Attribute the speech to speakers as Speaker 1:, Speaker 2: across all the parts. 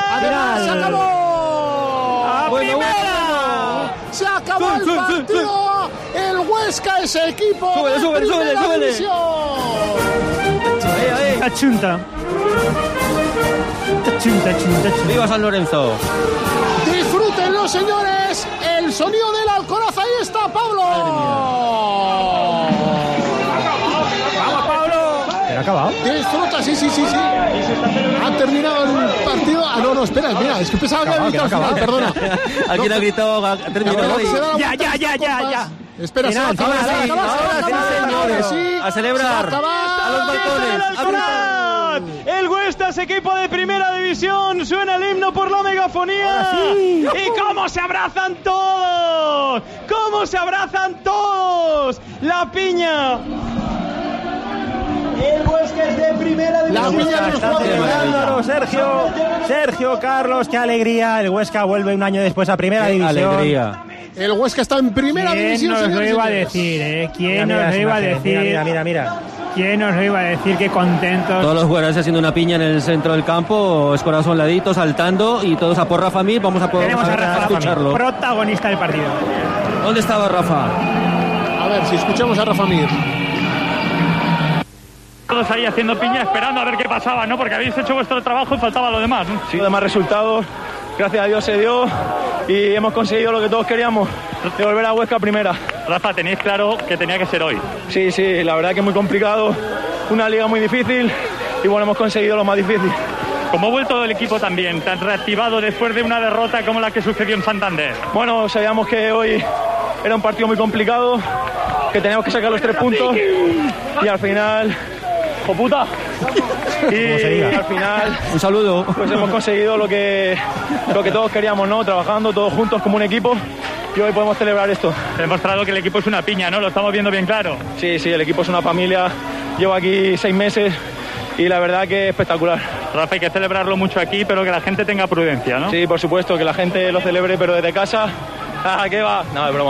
Speaker 1: Además, se acabó.
Speaker 2: ¡Primera!
Speaker 1: Se acabó el partido. El Huesca es equipo de primera división.
Speaker 3: Achunta.
Speaker 2: ¡Viva San Lorenzo!
Speaker 1: Disfrútenlo, señores. El sonido del Alcoraz. Ahí está Pablo.
Speaker 3: ¡Vamos, Pablo! ¿Pero ha acabado?
Speaker 1: Disfruta, sí. Ha terminado el partido. No, espera, mira, es que pensaba que había gritado al final, perdona.
Speaker 2: Aquí ha gritado, ha terminado.
Speaker 3: Ya.
Speaker 1: Espera, se va a acabar.
Speaker 2: A celebrar. A los balcones.
Speaker 4: El Huesca es equipo de primera división. Suena el himno por la megafonía.
Speaker 3: Sí.
Speaker 4: ¿Y cómo se abrazan todos? La piña. El Huesca es de primera división.
Speaker 3: Sergio, Carlos, qué alegría. El Huesca vuelve un año después a primera división.
Speaker 2: Alegría.
Speaker 1: El Huesca está en primera división.
Speaker 3: ¿Quién nos lo iba a decir, ¿Quién nos lo iba a decir? Mira. ¿Quién nos lo iba a decir? Qué contentos.
Speaker 2: Todos los jugadores haciendo una piña en el centro del campo, escorados a un ladito, saltando, y todos a por Rafa Mir. Vamos a poder escucharlo.
Speaker 3: Protagonista del partido.
Speaker 2: ¿Dónde estaba Rafa?
Speaker 1: A ver, si escuchamos a Rafa Mir.
Speaker 5: Todos ahí haciendo piña, esperando a ver qué pasaba, ¿no? Porque habéis hecho vuestro trabajo y faltaba lo demás, ¿no?
Speaker 4: Sí, demás resultados. Gracias a Dios se dio y hemos conseguido lo que todos queríamos, de volver a Huesca a primera.
Speaker 5: Rafa, tenéis claro que tenía que ser hoy.
Speaker 4: Sí, la verdad que es muy complicado, una liga muy difícil y bueno, hemos conseguido lo más difícil.
Speaker 5: ¿Cómo ha vuelto el equipo también, tan reactivado después de una derrota como la que sucedió en Santander?
Speaker 4: Bueno, sabíamos que hoy era un partido muy complicado, que teníamos que sacar los 3 puntos y al final... ¡Oh, puta! Y al final,
Speaker 2: un saludo.
Speaker 4: Pues hemos conseguido lo que todos queríamos, ¿no? Trabajando todos juntos como un equipo y hoy podemos celebrar esto.
Speaker 5: He demostrado que el equipo es una piña, ¿no? Lo estamos viendo bien claro.
Speaker 4: Sí, el equipo es una familia. Llevo aquí 6 meses y la verdad que es espectacular.
Speaker 5: Rafa, hay que celebrarlo mucho aquí, pero que la gente tenga prudencia, ¿no?
Speaker 4: Sí, por supuesto, que la gente lo celebre, pero desde casa. ¿Qué va? No, es broma.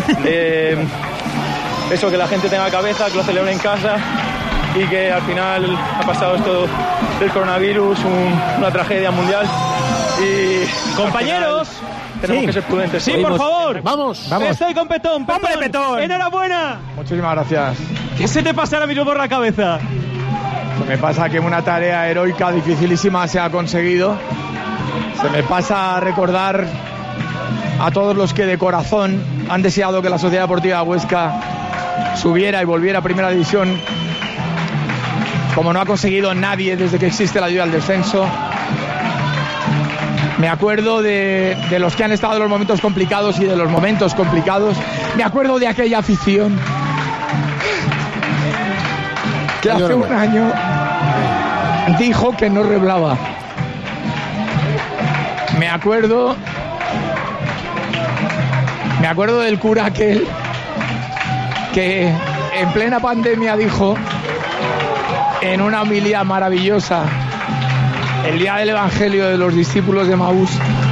Speaker 4: Eso, que la gente tenga cabeza, que lo celebre en casa. Y que al final ha pasado esto del coronavirus, una tragedia mundial. Y
Speaker 5: compañeros,
Speaker 4: tenemos que ser prudentes.
Speaker 5: Sí, por favor.
Speaker 1: Vamos.
Speaker 5: Estoy con Petón.
Speaker 3: ¡Hombre, Petón!
Speaker 5: ¡Enhorabuena!
Speaker 4: Muchísimas gracias.
Speaker 5: ¿Qué se te pasa ahora mismo por la cabeza?
Speaker 4: Se me pasa que una tarea heroica, dificilísima, se ha conseguido. Se me pasa recordar a todos los que de corazón han deseado que la Sociedad Deportiva Huesca subiera y volviera a primera división, como no ha conseguido nadie desde que existe la ayuda al descenso. Me acuerdo de los que han estado en los momentos complicados y de los momentos complicados. Me acuerdo de aquella afición que hace un año dijo que no reblaba. Me acuerdo del cura aquel que en plena pandemia dijo en una homilía maravillosa el día del Evangelio de los discípulos de Maús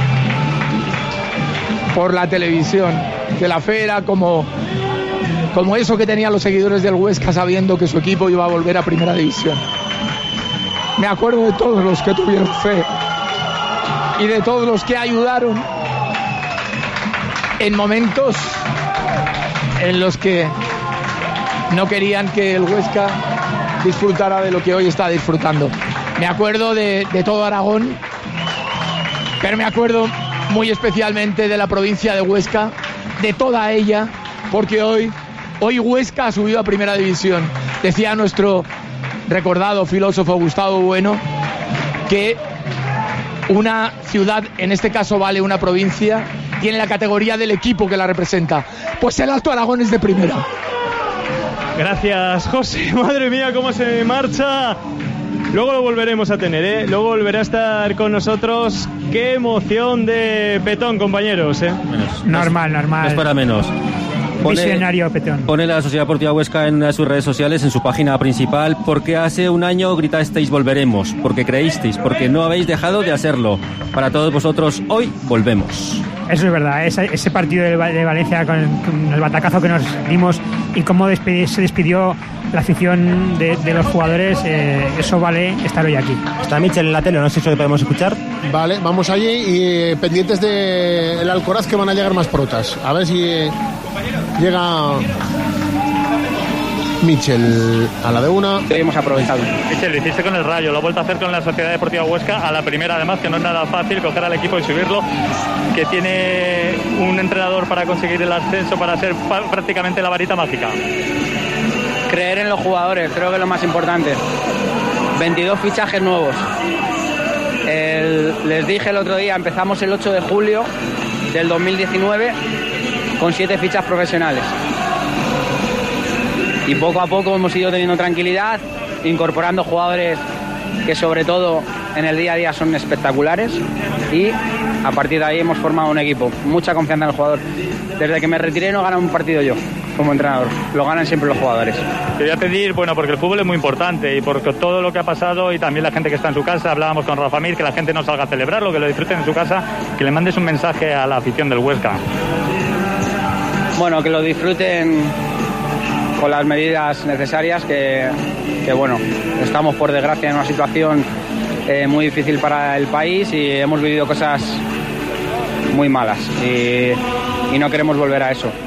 Speaker 4: por la televisión, que la fe era como eso que tenían los seguidores del Huesca sabiendo que su equipo iba a volver a primera división. Me acuerdo de todos los que tuvieron fe y de todos los que ayudaron en momentos en los que no querían que el Huesca disfrutara de lo que hoy está disfrutando. Me acuerdo de todo Aragón, pero me acuerdo muy especialmente de la provincia de Huesca, de toda ella, porque hoy Huesca ha subido a primera división. Decía nuestro recordado filósofo Gustavo Bueno que una ciudad, en este caso vale una provincia, tiene la categoría del equipo que la representa. Pues el Alto Aragón es de primera.
Speaker 5: Gracias, José. Madre mía, cómo se marcha. Luego lo volveremos a tener, ¿eh? Luego volverá a estar con nosotros. Qué emoción de Petón, compañeros, ¿eh?
Speaker 3: Normal.
Speaker 2: No es para menos.
Speaker 3: Visionario Petón.
Speaker 2: Pone la Sociedad Deportiva Huesca en sus redes sociales, en su página principal, porque hace un año gritasteis volveremos, porque creísteis, porque no habéis dejado de hacerlo. Para todos vosotros, hoy volvemos.
Speaker 3: Eso es verdad, ese partido de Valencia con el batacazo que nos dimos y cómo se despidió la afición de los jugadores, eso vale estar hoy aquí.
Speaker 6: Está Michel en la tele, no sé si lo podemos escuchar.
Speaker 1: Vale, vamos allí y pendientes del Alcoraz, que van a llegar más protas. A ver si llega Michel a la de una.
Speaker 7: Hemos aprovechado.
Speaker 5: Michel, lo hiciste con el Rayo, lo ha vuelto a hacer con la Sociedad Deportiva Huesca, a la primera además, que no es nada fácil coger al equipo y subirlo, que tiene un entrenador para conseguir el ascenso, para ser prácticamente la varita mágica.
Speaker 7: Creer en los jugadores, creo que es lo más importante. 22 fichajes nuevos. Les dije el otro día, empezamos el 8 de julio del 2019 con 7 fichas profesionales. Y poco a poco hemos ido teniendo tranquilidad, incorporando jugadores que sobre todo en el día a día son espectaculares, y a partir de ahí hemos formado un equipo. Mucha confianza en el jugador. Desde que me retiré no he ganado un partido yo como entrenador, lo ganan siempre los jugadores.
Speaker 5: Quería pedir, bueno, porque el fútbol es muy importante y porque todo lo que ha pasado y también la gente que está en su casa, hablábamos con Rafa Mir, que la gente no salga a celebrarlo, que lo disfruten en su casa, que le mandes un mensaje a la afición del Huesca.
Speaker 7: Bueno, que lo disfruten con las medidas necesarias, que bueno, estamos por desgracia en una situación muy difícil para el país y hemos vivido cosas muy malas y no queremos volver a eso.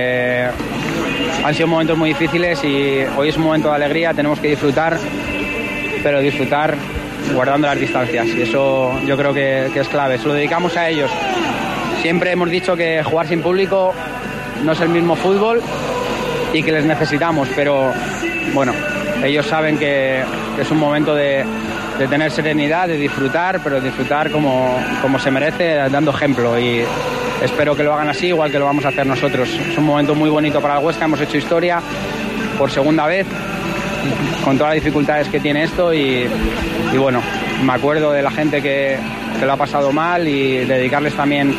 Speaker 7: Han sido momentos muy difíciles y hoy es un momento de alegría, tenemos que disfrutar, pero disfrutar guardando las distancias, y eso yo creo que es clave. Se lo dedicamos a ellos. Siempre hemos dicho que jugar sin público no es el mismo fútbol y que les necesitamos, pero bueno, ellos saben que es un momento de tener serenidad, de disfrutar, pero disfrutar como se merece, dando ejemplo, y espero que lo hagan así, igual que lo vamos a hacer nosotros. Es un momento muy bonito para el Huesca, hemos hecho historia por segunda vez, con todas las dificultades que tiene esto, y bueno, me acuerdo de la gente que lo ha pasado mal, y dedicarles también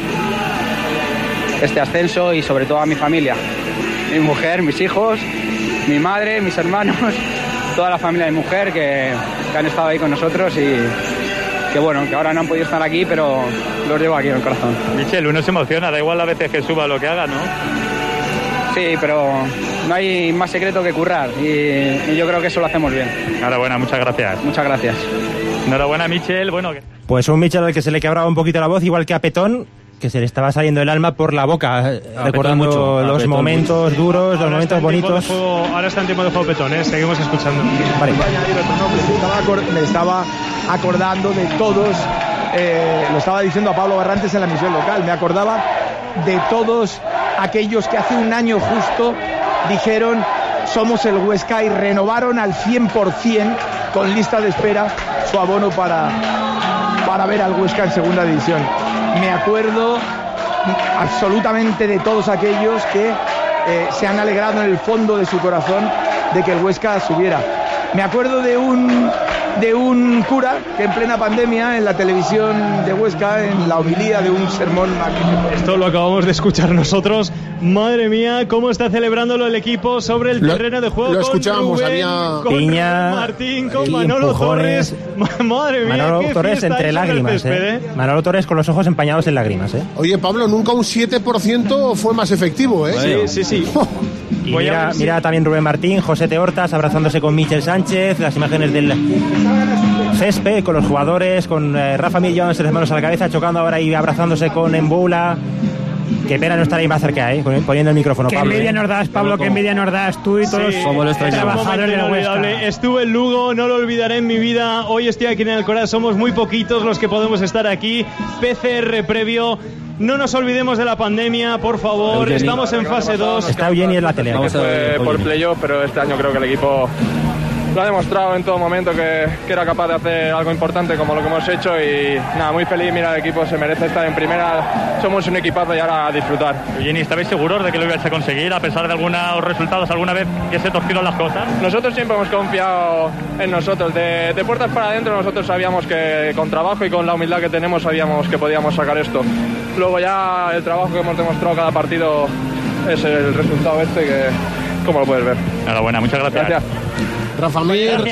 Speaker 7: este ascenso, y sobre todo a mi familia, mi mujer, mis hijos, mi madre, mis hermanos, toda la familia de mi mujer que han estado ahí con nosotros, y que bueno, que ahora no han podido estar aquí, pero los llevo aquí en el corazón.
Speaker 5: Michel, uno se emociona, da igual la veces que suba lo que haga, ¿no?
Speaker 7: Sí, pero no hay más secreto que currar, y yo creo que eso lo hacemos bien.
Speaker 5: Enhorabuena, muchas gracias.
Speaker 7: Muchas gracias.
Speaker 5: Enhorabuena, Michel. Bueno,
Speaker 6: pues un Michel al que se le quebraba un poquito la voz, igual que a Petón, que se le estaba saliendo el alma por la boca, recordando mucho, los momentos duros, los momentos bonitos.
Speaker 5: Ahora está en tiempo de juego Petón, seguimos escuchando.
Speaker 6: Vale.
Speaker 4: Me estaba acordando de todos, lo estaba diciendo a Pablo Barrantes en la emisión local, me acordaba de todos aquellos que hace un año justo dijeron somos el Huesca, y renovaron al 100% con lista de espera su abono para ver al Huesca en segunda división. Me acuerdo absolutamente de todos aquellos que se han alegrado en el fondo de su corazón de que el Huesca subiera. Me acuerdo de un cura que en plena pandemia, en la televisión de Huesca, en la homilía de un sermón magnífico.
Speaker 5: Esto lo acabamos de escuchar nosotros. Madre mía, cómo está celebrándolo el equipo sobre el terreno de juego.
Speaker 1: Lo escuchamos,
Speaker 5: Rubén,
Speaker 1: había
Speaker 5: con
Speaker 6: Piña,
Speaker 5: Martín, con Manolo Torres. Madre mía,
Speaker 6: Manolo
Speaker 5: qué
Speaker 6: Torres
Speaker 5: fiesta
Speaker 6: entre lágrimas,
Speaker 5: césped,
Speaker 6: Manolo Torres con los ojos empañados en lágrimas,
Speaker 1: Oye, Pablo, nunca un 7% fue más efectivo,
Speaker 5: Sí.
Speaker 6: Y mira también Rubén Martín, José Teortas abrazándose con Michel Sánchez, las imágenes del césped con los jugadores, con Rafa Mir llevándose las manos a la cabeza, chocando ahora y abrazándose con Embula. Qué pena no estar ahí más cerca, poniendo el micrófono.
Speaker 3: Qué
Speaker 6: Pablo,
Speaker 3: envidia nos das, Pablo, qué envidia nos das tú y todos los trabajadores de la Huesca.
Speaker 5: Estuve en Lugo, no lo olvidaré en mi vida. Hoy estoy aquí en Alcoraz, somos muy poquitos los que podemos estar aquí. PCR previo. No nos olvidemos de la pandemia, por favor.
Speaker 2: Eugeni.
Speaker 5: Estamos en fase 2.
Speaker 6: Está Eugeni en la tele.
Speaker 8: Fue por playoff, pero este año creo que el equipo lo ha demostrado en todo momento que era capaz de hacer algo importante como lo que hemos hecho, y nada, muy feliz. Mira, el equipo se merece estar en primera, somos un equipazo y ahora a disfrutar.
Speaker 5: Eugeni, ¿estabais seguros de que lo ibais a conseguir a pesar de algunos resultados alguna vez que se torcieron las cosas?
Speaker 8: Nosotros siempre hemos confiado en nosotros, de puertas para adentro nosotros sabíamos que con trabajo y con la humildad que tenemos sabíamos que podíamos sacar esto. Luego ya el trabajo que hemos demostrado cada partido es el resultado que, como lo puedes ver.
Speaker 5: Enhorabuena, muchas gracias.
Speaker 1: Rafa Mir,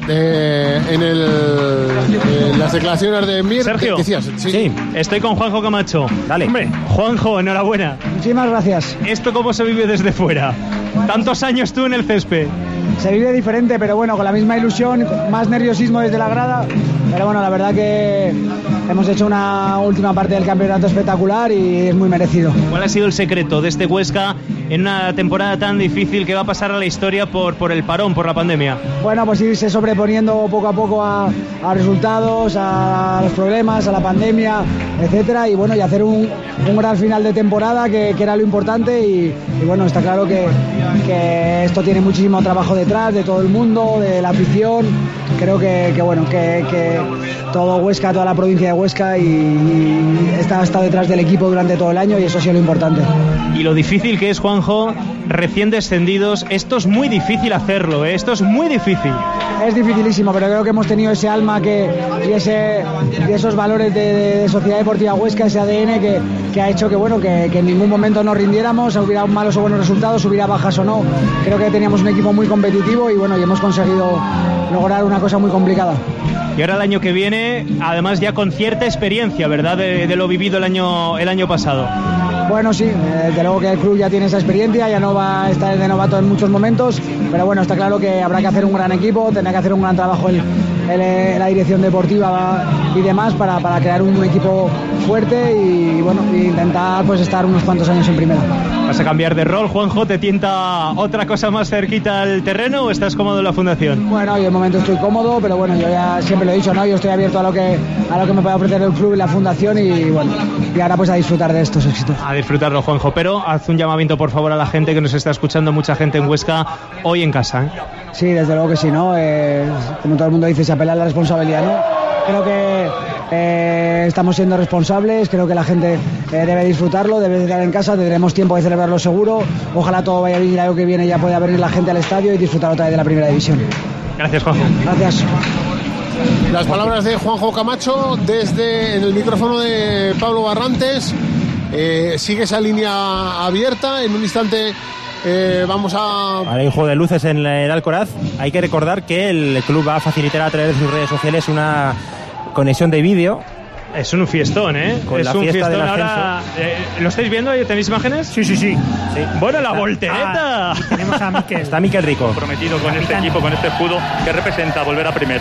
Speaker 1: en las declaraciones de Mir.
Speaker 5: Sergio,
Speaker 1: ¿qué decías?
Speaker 5: Sí, estoy con Juanjo Camacho.
Speaker 6: Dale.
Speaker 5: Hombre, Juanjo, enhorabuena.
Speaker 9: Muchísimas gracias.
Speaker 5: ¿Esto cómo se vive desde fuera?
Speaker 9: Tantos años tú en el césped.
Speaker 10: Se vive diferente, pero bueno, con la misma ilusión, más nerviosismo desde la grada, pero bueno, la verdad que hemos hecho una última parte del campeonato espectacular y es muy merecido.
Speaker 9: ¿Cuál ha sido el secreto de este Huesca en una temporada tan difícil que va a pasar a la historia por el parón, por la pandemia?
Speaker 10: Bueno, pues irse sobreponiendo poco a poco a resultados, a los problemas, a la pandemia, etcétera, y bueno, y hacer un gran final de temporada que era lo importante y bueno, está claro que esto tiene muchísimo trabajo detrás de todo el mundo, de la afición. Creo que todo Huesca, toda la provincia de Huesca y está detrás del equipo durante todo el año y eso ha sido lo importante.
Speaker 9: Y lo difícil que es, Juanjo, recién descendidos, esto es muy difícil hacerlo, ¿eh? Esto es muy difícil.
Speaker 10: Es dificilísimo, pero creo que hemos tenido ese alma y esos valores de Sociedad Deportiva Huesca, ese ADN que ha hecho que en ningún momento nos rindiéramos, hubiera malos o buenos resultados, hubiera bajas o no. Creo que teníamos un equipo muy competitivo y bueno, y hemos conseguido lograr una cosa muy complicada.
Speaker 9: Y ahora el año que viene, además ya con cierta experiencia, ¿verdad?, de lo vivido el año pasado.
Speaker 10: Bueno, sí, desde luego que el club ya tiene esa experiencia, ya no va a estar de novato en muchos momentos, pero bueno, está claro que habrá que hacer un gran equipo, tendrá que hacer un gran trabajo en la dirección deportiva y demás para crear un equipo fuerte y bueno, intentar pues estar unos cuantos años en primera.
Speaker 9: ¿Vas a cambiar de rol, Juanjo? ¿Te tienta otra cosa más cerquita al terreno o estás cómodo en la fundación?
Speaker 10: Bueno, yo de momento estoy cómodo, pero bueno, yo ya siempre lo he dicho, ¿no? Yo estoy abierto a lo que me pueda ofrecer el club y la fundación y bueno, y ahora pues a disfrutar de estos éxitos.
Speaker 9: A disfrutarlo, Juanjo, pero haz un llamamiento por favor a la gente que nos está escuchando, mucha gente en Huesca hoy en casa, ¿eh?
Speaker 10: Sí, desde luego que sí, ¿no? Como todo el mundo dice, se apela a la responsabilidad, ¿no? Creo que estamos siendo responsables, creo que la gente debe disfrutarlo, debe estar en casa, tendremos tiempo de celebrarlo seguro, ojalá todo vaya bien y el año que viene ya pueda venir la gente al estadio y disfrutar otra vez de la primera división.
Speaker 9: Gracias, Juanjo.
Speaker 10: Gracias.
Speaker 1: Las palabras de Juanjo Camacho desde el micrófono de Pablo Barrantes. Sigue esa línea abierta, en un instante vamos a...
Speaker 6: Ahora hay un juego de luces en el Alcoraz. Hay que recordar que el club va a facilitar a través de sus redes sociales una conexión de vídeo.
Speaker 9: Es un fiestón, ¿eh?
Speaker 6: Con
Speaker 9: es
Speaker 6: la
Speaker 9: un
Speaker 6: fiesta
Speaker 9: fiestón.
Speaker 6: del ascenso.
Speaker 9: Ahora, ¿lo estáis viendo? ¿Tenéis imágenes?
Speaker 3: Sí.
Speaker 9: Bueno, la voltereta.
Speaker 3: Tenemos a Miquel.
Speaker 6: Está Miquel Rico.
Speaker 5: Comprometido con este equipo, con este escudo que representa volver a primera.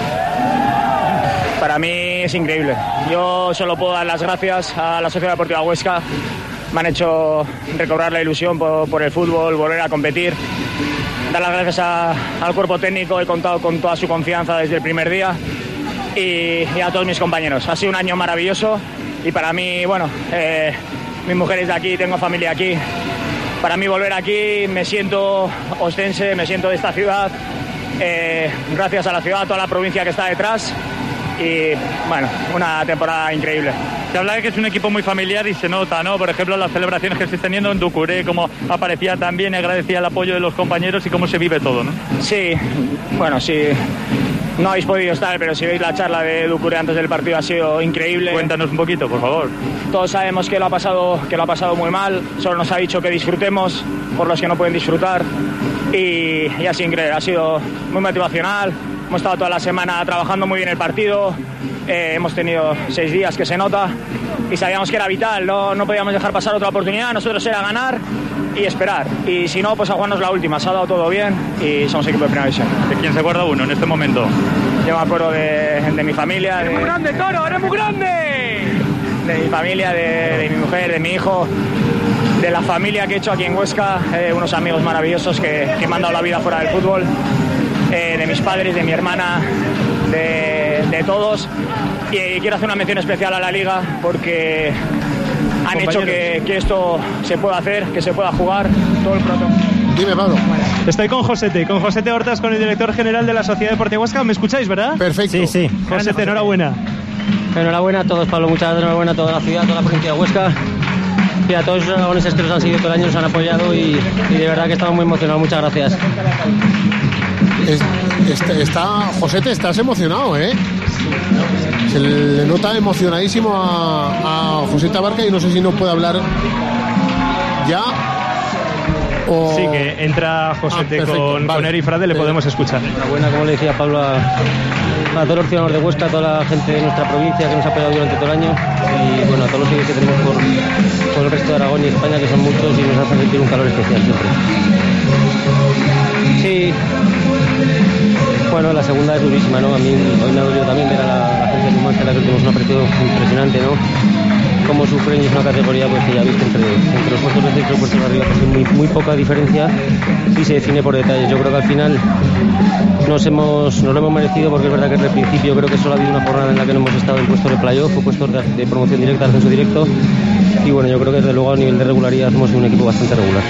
Speaker 11: Para mí es increíble. Yo solo puedo dar las gracias a la Sociedad Deportiva Huesca. Me han hecho recobrar la ilusión por el fútbol, volver a competir. Dar las gracias al cuerpo técnico, he contado con toda su confianza desde el primer día y a todos mis compañeros. Ha sido un año maravilloso y para mí, bueno, mi mujer es de aquí, tengo familia aquí. Para mí volver aquí, me siento ostense, me siento de esta ciudad. Gracias a la ciudad, a toda la provincia que está detrás. Y bueno, una temporada increíble.
Speaker 5: Se habla de que es un equipo muy familiar y se nota, ¿no? Por ejemplo, las celebraciones que estáis teniendo en Ducuré, cómo aparecía también, agradecía el apoyo de los compañeros y cómo se vive todo, ¿no?
Speaker 11: Sí, bueno, sí. No habéis podido estar, pero si veis la charla de Ducuré antes del partido ha sido increíble.
Speaker 5: Cuéntanos un poquito, por favor.
Speaker 11: Todos sabemos que lo ha pasado muy mal. Solo nos ha dicho que disfrutemos por los que no pueden disfrutar. Y ha sido increíble, ha sido muy motivacional. Hemos estado toda la semana trabajando muy bien el partido. Hemos tenido 6 días que se nota y sabíamos que era vital, no podíamos dejar pasar otra oportunidad. Nosotros era ganar y esperar, y si no, pues a jugarnos la última. Se ha dado todo bien y somos equipo de primera división.
Speaker 5: ¿De quién se acuerda uno en este momento?
Speaker 11: Yo me acuerdo de mi familia.
Speaker 9: ¡Eres muy grande, Toro! ¡Eres muy grande!
Speaker 11: De mi familia, de mi mujer, de mi hijo, de la familia que he hecho aquí en Huesca, unos amigos maravillosos que me han dado la vida fuera del fútbol, de mis padres, de mi hermana, de todos. Y quiero hacer una mención especial a la Liga porque han hecho que esto se pueda hacer, que se pueda jugar, todo el protocolo.
Speaker 1: Dime, Pablo.
Speaker 9: Estoy con Josete Hortas, con el director general de la Sociedad Deportiva Huesca. ¿Me escucháis, verdad?
Speaker 1: Perfecto.
Speaker 6: Sí.
Speaker 9: Josete, enhorabuena.
Speaker 12: Enhorabuena a todos, Pablo. Muchas gracias. Enhorabuena a toda la ciudad, a toda la provincia de Huesca. Y a todos los aragoneses que nos han seguido todo el año, nos han apoyado y de verdad que estamos muy emocionados. Muchas gracias.
Speaker 1: Josete, estás emocionado, ¿eh? Se le nota emocionadísimo a José Tabarca y no sé si no puede hablar ya.
Speaker 9: Sí, que entra Josete con Eri Frade, le podemos escuchar.
Speaker 12: Buena, como le decía Pablo, a todos los ciudadanos de Huesca, a toda la gente de nuestra provincia que nos ha apoyado durante todo el año, y bueno, a todos los seguidores que tenemos por el resto de Aragón y España, que son muchos y nos hacen sentir un calor especial siempre. Sí, bueno, la segunda es durísima, ¿no? A mí hoy me ha dolido también ver a la gente de Numancia, la que tenemos un aprecio impresionante, ¿no? Cómo sufren, y es una categoría pues que ya visto entre los puestos de centro y los puestos de arriba, pues muy poca diferencia y se define por detalles. Yo creo que al final nos lo hemos merecido, porque es verdad que desde el principio creo que solo ha habido una jornada en la que no hemos estado en puestos de playoff o puestos de promoción directa, ascenso directo, y bueno, yo creo que desde luego a nivel de regularidad hemos sido un equipo bastante regular.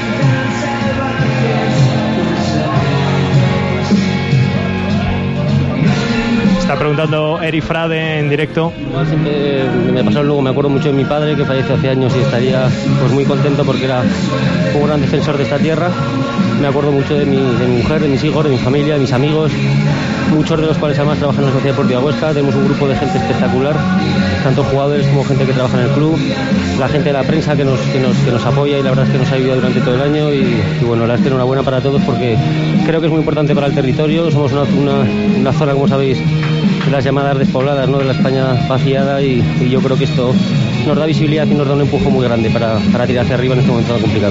Speaker 9: Está preguntando Eri Frade en directo.
Speaker 12: Siempre me pasó luego, me acuerdo mucho de mi padre, que falleció hace años, y estaría pues muy contento porque era un gran defensor de esta tierra. Me acuerdo mucho de mi mujer, de mis hijos, de mi familia, de mis amigos, muchos de los cuales además trabajan en la Sociedad Deportiva Huesca. Tenemos un grupo de gente espectacular, tanto jugadores como gente que trabaja en el club, la gente de la prensa que nos apoya, y la verdad es que nos ha ayudado durante todo el año, y bueno, la verdad es que enhorabuena para todos, porque creo que es muy importante para el territorio. Somos una zona, como sabéis, de las llamadas despobladas, ¿no?, de la España vaciada, y yo creo que esto nos da visibilidad y nos da un empuje muy grande para tirar hacia arriba en este momento tan complicado.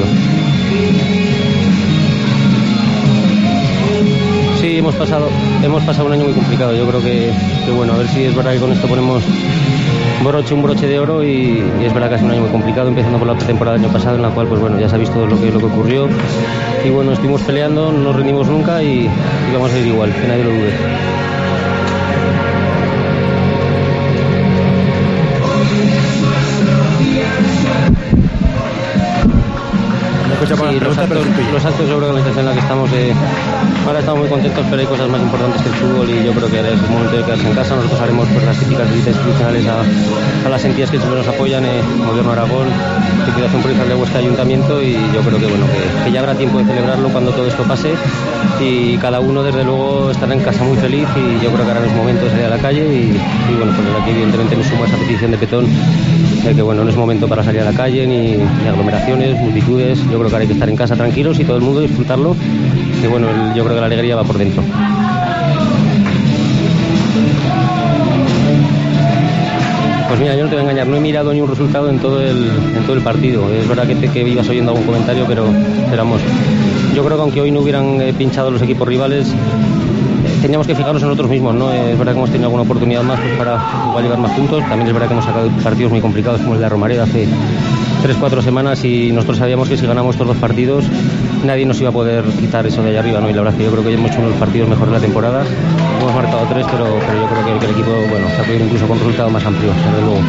Speaker 12: Sí, hemos pasado un año muy complicado. Yo creo que bueno, a ver si es verdad que con esto ponemos un broche de oro, y es verdad que ha sido un año muy complicado, empezando por la pretemporada del año pasado, en la cual pues bueno, ya se ha visto lo que ocurrió, y bueno, estuvimos peleando, no nos rendimos nunca, y vamos a ir igual, que nadie lo dude. Sí, los actos yo creo que la situación en la que estamos, ahora estamos muy contentos, pero hay cosas más importantes que el fútbol, y yo creo que ahora es el momento de quedarse en casa. Nosotros haremos pues las típicas visitas institucionales a las entidades que siempre nos apoyan, Gobierno de Aragón, Diputación Provincial de Huesca, Ayuntamiento, y yo creo que bueno, que ya habrá tiempo de celebrarlo cuando todo esto pase, y cada uno desde luego estará en casa muy feliz, y yo creo que ahora no es momento de salir a la calle, y bueno, pues desde aquí evidentemente me sumo a esa petición de Petón, de que bueno, no es momento para salir a la calle, ni aglomeraciones, multitudes. Yo creo que ahora hay que estar en casa tranquilos y todo el mundo disfrutarlo, que bueno, yo creo que la alegría va por dentro. Pues mira, yo no te voy a engañar, no he mirado ni un resultado en todo el partido. Es verdad que ibas oyendo algún comentario, pero vamos, yo creo que aunque hoy no hubieran pinchado los equipos rivales, teníamos que fijarnos en nosotros mismos, ¿no? Es verdad que hemos tenido alguna oportunidad más pues para igual llegar más puntos. También es verdad que hemos sacado partidos muy complicados, como el de la Romareda hace 3-4 semanas, y nosotros sabíamos que si ganamos estos dos partidos nadie nos iba a poder quitar eso de allá arriba, ¿no? Y la verdad es que yo creo que hemos hecho uno de los partidos mejores de la temporada. Hemos marcado 3, pero yo creo que el equipo bueno, se ha podido incluso con un resultado más amplio, desde luego.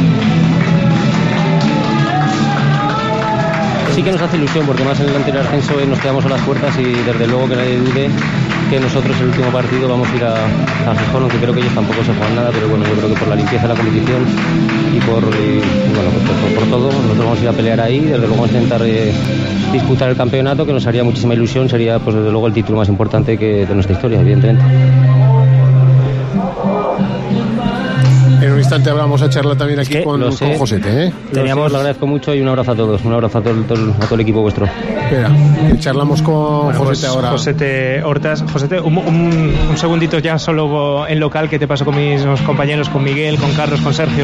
Speaker 12: Sí que nos hace ilusión, porque más en el anterior ascenso nos quedamos a las puertas, y desde luego que nadie dude que nosotros el último partido vamos a ir a Gijón, aunque creo que ellos tampoco se juegan nada, pero bueno, yo creo que por la limpieza de la competición y por todo, nosotros vamos a ir a pelear ahí. Desde luego vamos a intentar disputar el campeonato, que nos haría muchísima ilusión, sería pues desde luego el título más importante de nuestra historia, evidentemente.
Speaker 1: En un instante vamos a charlar también aquí con Josete,
Speaker 12: Le agradezco mucho, y un abrazo a todos, un abrazo a todo el equipo vuestro.
Speaker 1: Espera, charlamos con Josete pues ahora.
Speaker 9: Josete Hortas. Josete, un segundito ya solo en local, que te paso con mis compañeros, con Miguel, con Carlos, con Sergio.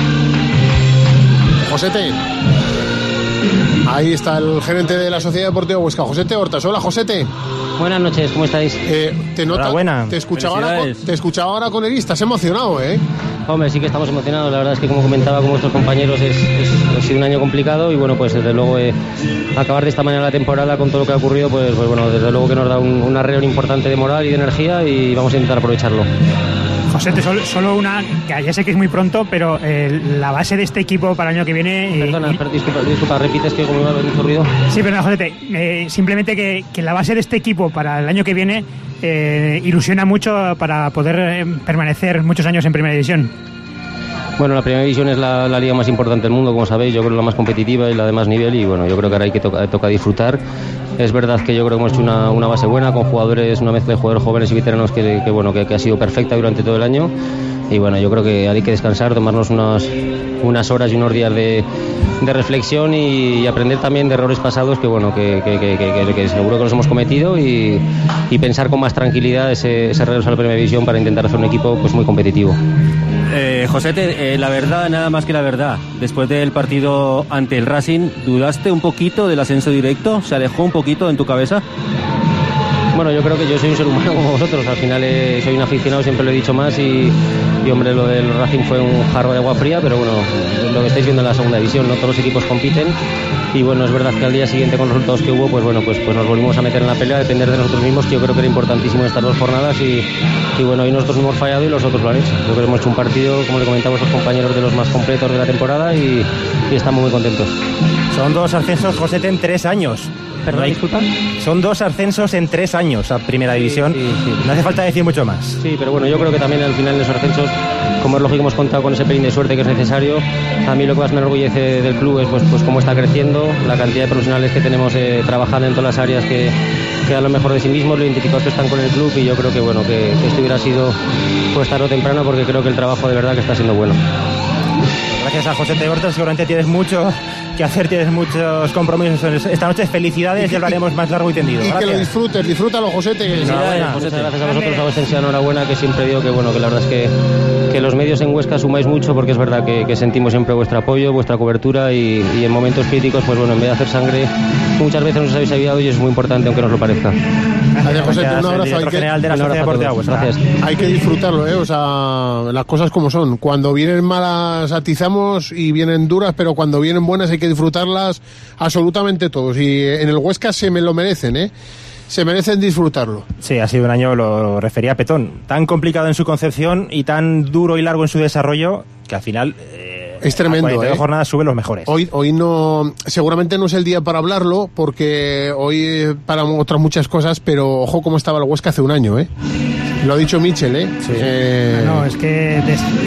Speaker 1: Josete, ahí está el gerente de la Sociedad Deportiva Huesca, Josete Hortas. Hola, Josete.
Speaker 12: Buenas noches, ¿cómo estáis?
Speaker 1: Te escuchaba ahora con Eri, estás emocionado, ¿eh?
Speaker 12: Hombre, sí que estamos emocionados. La verdad es que, como comentaba con vuestros compañeros, ha sido un año complicado, y bueno, pues desde luego acabar de esta manera la temporada con todo lo que ha ocurrido, pues bueno, desde luego que nos da un arreo importante de moral y de energía, y vamos a intentar aprovecharlo.
Speaker 3: José, solo una, que ya sé que es muy pronto, pero la base de este equipo para el año que viene...
Speaker 12: Perdona, disculpa, repites que como iba a haber mucho ruido.
Speaker 3: Sí, pero no, José, simplemente que la base de este equipo para el año que viene ilusiona mucho para poder permanecer muchos años en Primera División.
Speaker 12: Bueno, la Primera División es la liga más importante del mundo, como sabéis. Yo creo la más competitiva y la de más nivel, y bueno, yo creo que ahora hay que toca disfrutar. Es verdad que yo creo que hemos hecho una base buena, con jugadores, una mezcla de jugadores jóvenes y veteranos que ha sido perfecta durante todo el año, y bueno, yo creo que hay que descansar, tomarnos unas horas y unos días de reflexión y aprender también de errores pasados que bueno que seguro que los hemos cometido y pensar con más tranquilidad ese regreso a la primera división para intentar hacer un equipo pues muy competitivo.
Speaker 2: Josete, la verdad, nada más que la verdad, después del partido ante el Racing, ¿dudaste un poquito del ascenso directo? ¿Se alejó un poquito en tu cabeza?
Speaker 12: Bueno, yo creo que yo soy un ser humano como vosotros, al final soy un aficionado, siempre lo he dicho más y hombre, lo del Racing fue un jarro de agua fría, pero bueno, lo que estáis viendo en la segunda división, no todos los equipos compiten y bueno, es verdad que al día siguiente con los resultados que hubo, pues bueno, pues nos volvimos a meter en la pelea, a depender de nosotros mismos, que yo creo que era importantísimo en estas 2 jornadas y bueno, hoy nosotros hemos fallado y los otros lo han hecho. Yo creo que hemos hecho un partido, como le comentaba a los compañeros, de los más completos de la temporada y estamos muy contentos.
Speaker 6: Son 2 ascensos, Josete, en 3 años.
Speaker 12: ¿Perdón, disculpa?
Speaker 6: Son 2 ascensos en 3 años a primera división. Sí. No hace falta decir mucho más.
Speaker 12: Sí, pero bueno, yo creo que también al final en esos ascensos, como es lógico, hemos contado con ese pelín de suerte que es necesario. A mí lo que más me enorgullece del club es pues cómo está creciendo, la cantidad de profesionales que tenemos trabajando en todas las áreas que dan lo mejor de sí mismos, lo identificados que están con el club y yo creo que bueno, que esto hubiera sido pues tarde o temprano porque creo que el trabajo de verdad que está siendo bueno.
Speaker 6: Gracias a José Horta, seguramente tienes mucho que hacer, tienes muchos compromisos esta noche. Felicidades, ya lo haremos más largo y tendido.
Speaker 1: Y que lo disfrútalo, Josete.
Speaker 12: Gracias a vosotros, a vuestra enhorabuena, que siempre digo que bueno, que la verdad es que los medios en Huesca sumáis mucho porque es verdad que sentimos siempre vuestro apoyo, vuestra cobertura y en momentos críticos, pues bueno, en vez de hacer sangre, muchas veces nos habéis ayudado y es muy importante aunque nos lo parezca.
Speaker 1: Gracias, Josete, un abrazo.
Speaker 6: General de la Sociedad Deportiva Huesca.
Speaker 12: Gracias.
Speaker 1: Hay que disfrutarlo, o sea, las cosas como son. Cuando vienen malas atizamos y vienen duras, pero cuando vienen buenas hay que disfrutarlas absolutamente todos. Y en el Huesca se me lo merecen, se merecen disfrutarlo.
Speaker 6: Sí, ha sido un año, lo refería Petón, tan complicado en su concepción y tan duro y largo en su desarrollo que al final
Speaker 1: es tremendo.
Speaker 6: A 42 jornadas suben los mejores.
Speaker 1: Hoy no, seguramente no es el día para hablarlo porque hoy para otras muchas cosas, pero ojo cómo estaba el Huesca hace un año, Lo ha dicho Michel,
Speaker 3: Sí. No, es que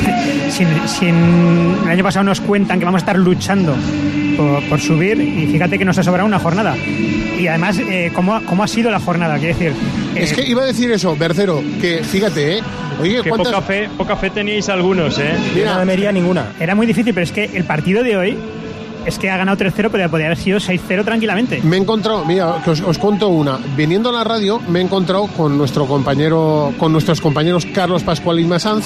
Speaker 3: si el año pasado nos cuentan que vamos a estar luchando por subir y fíjate que nos ha sobrado una jornada. Y además, ¿cómo ha sido la jornada? Quiero decir...
Speaker 1: Es que iba a decir eso, Bercero, que fíjate, Oye,
Speaker 13: que poca fe teníais algunos,
Speaker 6: Mira, no debería ninguna.
Speaker 3: Era muy difícil, pero es que el partido de hoy... Es que ha ganado 3-0, pero podría haber sido 6-0 tranquilamente.
Speaker 1: Me he encontrado, mira, que os cuento una. Viniendo a la radio, me he encontrado con nuestros compañeros Carlos Pascual y Masanz,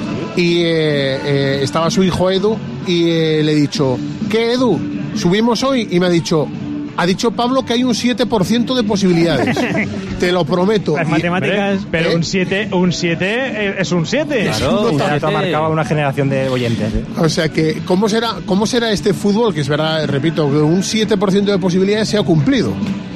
Speaker 1: y estaba su hijo Edu, y le he dicho, ¿qué, Edu? ¿Subimos hoy? Y me ha dicho Pablo que hay un 7% de posibilidades. Te lo prometo.
Speaker 3: Las matemáticas...
Speaker 13: Pero un 7 es un 7.
Speaker 6: Claro, ya marcaba una generación de oyentes.
Speaker 1: O sea que, ¿cómo será este fútbol? Que es verdad, repito, que un 7% de posibilidades se ha cumplido.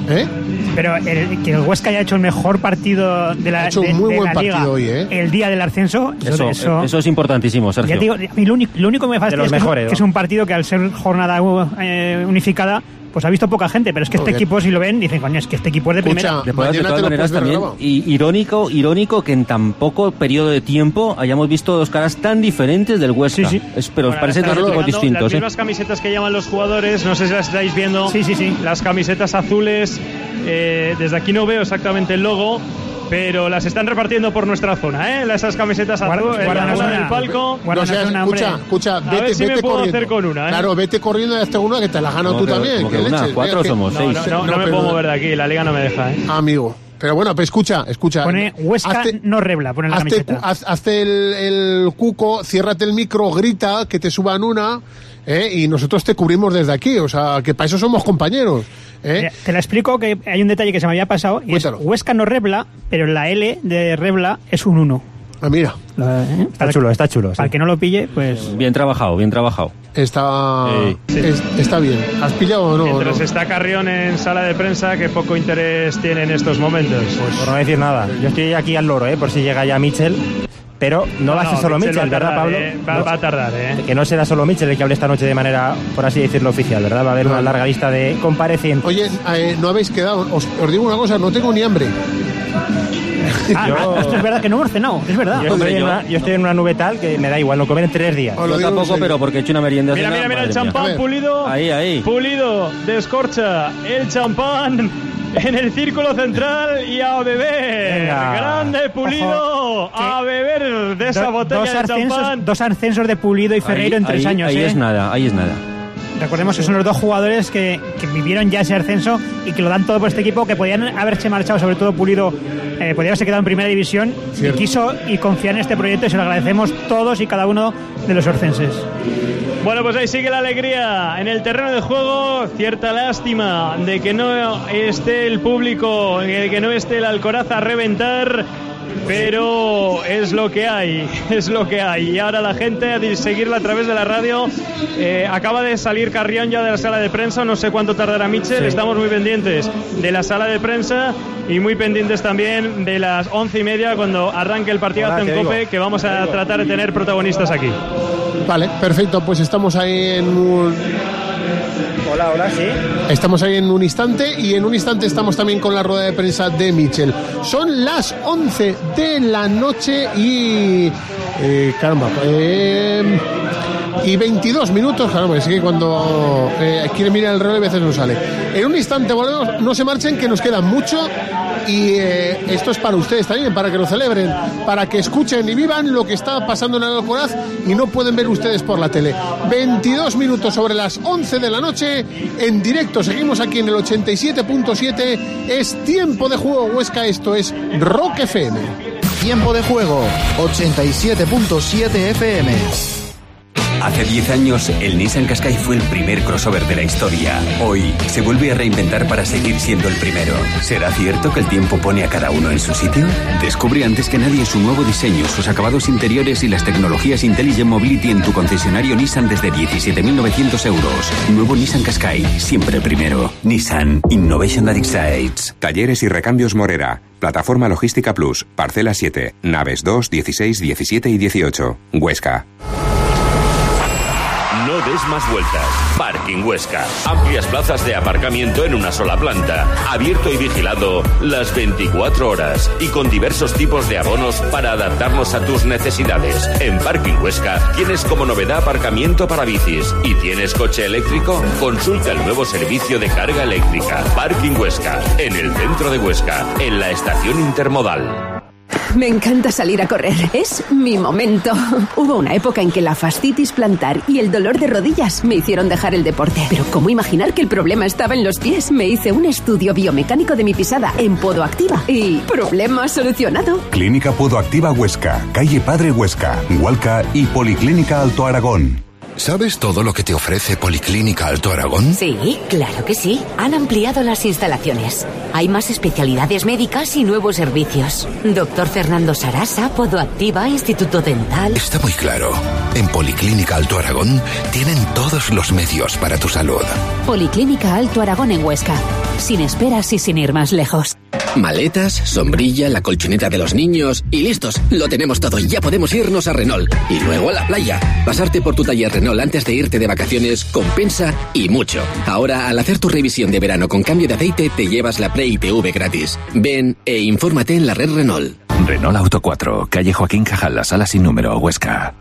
Speaker 3: Pero que el Huesca haya hecho el mejor partido de la,
Speaker 1: ha hecho un muy buen
Speaker 3: la
Speaker 1: partido
Speaker 3: Liga
Speaker 1: hoy,
Speaker 3: el día del ascenso.
Speaker 2: Eso es importantísimo, Sergio.
Speaker 3: Ya digo, a mí lo único que me fastidia es que es un partido que al ser jornada unificada pues ha visto poca gente, pero es que este equipo, si lo ven, dicen, coño, es que este equipo es de primera.
Speaker 2: De todas maneras también, irónico que en tan poco periodo de tiempo hayamos visto dos caras tan diferentes del Huesca.
Speaker 3: Sí.
Speaker 2: Pero os parecen dos equipos distintos.
Speaker 13: Las mismas camisetas que llaman los jugadores, no sé si las estáis viendo.
Speaker 3: Sí.
Speaker 13: Las camisetas azules, desde aquí no veo exactamente el logo, pero las están repartiendo por nuestra zona, Esas camisetas azules, en el palco.
Speaker 1: Escucha, vete
Speaker 13: me puedo
Speaker 1: corriendo.
Speaker 13: Hacer con una,
Speaker 1: Claro, vete corriendo y hazte una que te la has ganado tú también.
Speaker 2: Que una, 4 somos, 6.
Speaker 13: No me puedo mover de aquí, la liga no me deja,
Speaker 1: Amigo. Pero bueno, pues escucha.
Speaker 3: Pone Huesca no Rebla, pone la camiseta.
Speaker 1: Hazte el cuco, ciérrate el micro, grita, que te suban una, y nosotros te cubrimos desde aquí. O sea, que para eso somos compañeros.
Speaker 3: Te la explico, que hay un detalle que se me había pasado, y es Huesca no Rebla, pero la L de Rebla es un 1.
Speaker 1: Ah, mira.
Speaker 6: Está chulo.
Speaker 3: Para que no lo pille, pues...
Speaker 2: Bien trabajado.
Speaker 1: Está bien. ¿Has pillado o no?
Speaker 13: Mientras está Carrión en sala de prensa, que poco interés tiene en estos momentos.
Speaker 6: Pues por no decir nada. Yo estoy aquí al loro, por si llega ya Michel. Pero no va a ser solo Michel, ¿verdad, Pablo?
Speaker 13: Va a tardar,
Speaker 6: Que no será solo Michel el que hable esta noche de manera, por así decirlo, oficial, ¿verdad? Va a haber una larga lista de comparecientes.
Speaker 1: Oye, no habéis quedado. Os digo una cosa, no tengo ni hambre.
Speaker 3: Esto es verdad que no hemos cenado, es verdad.
Speaker 6: Yo estoy en una nube tal que me da igual, no comer en 3 días.
Speaker 2: Yo tampoco, pero porque he hecho una merienda.
Speaker 13: Mira, el champán pulido.
Speaker 2: Ahí.
Speaker 13: Pulido, descorcha el champán en el círculo central y a beber.
Speaker 6: Venga.
Speaker 13: Grande Pulido. Ojo, a beber de esa botella de champán.
Speaker 3: 2 ascensos de Pulido y Ferreiro en 3 años.
Speaker 2: Ahí es nada.
Speaker 3: recordemos que son los dos jugadores que vivieron ya ese ascenso y que lo dan todo por este equipo, que podían haberse marchado, sobre todo Pulido, podría haberse quedado en primera división. Cierto. Y quiso y confiar en este proyecto, y se lo agradecemos todos y cada uno de los orcenses.
Speaker 13: Bueno, pues ahí sigue la alegría en el terreno de juego. Cierta lástima de que no esté el público, de que no esté el Alcoraz a reventar, pero es lo que hay, es lo que hay. Y ahora la gente a seguirla a través de la radio. Acaba de salir Carrión ya de la sala de prensa, no sé cuánto tardará Mitchell. Sí. Estamos muy pendientes de la sala de prensa y muy pendientes también de las 11:30 cuando arranque el partidazo en COPE, que vamos a tratar de tener protagonistas aquí.
Speaker 1: Vale, perfecto, pues estamos ahí en un...
Speaker 6: Hola, sí.
Speaker 1: Estamos ahí en un instante, y en un instante estamos también con la rueda de prensa de Mitchell. Son las 11 de la noche y... caramba... y 22 minutos, claro, es que cuando quiere mirar el reloj a veces no sale. En un instante volvemos, no se marchen, que nos queda mucho, y esto es para ustedes también, para que lo celebren, para que escuchen y vivan lo que está pasando en el Alcoraz y no pueden ver ustedes por la tele. 22 minutos sobre las 11 de la noche, en directo, seguimos aquí en el 87.7, es Tiempo de Juego Huesca, esto es Rock FM.
Speaker 14: Tiempo de Juego, 87.7 FM.
Speaker 15: Hace 10 años, el Nissan Qashqai fue el primer crossover de la historia. Hoy, se vuelve a reinventar para seguir siendo el primero. ¿Será cierto que el tiempo pone a cada uno en su sitio? Descubre antes que nadie su nuevo diseño, sus acabados interiores y las tecnologías Intelligent Mobility en tu concesionario Nissan desde 17.900 euros. Nuevo Nissan Qashqai, siempre el primero. Nissan Innovation That Excites.
Speaker 16: Talleres y recambios Morera. Plataforma Logística Plus. Parcela 7. Naves 2, 16, 17 y 18. Huesca.
Speaker 17: No des más vueltas. Parking Huesca. Amplias plazas de aparcamiento en una sola planta. Abierto y vigilado las 24 horas. Y con diversos tipos de abonos para adaptarnos a tus necesidades. En Parking Huesca tienes como novedad aparcamiento para bicis. ¿Y tienes coche eléctrico? Consulta el nuevo servicio de carga eléctrica. Parking Huesca. En el centro de Huesca. En la estación intermodal.
Speaker 18: Me encanta salir a correr, es mi momento. Hubo una época en que la fascitis plantar y el dolor de rodillas me hicieron dejar el deporte. Pero ¿cómo imaginar que el problema estaba en los pies? Me hice un estudio biomecánico de mi pisada en Podoactiva y problema solucionado.
Speaker 19: Clínica Podoactiva Huesca, calle Padre Huesca, Hualca y Policlínica Alto Aragón.
Speaker 20: ¿Sabes todo lo que te ofrece Policlínica Alto Aragón?
Speaker 21: Sí, claro que sí. Han ampliado las instalaciones. Hay más especialidades médicas y nuevos servicios. Doctor Fernando Sarasa, Podoactiva, Instituto Dental.
Speaker 20: Está muy claro. En Policlínica Alto Aragón tienen todos los medios para tu salud.
Speaker 21: Policlínica Alto Aragón en Huesca. Sin esperas y sin ir más lejos.
Speaker 22: Maletas, sombrilla, la colchoneta de los niños y listos. Lo tenemos todo. Ya podemos irnos a Renault. Y luego a la playa. Pasarte por tu taller Renault antes de irte de vacaciones compensa y mucho. Ahora, al hacer tu revisión de verano con cambio de aceite, te llevas la Pre-ITV gratis. Ven e infórmate en la red Renault.
Speaker 23: Renault Auto 4, calle Joaquín Cajal, la sala sin número, Huesca.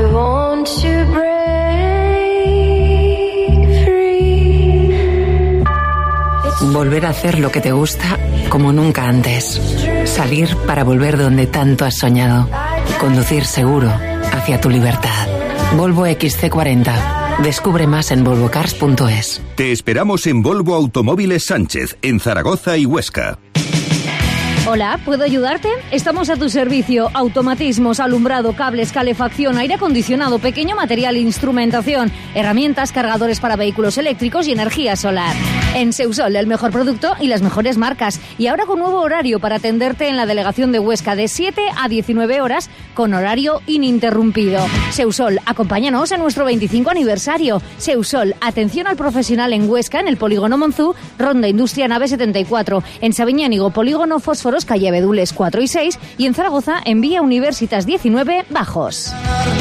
Speaker 21: Volver a hacer lo que te gusta como nunca antes. Salir para volver donde tanto has soñado. Conducir seguro hacia tu libertad. Volvo XC40. Descubre más en volvocars.es.
Speaker 19: Te esperamos en Volvo Automóviles Sánchez, en Zaragoza y Huesca.
Speaker 24: Hola, ¿puedo ayudarte? Estamos a tu servicio. Automatismos, alumbrado, cables, calefacción, aire acondicionado, pequeño material, instrumentación, herramientas, cargadores para vehículos eléctricos y energía solar. En Seusol, el mejor producto y las mejores marcas. Y ahora con nuevo horario para atenderte en la delegación de Huesca de 7 a 19 horas con horario ininterrumpido. Seusol, acompáñanos en nuestro 25 aniversario. Seusol, atención al profesional en Huesca, en el Polígono Monzú, Ronda Industria Nave 74. En Sabiñánigo, Polígono Fósforos, calle Abedules 4 y 6. Y en Zaragoza, en Vía Universitas 19, Bajos.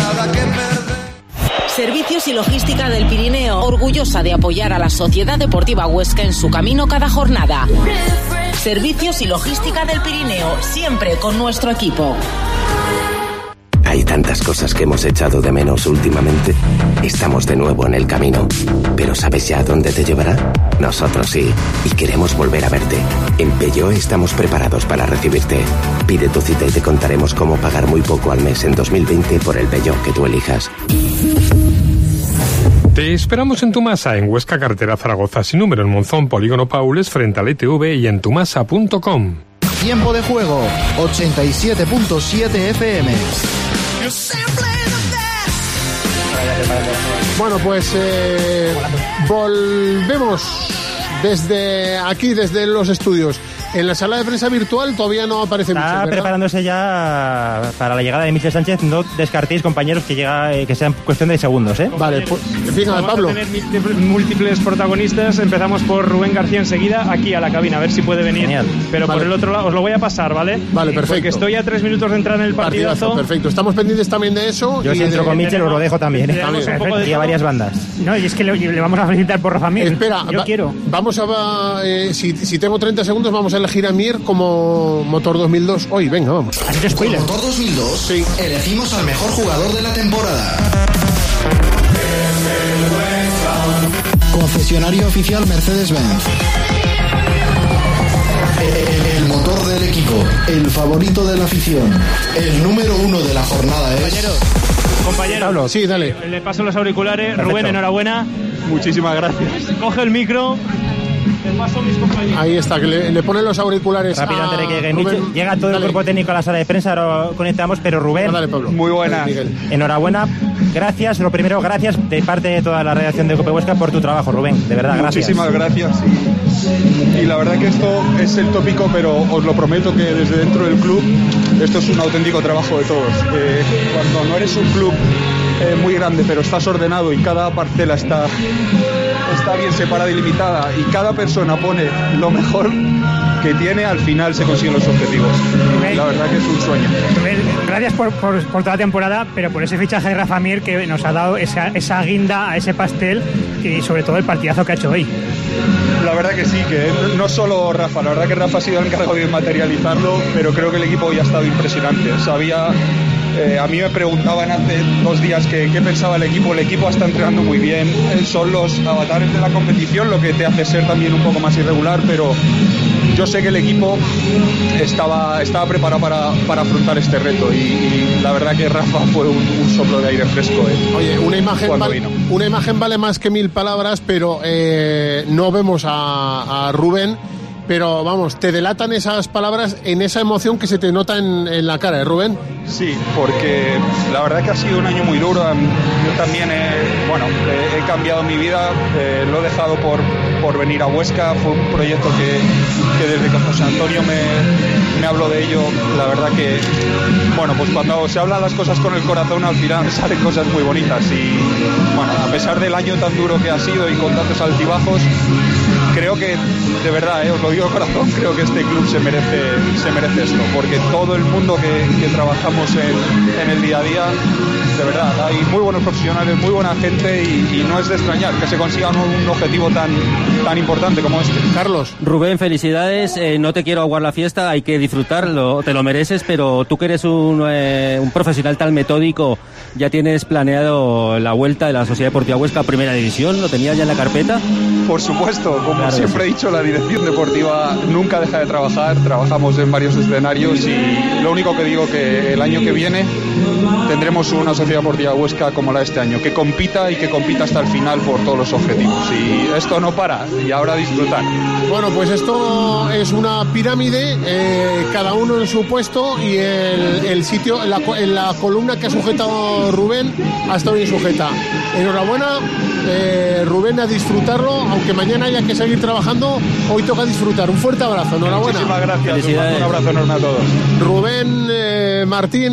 Speaker 25: Servicios y Logística del Pirineo, orgullosa de apoyar a la Sociedad Deportiva Huesca en su camino cada jornada. Servicios y Logística del Pirineo, siempre con nuestro equipo.
Speaker 22: Hay tantas cosas que hemos echado de menos últimamente. Estamos de nuevo en el camino. ¿Pero sabes ya dónde te llevará? Nosotros sí, y queremos volver a verte. En Peugeot estamos preparados para recibirte. Pide tu cita y te contaremos cómo pagar muy poco al mes en 2020 por el Peugeot que tú elijas.
Speaker 4: Te esperamos en Tumasa, en Huesca, carretera Zaragoza sin número, en Monzón, Polígono Paules, frente al ETV y en tumasa.com.
Speaker 14: Tiempo de juego, 87.7 FM.
Speaker 1: Bueno, pues volvemos desde aquí, desde los estudios. En la sala de prensa virtual todavía no aparece Michel,
Speaker 6: Está
Speaker 1: ¿verdad?
Speaker 6: preparándose ya para la llegada de Michel Sánchez. No descartéis, compañeros, que sean cuestión de segundos, ¿eh?
Speaker 1: Vale, pues fíjate, Pablo.
Speaker 13: Vamos a tener múltiples protagonistas. Empezamos por Rubén García enseguida, aquí a la cabina, a ver si puede venir.
Speaker 6: Genial.
Speaker 13: Pero
Speaker 1: Vale.
Speaker 13: por el otro lado, os lo voy a pasar, ¿vale?
Speaker 1: Vale, perfecto.
Speaker 13: Porque estoy a 3 minutos de entrar en el partidazo.
Speaker 1: Perfecto. Estamos pendientes también de eso.
Speaker 6: Yo
Speaker 1: y
Speaker 6: si entro con Michel os lo dejo también, ¿eh?
Speaker 13: tenemos un poco de
Speaker 6: Y a
Speaker 13: todo.
Speaker 6: varias bandas.
Speaker 3: No, y es que le vamos a felicitar por Rafa Mir.
Speaker 1: Espera,
Speaker 3: Yo quiero.
Speaker 1: Vamos a si tengo 30 segundos, vamos a elegir a Mir como motor 2002. Hoy, venga, vamos.
Speaker 14: Con Motor 2002 elegimos al mejor jugador de la temporada. Concesionario oficial Mercedes-Benz. El motor del equipo, el favorito de la afición, el número 1 de la jornada es...
Speaker 13: Compañero,
Speaker 1: sí, dale.
Speaker 13: Le paso los auriculares.
Speaker 1: Perfecto.
Speaker 13: Rubén, enhorabuena.
Speaker 5: Muchísimas gracias.
Speaker 13: Coge el micro. Te paso a mis compañeros.
Speaker 1: Ahí está, que le ponen los auriculares
Speaker 6: Rápido,
Speaker 1: a
Speaker 6: antes de que llegue
Speaker 1: Rubén.
Speaker 6: Michel. Llega todo el cuerpo técnico a la sala de prensa, ahora conectamos, pero Rubén,
Speaker 1: Dale, Pablo.
Speaker 5: Muy buena.
Speaker 6: enhorabuena, gracias, lo primero, gracias de parte de toda la redacción de Cope Huesca por tu trabajo, Rubén, de verdad, gracias.
Speaker 5: Muchísimas gracias. Y la verdad que esto es el tópico, pero os lo prometo que desde dentro del club esto es un auténtico trabajo de todos. Cuando no eres un club muy grande, pero estás ordenado y cada parcela está bien separada y limitada y cada persona pone lo mejor que tiene, al final se consiguen los objetivos. Y la verdad que es un sueño.
Speaker 3: Rubén, gracias por toda la temporada, pero por ese fichaje de Rafa Mir que nos ha dado esa guinda a ese pastel y sobre todo el partidazo que ha hecho hoy.
Speaker 5: La verdad que sí, que no solo Rafa, la verdad que Rafa ha sido el encargado de materializarlo, pero creo que el equipo hoy ha estado impresionante. A mí me preguntaban hace 2 días qué pensaba el equipo está entrenando muy bien, son los avatares de la competición lo que te hace ser también un poco más irregular, pero yo sé que el equipo estaba preparado para afrontar este reto y la verdad que Rafa fue un soplo de aire fresco.
Speaker 1: Oye, una imagen vale más que 1000 palabras, pero no vemos a Rubén. Pero vamos, te delatan esas palabras en esa emoción que se te nota en la cara, ¿eh, Rubén?
Speaker 5: Sí, porque la verdad que ha sido un año muy duro. Yo también he cambiado mi vida, lo he dejado por venir a Huesca. Fue un proyecto que desde que José Antonio me habló de ello, la verdad que, bueno, pues cuando se hablan las cosas con el corazón al final salen cosas muy bonitas. Y bueno, a pesar del año tan duro que ha sido y con tantos altibajos, creo que, de verdad, os lo digo de corazón, creo que este club se merece esto, porque todo el mundo que trabajamos en el día a día, de verdad, hay muy buenos profesionales, muy buena gente y no es de extrañar que se consiga un objetivo tan importante como este.
Speaker 1: Carlos.
Speaker 2: Rubén, felicidades, no te quiero aguar la fiesta, hay que disfrutarlo, te lo mereces, pero tú que eres un profesional tan metódico, ya tienes planeado la vuelta de la Sociedad Deportiva Huesca a Primera División, ¿lo tenías ya en la carpeta?
Speaker 5: Por supuesto, como
Speaker 2: Claro,
Speaker 5: siempre
Speaker 2: sí.
Speaker 5: he dicho, la dirección deportiva nunca deja de trabajar, trabajamos en varios escenarios y lo único que digo que el año que viene tendremos una Sociedad Deportiva Huesca como la de este año, que compita hasta el final por todos los objetivos y esto no para y ahora disfrutar.
Speaker 1: Bueno, pues esto es una pirámide, cada uno en su puesto y el sitio, en la columna que ha sujetado Rubén ha estado bien sujeta. Enhorabuena, Rubén, a disfrutarlo, aunque mañana haya que seguir trabajando, hoy toca disfrutar. Un fuerte abrazo, enhorabuena.
Speaker 5: Muchísimas gracias, os mando un abrazo enorme a todos.
Speaker 1: Rubén Martín,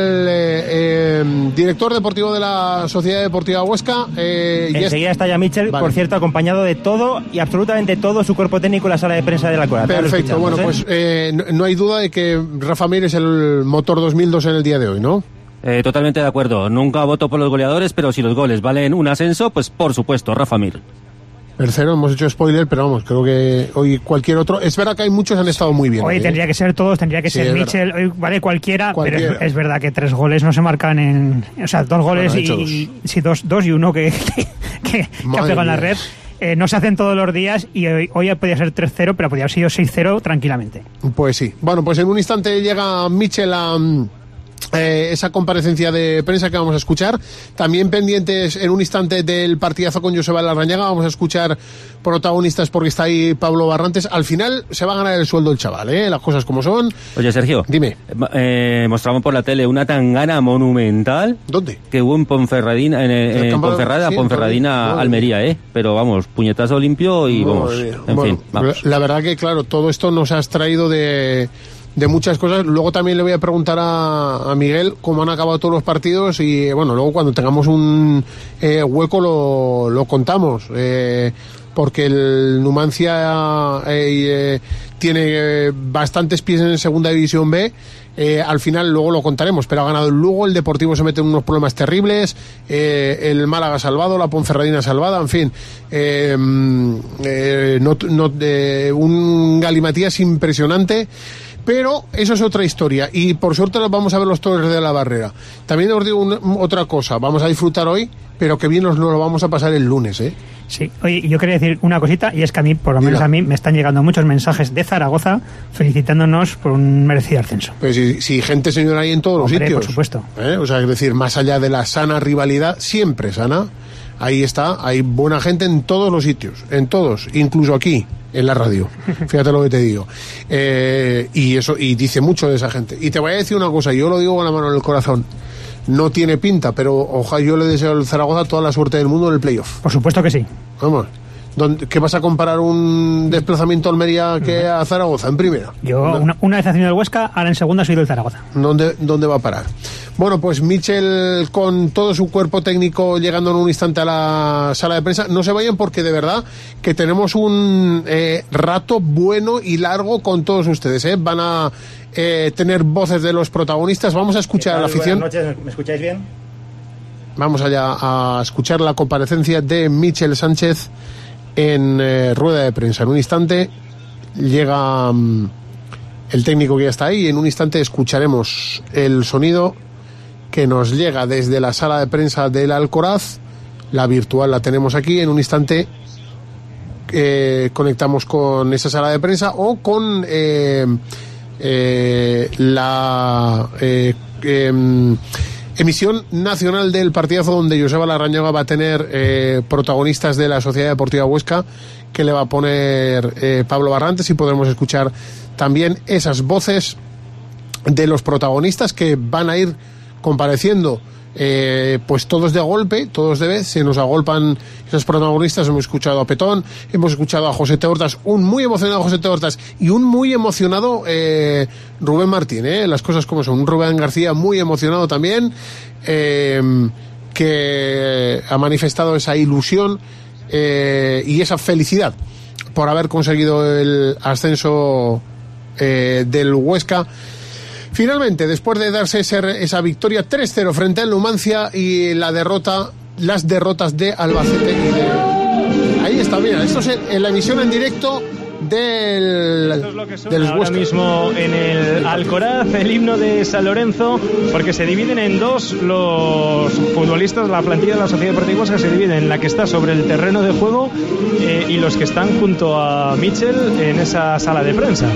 Speaker 1: el director deportivo de la Sociedad Deportiva Huesca.
Speaker 6: Enseguida está ya Michel,
Speaker 1: Vale.
Speaker 6: por cierto, acompañado de todo y absolutamente todo su cuerpo técnico en la sala de prensa de la Cora.
Speaker 1: Perfecto, bueno, pues no hay duda de que Rafa Mir es el motor 2002 en el día de hoy, ¿no?
Speaker 2: Totalmente de acuerdo, nunca voto por los goleadores, pero si los goles valen un ascenso, pues por supuesto, Rafa Mir.
Speaker 1: Tercero, hemos hecho spoiler, pero vamos, creo que hoy cualquier otro. Es verdad que hay muchos que han estado muy bien.
Speaker 3: Hoy tendría que ser todos, tendría que
Speaker 1: Sí,
Speaker 3: ser
Speaker 1: es
Speaker 3: Michel, hoy vale cualquiera,
Speaker 1: Cualquiera.
Speaker 3: pero es verdad que 3 goles no se marcan en... O sea, 2 goles
Speaker 1: Bueno, ha hecho
Speaker 3: y sí, dos y uno que ha
Speaker 1: Madre
Speaker 3: pegado en la
Speaker 1: mía.
Speaker 3: red. No se hacen todos los días y hoy podía ser 3-0, pero podía haber sido 6-0 tranquilamente.
Speaker 1: Pues sí. Bueno, pues en un instante llega Michel esa comparecencia de prensa que vamos a escuchar. También pendientes en un instante del partidazo con Joseba Larrañaga. Vamos a escuchar protagonistas porque está ahí Pablo Barrantes. Al final se va a ganar el sueldo el chaval, las cosas como son.
Speaker 2: Oye, Sergio,
Speaker 1: dime.
Speaker 2: Mostramos por la tele una tangana monumental.
Speaker 1: ¿Dónde?
Speaker 2: Que hubo en Ponferradina, en Ponferradina, Almería, pero vamos, puñetazo limpio y vamos, en fin, vamos.
Speaker 1: La verdad que claro, todo esto nos has traído de muchas cosas. Luego también le voy a preguntar a Miguel cómo han acabado todos los partidos y bueno, luego cuando tengamos un hueco lo contamos, porque el Numancia tiene bastantes pies en Segunda División B. Al final luego lo contaremos, pero ha ganado el Lugo, el Deportivo se mete en unos problemas terribles, el Málaga salvado, la Ponferradina salvada, en fin, un galimatías impresionante. Pero eso es otra historia y por suerte vamos a ver los toros de la Barrera. También os digo otra cosa, vamos a disfrutar hoy, pero que bien nos lo vamos a pasar el lunes,
Speaker 3: Sí, oye, yo quería decir una cosita, y es que a mí, por lo menos a mí, me están llegando muchos mensajes de Zaragoza felicitándonos por un merecido ascenso.
Speaker 1: Pues si gente, señora, hay en todos los sitios.
Speaker 3: Por supuesto.
Speaker 1: O sea, es decir, más allá de la sana rivalidad, siempre sana, ahí está, hay buena gente en todos los sitios, en todos, incluso aquí, en la radio. Fíjate lo que te digo. Y eso, y dice mucho de esa gente. Y te voy a decir una cosa, yo lo digo con la mano en el corazón. No tiene pinta, pero ojalá, yo le deseo al Zaragoza toda la suerte del mundo en el playoff.
Speaker 3: Por supuesto que sí.
Speaker 1: Vamos. ¿Qué vas a comparar un desplazamiento a Almería que a Zaragoza en primera?
Speaker 3: Yo una vez haciendo el Huesca, ahora en segunda soy del Zaragoza.
Speaker 1: ¿Dónde va a parar? Bueno, pues Michel con todo su cuerpo técnico llegando en un instante a la sala de prensa. No se vayan porque de verdad que tenemos un rato bueno y largo con todos ustedes. Van a tener voces de los protagonistas. Vamos a escuchar a la afición.
Speaker 6: Buenas noches, ¿me escucháis bien?
Speaker 1: Vamos allá a escuchar la comparecencia de Michel Sánchez en rueda de prensa. En un instante llega el técnico que ya está ahí y en un instante escucharemos el sonido que nos llega desde la sala de prensa del Alcoraz. La virtual la tenemos aquí. En un instante conectamos con esa sala de prensa o con la emisión nacional del partidazo donde Joseba Larrañaga va a tener protagonistas de la Sociedad Deportiva Huesca que le va a poner Pablo Barrantes, y podremos escuchar también esas voces de los protagonistas que van a ir compareciendo pues todos de golpe, todos de vez. Se nos agolpan esos protagonistas. Hemos escuchado a Petón, hemos escuchado a José T. Hortas, un muy emocionado José T. Hortas y un muy emocionado Rubén Martín, las cosas como son. Un Rubén García muy emocionado también, que ha manifestado esa ilusión y esa felicidad por haber conseguido el ascenso del Huesca. Finalmente, después de darse esa victoria 3-0 frente al Numancia y las derrotas de Albacete y de... Ahí está, mira, esto es en la emisión en directo del
Speaker 13: ahora Huesca. Mismo en el Alcoraz, el himno de San Lorenzo, porque se dividen en dos los futbolistas, la plantilla de la Sociedad Deportiva Huesca se divide en la que está sobre el terreno de juego y los que están junto a Michel en esa sala de prensa.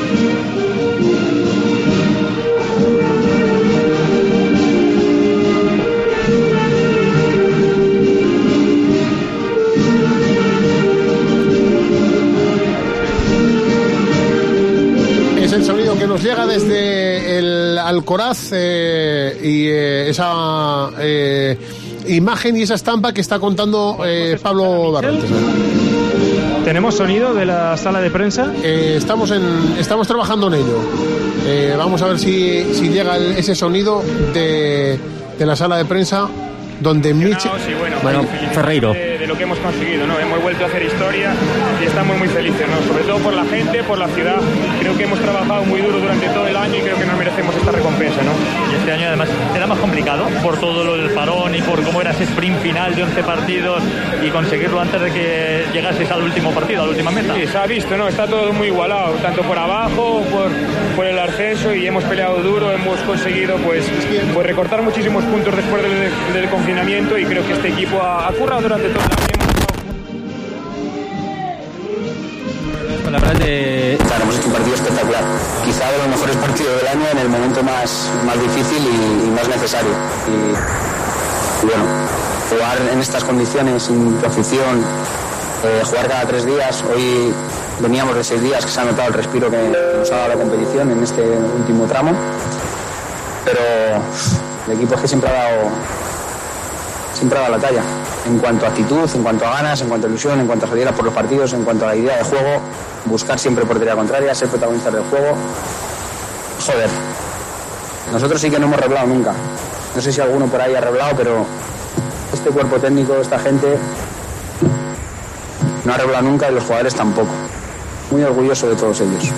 Speaker 1: El sonido que nos llega desde el Alcoraz y esa imagen y esa estampa que está contando Pablo Barrantes.
Speaker 13: ¿Tenemos sonido de la sala de prensa?
Speaker 1: Estamos trabajando en ello. Vamos a ver si llega ese sonido de la sala de prensa donde Michel...
Speaker 2: Bueno, Ferreiro.
Speaker 7: De lo que hemos conseguido, ¿no? Hemos vuelto a hacer historia y estamos muy felices, ¿no? Sobre todo por la gente, por la ciudad. Creo que hemos trabajado muy duro durante todo el año y creo que nos merecemos esta recompensa, ¿no?
Speaker 8: Y este año además era más complicado por todo lo del parón y por cómo era ese sprint final de 11 partidos y conseguirlo antes de que llegases al último partido, a la última meta.
Speaker 7: Sí, se ha visto, ¿no? Está todo muy igualado, tanto por abajo, por el ascenso, y hemos peleado duro, hemos conseguido pues recortar muchísimos puntos después del confinamiento, y creo que este equipo ha currado durante todo el año.
Speaker 2: palabras de...
Speaker 9: Claro, hemos hecho un partido espectacular. Quizá de los mejores partidos del año en el momento más difícil y más necesario. Y bueno, jugar en estas condiciones, sin tu afición, jugar cada 3 días. Hoy veníamos de 6 días, que se ha notado el respiro que nos ha dado la competición en este último tramo. Pero el equipo es que siempre ha dado la talla. En cuanto a actitud, en cuanto a ganas, en cuanto a ilusión, en cuanto a salir a por los partidos, en cuanto a la idea de juego, buscar siempre portería contraria, ser protagonistas del juego. Joder, nosotros sí que no hemos reblado nunca. No sé si alguno por ahí ha reblado, pero este cuerpo técnico, esta gente, no ha reblado nunca y los jugadores tampoco. Muy orgulloso de todos ellos.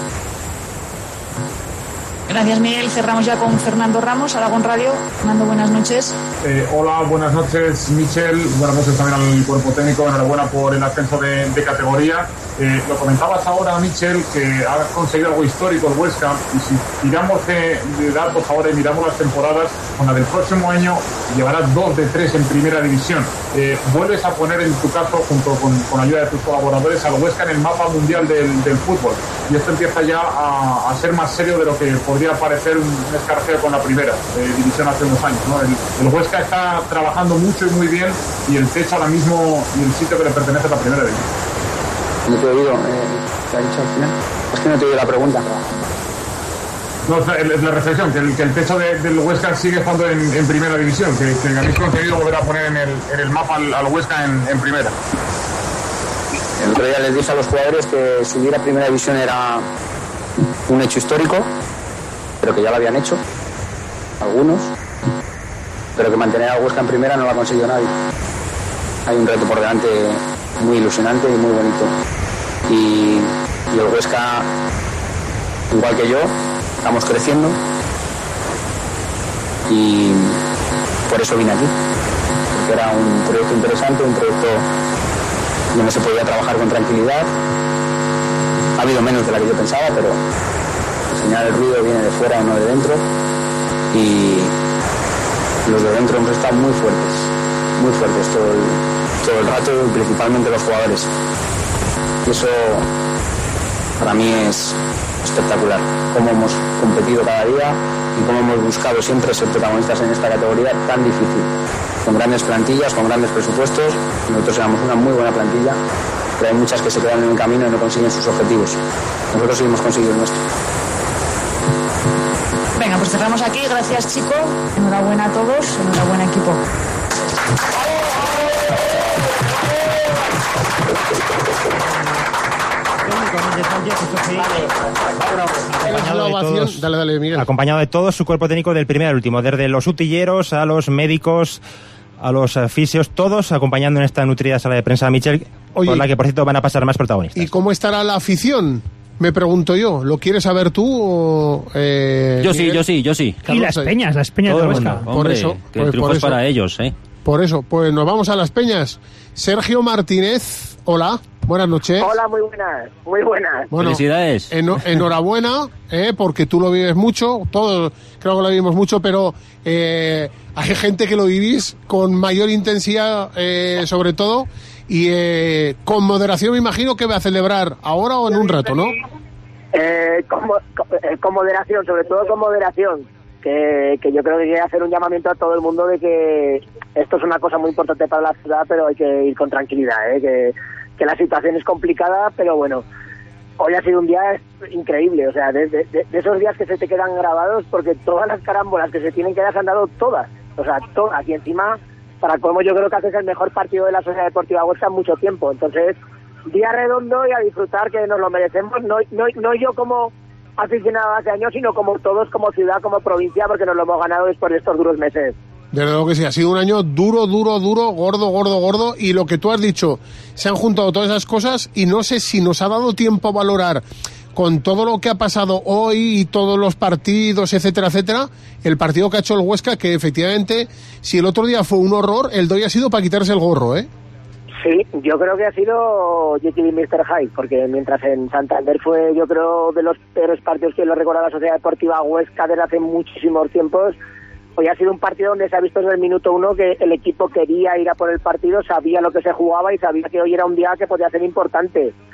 Speaker 10: Gracias, Miguel. Cerramos ya con Fernando Ramos, Aragón Radio. Fernando, buenas noches.
Speaker 11: Hola, buenas noches, Michel. Buenas noches también al cuerpo técnico. Enhorabuena por el ascenso de categoría. Lo comentabas ahora, Michel, que ha conseguido algo histórico el Huesca. Y si tiramos de datos ahora y miramos las temporadas, con la del próximo año llevarás 2 de 3 en primera división. Vuelves a poner, en tu caso, junto con ayuda de tus colaboradores, al Huesca en el mapa mundial del fútbol. Y esto empieza ya a ser más serio de lo que podría parecer un escarceo con la primera división hace unos años, ¿no? El Huesca está trabajando mucho y muy bien, y el techo ahora mismo y el sitio que le pertenece a la primera división.
Speaker 9: No te he oído, ¿qué ha dicho al final? Es que no te he oído la pregunta.
Speaker 11: No, la reflexión, que el techo del Huesca sigue estando en primera división, que habéis conseguido volver a poner en el mapa al Huesca en primera.
Speaker 9: El otro día les dije a los jugadores que subir a primera división era un hecho histórico, pero que ya lo habían hecho algunos, pero que mantener al Huesca en primera no lo ha conseguido nadie. Hay un reto por delante muy ilusionante y muy bonito, y el Huesca, igual que yo, estamos creciendo, y por eso vine aquí, porque era un proyecto interesante, un proyecto donde se podía trabajar con tranquilidad. Ha habido menos de la que yo pensaba, pero al final el ruido viene de fuera, no de dentro, y los de dentro hemos estado muy fuertes todo el rato, y principalmente los jugadores. Y eso para mí es espectacular, cómo hemos competido cada día y cómo hemos buscado siempre ser protagonistas en esta categoría tan difícil, con grandes plantillas, con grandes presupuestos. Nosotros éramos una muy buena plantilla, pero hay muchas que se quedan en el camino y no consiguen sus objetivos. Nosotros sí hemos conseguido el nuestro.
Speaker 10: Venga, pues cerramos aquí. Gracias, chico. Enhorabuena a todos. Enhorabuena, equipo.
Speaker 6: Acompañado de todos su cuerpo técnico del primer al último, desde los utilleros a los médicos, a los fisios, todos acompañando en esta nutrida sala de prensa a Michel, por la que por cierto van a pasar más protagonistas.
Speaker 1: ¿Y cómo estará la afición? Me pregunto yo, ¿lo quieres saber tú o...?
Speaker 2: Yo sí.
Speaker 3: Y las peñas de Huesca.
Speaker 2: Por eso, que el triunfo es para ellos,
Speaker 1: Por eso, pues nos vamos a las peñas. Sergio Martínez, hola, buenas noches.
Speaker 12: Hola, muy buenas.
Speaker 1: Bueno,
Speaker 2: felicidades.
Speaker 1: Enhorabuena, porque tú lo vives mucho, todos creo que lo vivimos mucho, pero hay gente que lo vivís con mayor intensidad, sobre todo, y con moderación. Me imagino que va a celebrar ahora o en un rato, ¿no?
Speaker 12: Con moderación, sobre todo con moderación. Que yo creo que quiere hacer un llamamiento a todo el mundo de que esto es una cosa muy importante para la ciudad, pero hay que ir con tranquilidad, que la situación es complicada, pero bueno, hoy ha sido un día increíble, o sea, de esos días que se te quedan grabados, porque todas las carámbolas que se tienen que dar se han dado todas, y encima, para colmo, yo creo que haces el mejor partido de la Sociedad Deportiva Huesca en mucho tiempo. Entonces, día redondo y a disfrutar, que nos lo merecemos, no yo como aficionado hace años, sino como todos, como ciudad, como provincia, porque nos lo hemos ganado después de estos duros meses.
Speaker 1: Desde luego que sí, ha sido un año duro, gordo, y lo que tú has dicho, se han juntado todas esas cosas, y no sé si nos ha dado tiempo a valorar, con todo lo que ha pasado hoy y todos los partidos, etcétera, el partido que ha hecho el Huesca, que efectivamente, si el otro día fue un horror, el de hoy ha sido para quitarse el gorro, ¿eh?
Speaker 12: Sí, yo creo que ha sido Jekyll y Mr. Hyde, porque mientras en Santander fue, yo creo, de los peores partidos que lo recuerda la Sociedad Deportiva Huesca desde hace muchísimos tiempos, hoy ha sido un partido donde se ha visto desde el minuto 1 que el equipo quería ir a por el partido, sabía lo que se jugaba y sabía que hoy era un día que podía ser importante.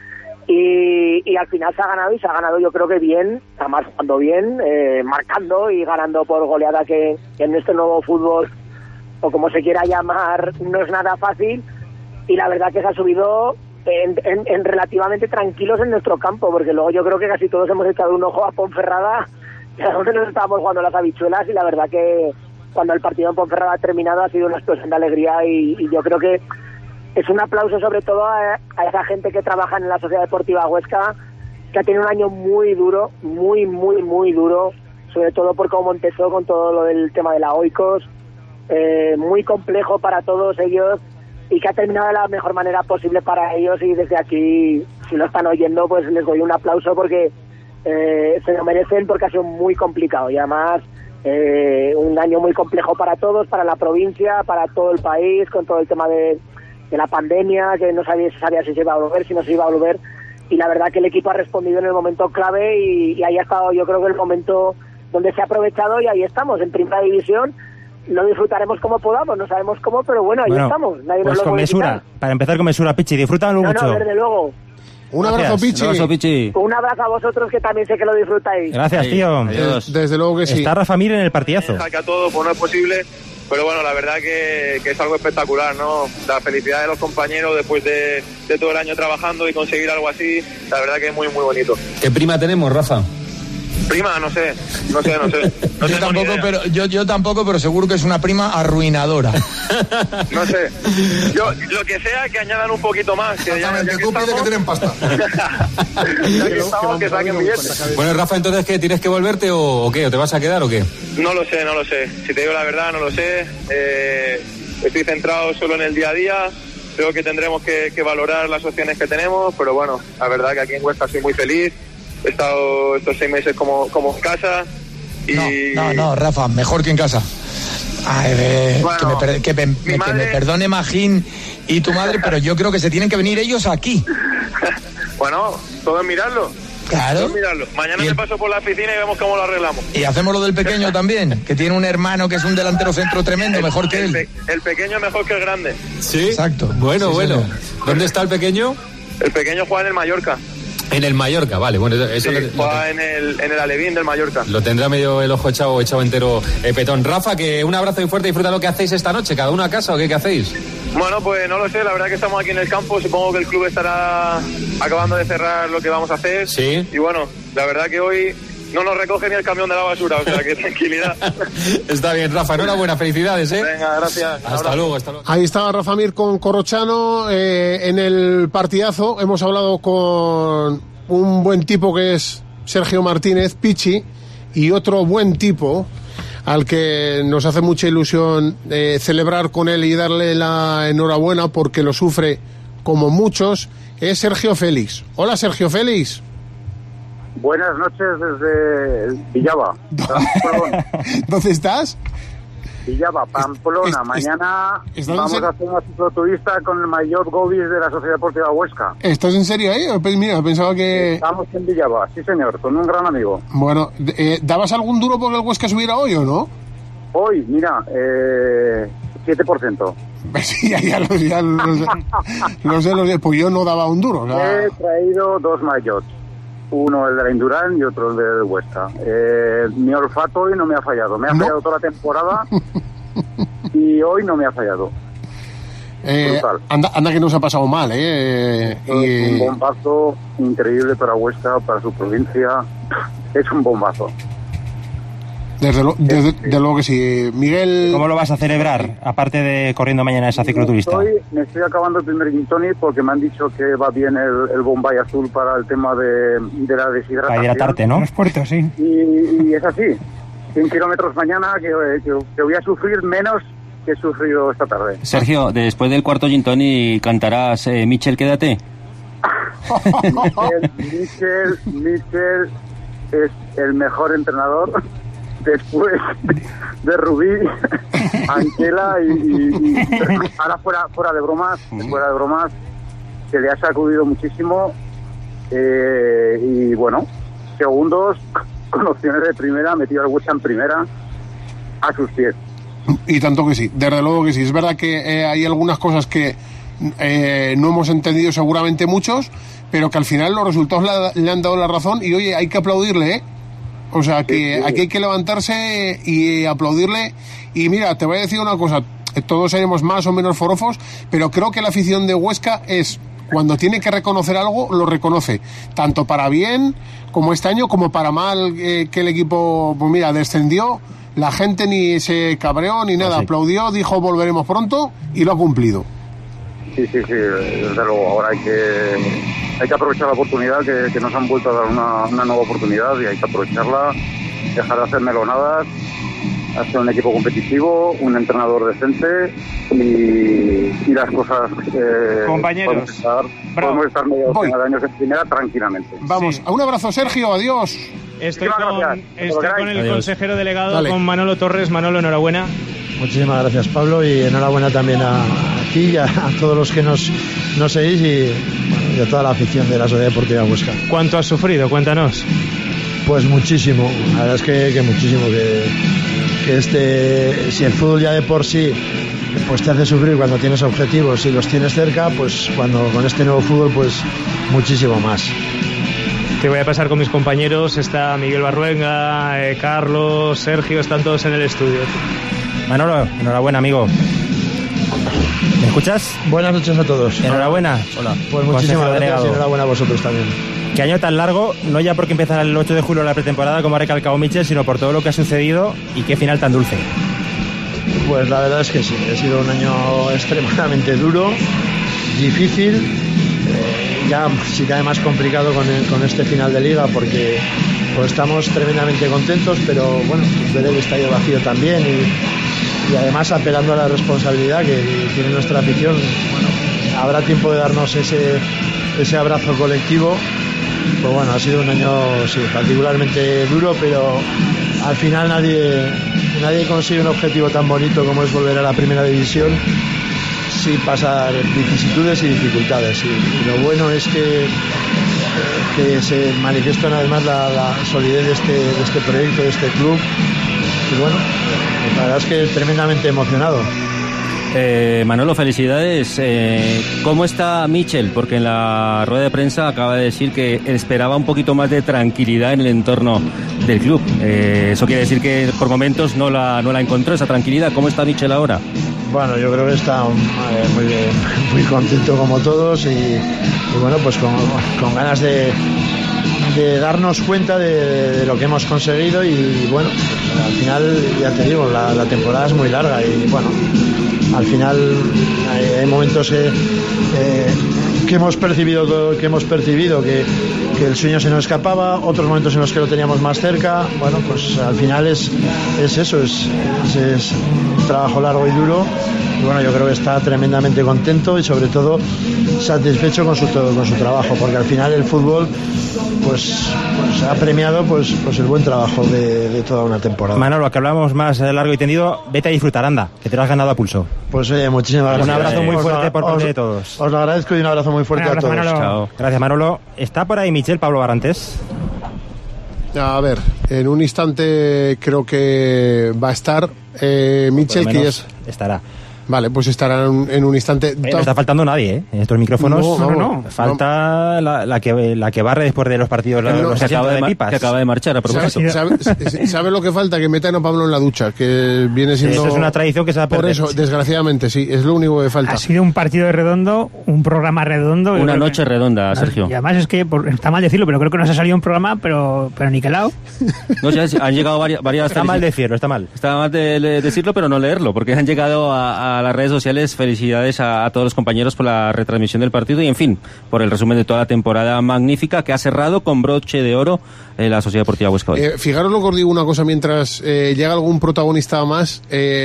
Speaker 12: Y al final se ha ganado yo creo que bien, además jugando bien, marcando y ganando por goleada, que en este nuevo fútbol, o como se quiera llamar, no es nada fácil. Y la verdad que se ha subido en relativamente tranquilos en nuestro campo, porque luego yo creo que casi todos hemos echado un ojo a Ponferrada, donde nos estábamos jugando las habichuelas, y la verdad que cuando el partido en Ponferrada ha terminado ha sido una explosión de alegría, y yo creo que es un aplauso sobre todo a esa gente que trabaja en la Sociedad Deportiva Huesca, que ha tenido un año muy duro, muy duro, sobre todo por cómo empezó con todo lo del tema de la Oikos, muy complejo para todos ellos, y que ha terminado de la mejor manera posible para ellos. Y desde aquí, si lo están oyendo, pues les doy un aplauso, porque se lo merecen, porque ha sido muy complicado, y además un año muy complejo para todos, para la provincia, para todo el país, con todo el tema de la pandemia, que no sabía si se iba a volver, si no se iba a volver, y la verdad que el equipo ha respondido en el momento clave, y ahí ha estado yo creo que el momento donde se ha aprovechado, y ahí estamos, en primera división. Lo disfrutaremos como podamos, no sabemos cómo, pero bueno, ahí estamos. Nadie
Speaker 6: pues
Speaker 12: nos lo
Speaker 6: con mesura, para empezar con mesura, Pichi, disfrútalo mucho.
Speaker 12: No, desde luego.
Speaker 1: Un abrazo, Pichi.
Speaker 2: Un abrazo, Pichi.
Speaker 12: Un abrazo a vosotros, que también sé que lo disfrutáis.
Speaker 6: Gracias, tío.
Speaker 1: Desde luego que sí.
Speaker 6: Está Rafa Mir en el partidazo.
Speaker 15: Que a todo, pues no es posible, pero bueno, la verdad que es algo espectacular, ¿no? La felicidad de los compañeros después de todo el año trabajando y conseguir algo así, la verdad que es muy bonito.
Speaker 16: ¿Qué prima tenemos, Rafa?
Speaker 15: Prima, no sé.
Speaker 17: Yo tampoco, pero seguro que es una prima arruinadora.
Speaker 15: No sé. Yo, lo que sea, que añadan un poquito más. Que ya que
Speaker 17: tú pides que tienen pasta.
Speaker 15: Ya que estamos, que saquen billetes.
Speaker 16: Bueno, Rafa, entonces, ¿qué? ¿Tienes que volverte o qué? ¿O te vas a quedar o qué?
Speaker 15: No lo sé. Si te digo la verdad, no lo sé. Estoy centrado solo en el día a día. Creo que tendremos que valorar las opciones que tenemos, pero bueno, la verdad que aquí en Huesca soy muy feliz. He estado estos 6 meses como en casa y...
Speaker 17: No, Rafa, mejor que en casa. Bueno, que me perdone Magín y tu madre, pero yo creo que se tienen que venir ellos aquí.
Speaker 15: Bueno, todo es mirarlo.
Speaker 17: Claro.
Speaker 15: Todo es mirarlo. Mañana me paso por la piscina y vemos cómo lo arreglamos.
Speaker 17: Y hacemos lo del pequeño también, que tiene un hermano que es un delantero centro tremendo, mejor que él.
Speaker 15: El pequeño es mejor que el grande.
Speaker 16: Sí,
Speaker 17: exacto.
Speaker 16: Bueno.
Speaker 17: Señor.
Speaker 16: ¿Dónde está el pequeño?
Speaker 15: El pequeño juega en el Mallorca.
Speaker 16: En el Mallorca, vale, bueno, eso
Speaker 15: juega en el Alevín del Mallorca.
Speaker 16: Lo tendrá medio el ojo echado entero petón. Rafa, que un abrazo muy fuerte, disfruta lo que hacéis esta noche, cada uno a casa, ¿o qué hacéis?
Speaker 15: Bueno, pues no lo sé, la verdad que estamos aquí en el campo, supongo que el club estará acabando de cerrar lo que vamos a hacer.
Speaker 16: Sí.
Speaker 15: Y bueno, la verdad que hoy no nos recoge ni el camión de la basura, o sea que tranquilidad.
Speaker 16: Está bien, Rafa, enhorabuena, felicidades, ¿eh?
Speaker 15: Venga, gracias.
Speaker 16: Hasta luego.
Speaker 1: Ahí estaba Rafa Mir con Corrochano en el partidazo. Hemos hablado con un buen tipo que es Sergio Martínez, Pichi, y otro buen tipo al que nos hace mucha ilusión celebrar con él y darle la enhorabuena porque lo sufre como muchos, es Sergio Félix. Hola, Sergio Félix.
Speaker 18: Buenas noches desde Villava.
Speaker 1: ¿Dónde estás?
Speaker 18: Villava, Pamplona. Mañana vamos a hacer una cicloturista con el mayor Gobis de la Sociedad Deportiva Huesca.
Speaker 1: ¿Estás en serio ahí? Pues mira, pensaba que...
Speaker 18: Estamos en Villava, sí señor, con un gran amigo.
Speaker 1: Bueno, ¿dabas algún duro porque el Huesca subiera hoy o no?
Speaker 18: Hoy, mira, 7%.
Speaker 1: Sí, ya lo sé, pues yo no daba un duro.
Speaker 18: He traído 2 maillots. Uno el de la Indurán y otro el del Huesca. Mi olfato hoy no me ha fallado. Me ha fallado toda la temporada y hoy no me ha fallado.
Speaker 1: Anda que nos ha pasado mal,
Speaker 18: Un bombazo increíble para Huesca, para su provincia. Es un bombazo.
Speaker 1: Desde luego que sí. Miguel...
Speaker 6: ¿Cómo lo vas a celebrar, aparte de corriendo mañana esa cicloturista?
Speaker 18: Me estoy acabando el primer gin tonic porque me han dicho que va bien el Bombay azul para el tema de la deshidratación.
Speaker 6: Para hidratarte, ¿no?
Speaker 3: Los puertos, sí.
Speaker 18: Y es así. 100 kilómetros mañana que voy a sufrir menos que he sufrido esta tarde.
Speaker 2: Sergio, después del cuarto gin tonic cantarás Michel, quédate.
Speaker 18: Michel es el mejor entrenador después de Rubí, Anquela y ahora fuera de bromas, que le ha sacudido muchísimo y bueno, segundos con opciones de primera, metido al Huesca en primera a sus pies.
Speaker 1: Y tanto que sí, desde luego que sí. Es verdad que hay algunas cosas que no hemos entendido seguramente muchos, pero que al final los resultados le han dado la razón y oye, hay que aplaudirle, ¿eh? O sea, que aquí hay que levantarse y aplaudirle. Y mira, te voy a decir una cosa, todos seremos más o menos forofos, pero creo que la afición de Huesca es, cuando tiene que reconocer algo, lo reconoce, tanto para bien como este año, como para mal, que el equipo, pues mira, descendió, la gente ni se cabreó ni nada, aplaudió, dijo volveremos pronto y lo ha cumplido.
Speaker 18: Sí, desde luego, ahora hay que aprovechar la oportunidad que nos han vuelto a dar una nueva oportunidad y hay que aprovecharla, dejar de hacer melonadas, hacer un equipo competitivo, un entrenador decente y las cosas...
Speaker 13: compañeros,
Speaker 18: podemos estar medio de años de primera tranquilamente.
Speaker 1: Vamos, un abrazo, Sergio, adiós.
Speaker 13: Estoy con el consejero delegado, con Manolo Torres. Manolo, enhorabuena.
Speaker 19: Muchísimas gracias, Pablo, y enhorabuena también a ti y a todos los que nos seguís y a toda la afición de la Sociedad Deportiva Huesca.
Speaker 13: ¿Cuánto has sufrido? Cuéntanos.
Speaker 19: Pues muchísimo, la verdad es que muchísimo, que si el fútbol ya de por sí pues te hace sufrir cuando tienes objetivos y los tienes cerca, pues cuando con este nuevo fútbol pues muchísimo más.
Speaker 13: Te voy a pasar con mis compañeros, está Miguel Barruenga, Carlos, Sergio, están todos en el estudio.
Speaker 6: Manolo, enhorabuena, amigo. ¿Me escuchas?
Speaker 19: Buenas noches a todos.
Speaker 6: Enhorabuena.
Speaker 19: Hola. Pues muchísimas gracias y enhorabuena a vosotros también.
Speaker 6: Qué año tan largo, no ya porque empezara el 8 de julio la pretemporada, como ha recalcado Michel, sino por todo lo que ha sucedido y qué final tan dulce.
Speaker 19: Pues la verdad es que sí, ha sido un año extremadamente duro, difícil, ya sí que además complicado con este final de liga porque pues estamos tremendamente contentos, pero bueno, ver el estadio vacío también y además apelando a la responsabilidad que tiene nuestra afición. Bueno, habrá tiempo de darnos ese abrazo colectivo. Pues bueno, ha sido un año sí, particularmente duro, pero al final nadie consigue un objetivo tan bonito como es volver a la primera división sin pasar vicisitudes y dificultades. Y lo bueno es que se manifiesta una vez más la solidez de este proyecto, de este club. Y bueno, la verdad es que tremendamente emocionado.
Speaker 2: Manolo, felicidades. ¿Cómo está Michel? Porque en la rueda de prensa acaba de decir que esperaba un poquito más de tranquilidad en el entorno del club. Eso quiere decir que por momentos no la encontró esa tranquilidad. ¿Cómo está Michel ahora?
Speaker 19: Bueno, yo creo que está muy contento como todos y bueno, pues con ganas de darnos cuenta de lo que hemos conseguido y bueno, al final ya te digo, la temporada es muy larga y bueno, al final hay momentos que hemos percibido que el sueño se nos escapaba, otros momentos en los que lo teníamos más cerca. Bueno, pues al final es eso, es un trabajo largo y duro. Y bueno, yo creo que está tremendamente contento y sobre todo satisfecho con su trabajo, porque al final el fútbol pues ha premiado pues el buen trabajo de toda una temporada.
Speaker 6: Manolo, que hablamos más largo y tendido, vete a disfrutar, anda, que te lo has ganado a pulso.
Speaker 19: Pues oye, muchísimas gracias.
Speaker 6: Un abrazo muy fuerte por parte de todos.
Speaker 19: Os lo agradezco y un abrazo muy fuerte a todos.
Speaker 6: Manolo. Chao. Gracias, Manolo. ¿Está por ahí Michel, Pablo Barrantes?
Speaker 1: A ver, en un instante creo que va a estar Michel, que
Speaker 6: estará.
Speaker 1: Vale, pues estará en un instante.
Speaker 6: No está faltando nadie, ¿eh? En estos micrófonos.
Speaker 1: No.
Speaker 6: Falta la que barre después de los partidos.
Speaker 2: Que acaba de marchar, a propósito.
Speaker 1: ¿Sabe lo que falta? Que metan a Pablo en la ducha, que viene siendo...
Speaker 6: Eso es una tradición que se va a perder.
Speaker 1: Por eso, desgraciadamente, sí, es lo único que falta.
Speaker 3: Ha sido un partido redondo, un programa redondo.
Speaker 2: Una noche redonda, Sergio.
Speaker 3: Y además es que, está mal decirlo, pero creo que nos ha salido un programa, pero niquelado.
Speaker 2: No, ya han llegado varias...
Speaker 6: Está mal decirlo, está mal.
Speaker 2: Está mal decirlo, pero no leerlo, porque han llegado a las redes sociales. Felicidades a todos los compañeros por la retransmisión del partido y, en fin, por el resumen de toda la temporada magnífica que ha cerrado con broche de oro la Sociedad Deportiva Huesca hoy.
Speaker 1: Fijaros lo que os digo una cosa, mientras llega algún protagonista más,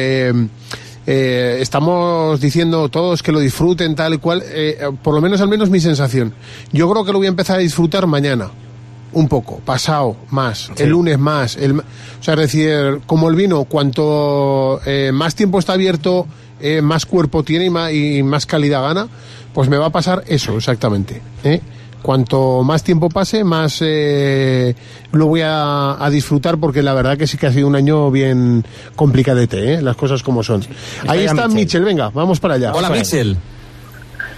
Speaker 1: estamos diciendo todos que lo disfruten tal y cual, por lo menos al menos mi sensación. Yo creo que lo voy a empezar a disfrutar mañana. Un poco, pasado más, sí. El lunes más, o sea, es decir, como el vino, cuanto más tiempo está abierto, más cuerpo tiene y más calidad gana, pues me va a pasar eso exactamente. Cuanto más tiempo pase, más lo voy a disfrutar, porque la verdad que sí que ha sido un año bien complicadete, las cosas como son. Sí. Ahí está Michel, venga, vamos para allá.
Speaker 16: Hola, Michel.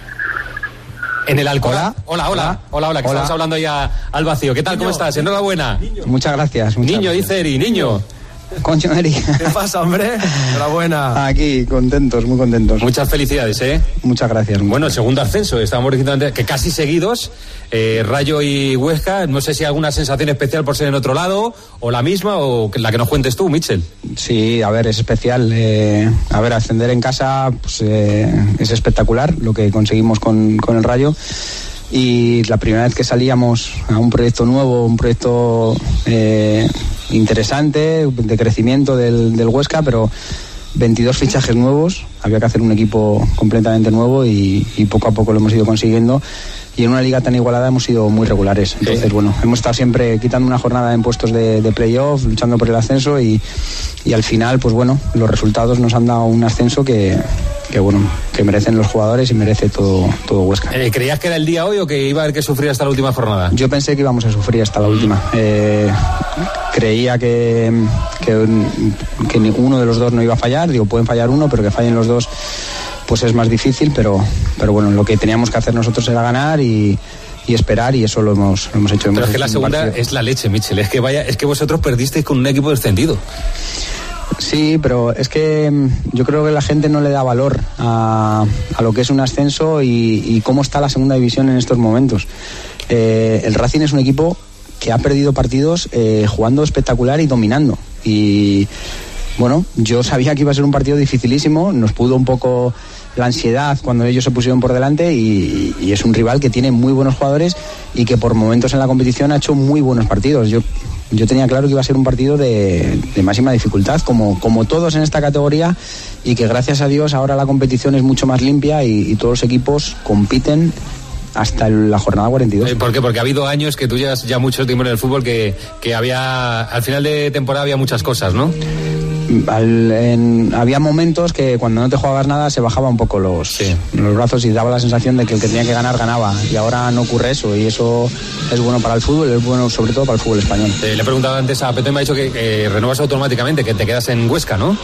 Speaker 16: en el Alcoraz. Hola, que estamos hablando ya al vacío. ¿Qué tal? Niño, ¿cómo estás? Enhorabuena.
Speaker 20: Muchas gracias.
Speaker 16: Niño, dice Eri, niño.
Speaker 20: Concho, Eri.
Speaker 16: ¿Qué pasa, hombre? Enhorabuena.
Speaker 20: Aquí, contentos, muy contentos.
Speaker 16: Muchas felicidades, ¿eh?
Speaker 20: Muchas gracias.
Speaker 16: Bueno, el segundo ascenso, estábamos diciendo antes que casi seguidos, Rayo y Huesca, no sé si alguna sensación especial por ser en otro lado, o la misma, o la que nos cuentes tú, Michel.
Speaker 20: Sí, a ver, es especial. A ver, ascender en casa pues, es espectacular lo que conseguimos con el Rayo. Y la primera vez que salíamos a un proyecto nuevo, un proyecto interesante, de crecimiento del Huesca, pero 22 fichajes nuevos, había que hacer un equipo completamente nuevo y poco a poco lo hemos ido consiguiendo. Y en una liga tan igualada hemos sido muy regulares. Entonces, bueno, hemos estado siempre quitando una jornada en puestos de playoff, luchando por el ascenso y al final, pues bueno, los resultados nos han dado un ascenso que merecen los jugadores y merece todo Huesca.
Speaker 16: ¿Creías que era el día hoy o que iba a haber que sufrir hasta la última jornada?
Speaker 20: Yo pensé que íbamos a sufrir hasta la última. Creía que ninguno de los dos no iba a fallar. Digo, pueden fallar uno, pero que fallen los dos pues es más difícil, pero bueno, lo que teníamos que hacer nosotros era ganar y esperar, y eso lo hemos hecho.
Speaker 16: Pero es que la segunda es la leche, Michel, es que vosotros perdisteis con un equipo descendido.
Speaker 20: Sí, pero es que yo creo que la gente no le da valor a lo que es un ascenso y cómo está la segunda división en estos momentos. El Racing es un equipo que ha perdido partidos jugando espectacular y dominando, y bueno, yo sabía que iba a ser un partido dificilísimo, nos pudo un poco la ansiedad cuando ellos se pusieron por delante, y es un rival que tiene muy buenos jugadores y que por momentos en la competición ha hecho muy buenos partidos. Yo tenía claro que iba a ser un partido de máxima dificultad, como todos en esta categoría, y que gracias a Dios ahora la competición es mucho más limpia y todos los equipos compiten hasta la jornada 42.
Speaker 16: ¿Por qué? Porque ha habido años que tú llevas ya mucho tiempo en el fútbol que había, al final de temporada había muchas cosas, ¿no?
Speaker 20: Había momentos que cuando no te jugabas nada se bajaba un poco los brazos y daba la sensación de que el que tenía que ganar ganaba, y ahora no ocurre eso, y eso es bueno para el fútbol, es bueno sobre todo para el fútbol español.
Speaker 16: Le he preguntado antes a Petón, me ha dicho que renuevas automáticamente, que te quedas en Huesca, ¿no?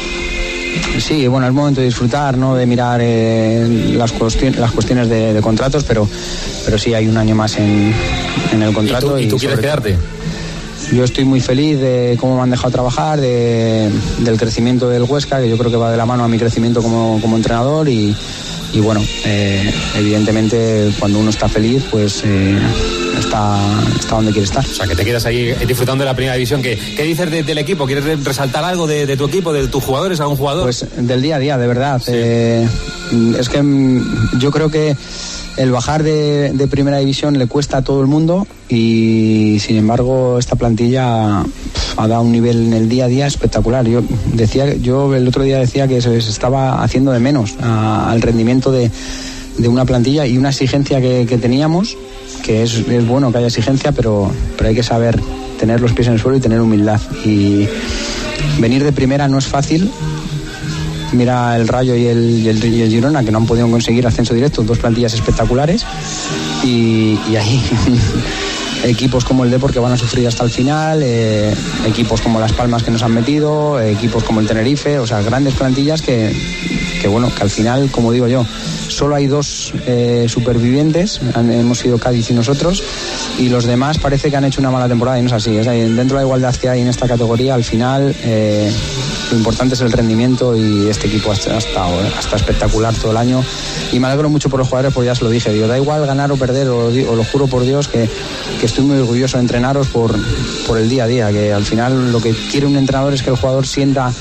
Speaker 20: Sí, bueno, es momento de disfrutar, ¿no? De mirar las cuestiones de contratos, pero sí hay un año más en el contrato.
Speaker 16: ¿Y tú quieres quedarte?
Speaker 20: Yo estoy muy feliz de cómo me han dejado trabajar, del crecimiento del Huesca, que yo creo que va de la mano a mi crecimiento como entrenador, y bueno, evidentemente cuando uno está feliz, pues está donde quiere estar.
Speaker 16: O sea, que te quedas ahí disfrutando de la primera división. ¿Qué dices del equipo? ¿Quieres resaltar algo de tu equipo, de tus jugadores, algún jugador?
Speaker 20: Pues del día a día, de verdad. Sí. Es que yo creo que el bajar de primera división le cuesta a todo el mundo, y sin embargo esta plantilla ha dado un nivel en el día a día espectacular. Yo el otro día decía que se estaba haciendo de menos al rendimiento de una plantilla y una exigencia que teníamos, que es bueno que haya exigencia, pero hay que saber tener los pies en el suelo y tener humildad, y venir de primera no es fácil. Mira el Rayo y el Girona, que no han podido conseguir ascenso directo, dos plantillas espectaculares, y ahí equipos como el Depor que van a sufrir hasta el final, equipos como Las Palmas que nos han metido, equipos como el Tenerife, o sea, grandes plantillas que bueno, que al final, como digo yo, solo hay dos supervivientes, hemos sido Cádiz y nosotros, y los demás parece que han hecho una mala temporada, y no es así. O sea, dentro de la igualdad que hay en esta categoría, al final lo importante es el rendimiento, y este equipo ha estado espectacular todo el año, y me alegro mucho por los jugadores, porque ya se lo dije, digo, da igual ganar o perder, o lo juro por Dios que estoy muy orgulloso de entrenaros por el día a día, que al final lo que quiere un entrenador es que el jugador sienta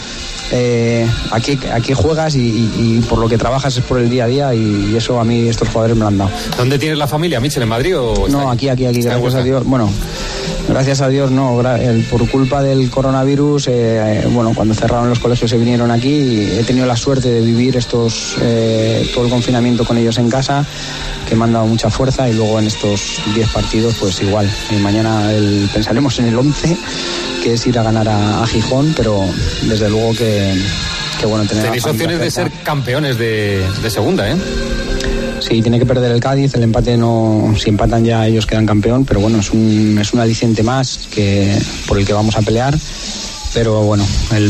Speaker 20: a qué juegas y por lo que trabajas es por el día a día, y eso a mí estos jugadores me lo han dado.
Speaker 16: ¿Dónde tienes la familia, Michel? ¿En Madrid o...?
Speaker 20: No, aquí, gracias a Dios. Bueno, gracias a Dios no, por culpa del coronavirus, bueno, cuando cerraron los colegios se vinieron aquí, y he tenido la suerte de vivir todo el confinamiento con ellos en casa, que me han dado mucha fuerza, y luego en estos 10 partidos pues igual, mañana pensaremos en el 11, que es ir a ganar a Gijón, pero desde luego que bueno,
Speaker 16: tenéis opciones de ser campeones de segunda, ¿eh?
Speaker 20: Sí, tiene que perder el Cádiz, el empate no, si empatan ya ellos quedan campeón, pero bueno, es un aliciente más por el que vamos a pelear, pero bueno,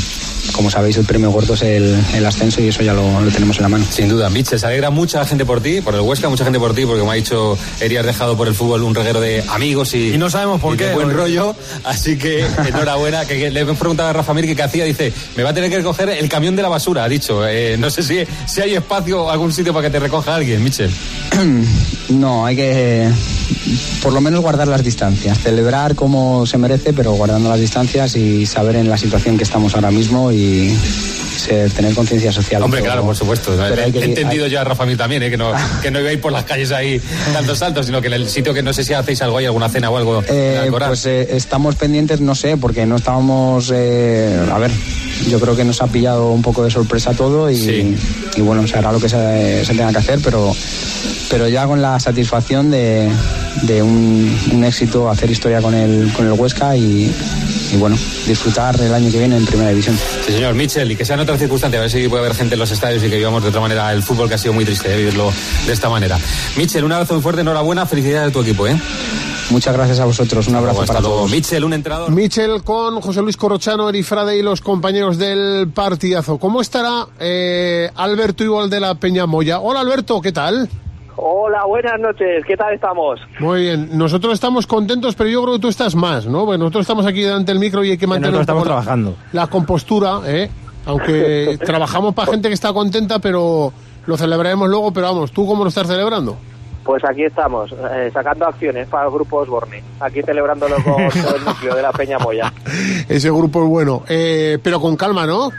Speaker 20: como sabéis, el premio gordo es el ascenso y eso ya lo tenemos en la mano.
Speaker 16: Sin duda, Mitchell, se alegra mucha gente por ti, por el Huesca, mucha gente por ti, porque como ha dicho Eri, has dejado por el fútbol un reguero de amigos y
Speaker 17: no sabemos por qué.
Speaker 16: De buen rollo, así que enhorabuena. Que le hemos preguntado a Rafa Mir qué hacía, dice, me va a tener que recoger el camión de la basura, ha dicho. No sé si hay espacio o algún sitio para que te recoja alguien, Mitchell.
Speaker 20: No, hay que por lo menos guardar las distancias, celebrar como se merece, pero guardando las distancias y saber en la situación que estamos ahora mismo y tener conciencia social.
Speaker 16: Hombre, claro, por supuesto. He entendido yo a Rafa Mir también, que no iba a ir por las calles ahí dando saltos, sino que en el sitio que no sé si hacéis algo, hay alguna cena o algo.
Speaker 20: Pues estamos pendientes, no sé, porque no estábamos. A ver, yo creo que nos ha pillado un poco de sorpresa todo y bueno, se hará lo que se tenga que hacer, pero ya con la satisfacción de un éxito, hacer historia con el Huesca y bueno, disfrutar el año que viene en Primera División.
Speaker 16: Sí, señor. Mitchell, y que sea en otras circunstancias, a ver si puede haber gente en los estadios y que vivamos de otra manera el fútbol, que ha sido muy triste vivirlo de esta manera. Mitchell, un abrazo muy fuerte, enhorabuena, felicidades a tu equipo.
Speaker 20: Muchas gracias a vosotros, un abrazo para todos.
Speaker 16: Mitchell, un entrenador.
Speaker 1: Mitchell con José Luis Corrochano, Eri Frade y los compañeros del partidazo. ¿Cómo estará Alberto Igual de la Peñamoya? Hola Alberto, ¿qué tal?
Speaker 21: Hola, buenas noches, ¿qué tal estamos?
Speaker 1: Muy bien, nosotros estamos contentos, pero yo creo que tú estás más, ¿no? Porque nosotros estamos aquí delante del micro y hay que mantener
Speaker 6: trabajando
Speaker 1: la compostura, aunque trabajamos para gente que está contenta, pero lo celebraremos luego. Pero vamos, ¿tú cómo lo estás celebrando?
Speaker 21: Pues aquí estamos, sacando acciones para el grupo Osborne, aquí celebrándolo con todo el núcleo de la Peñamoya.
Speaker 1: Ese grupo es bueno, pero con calma, ¿no?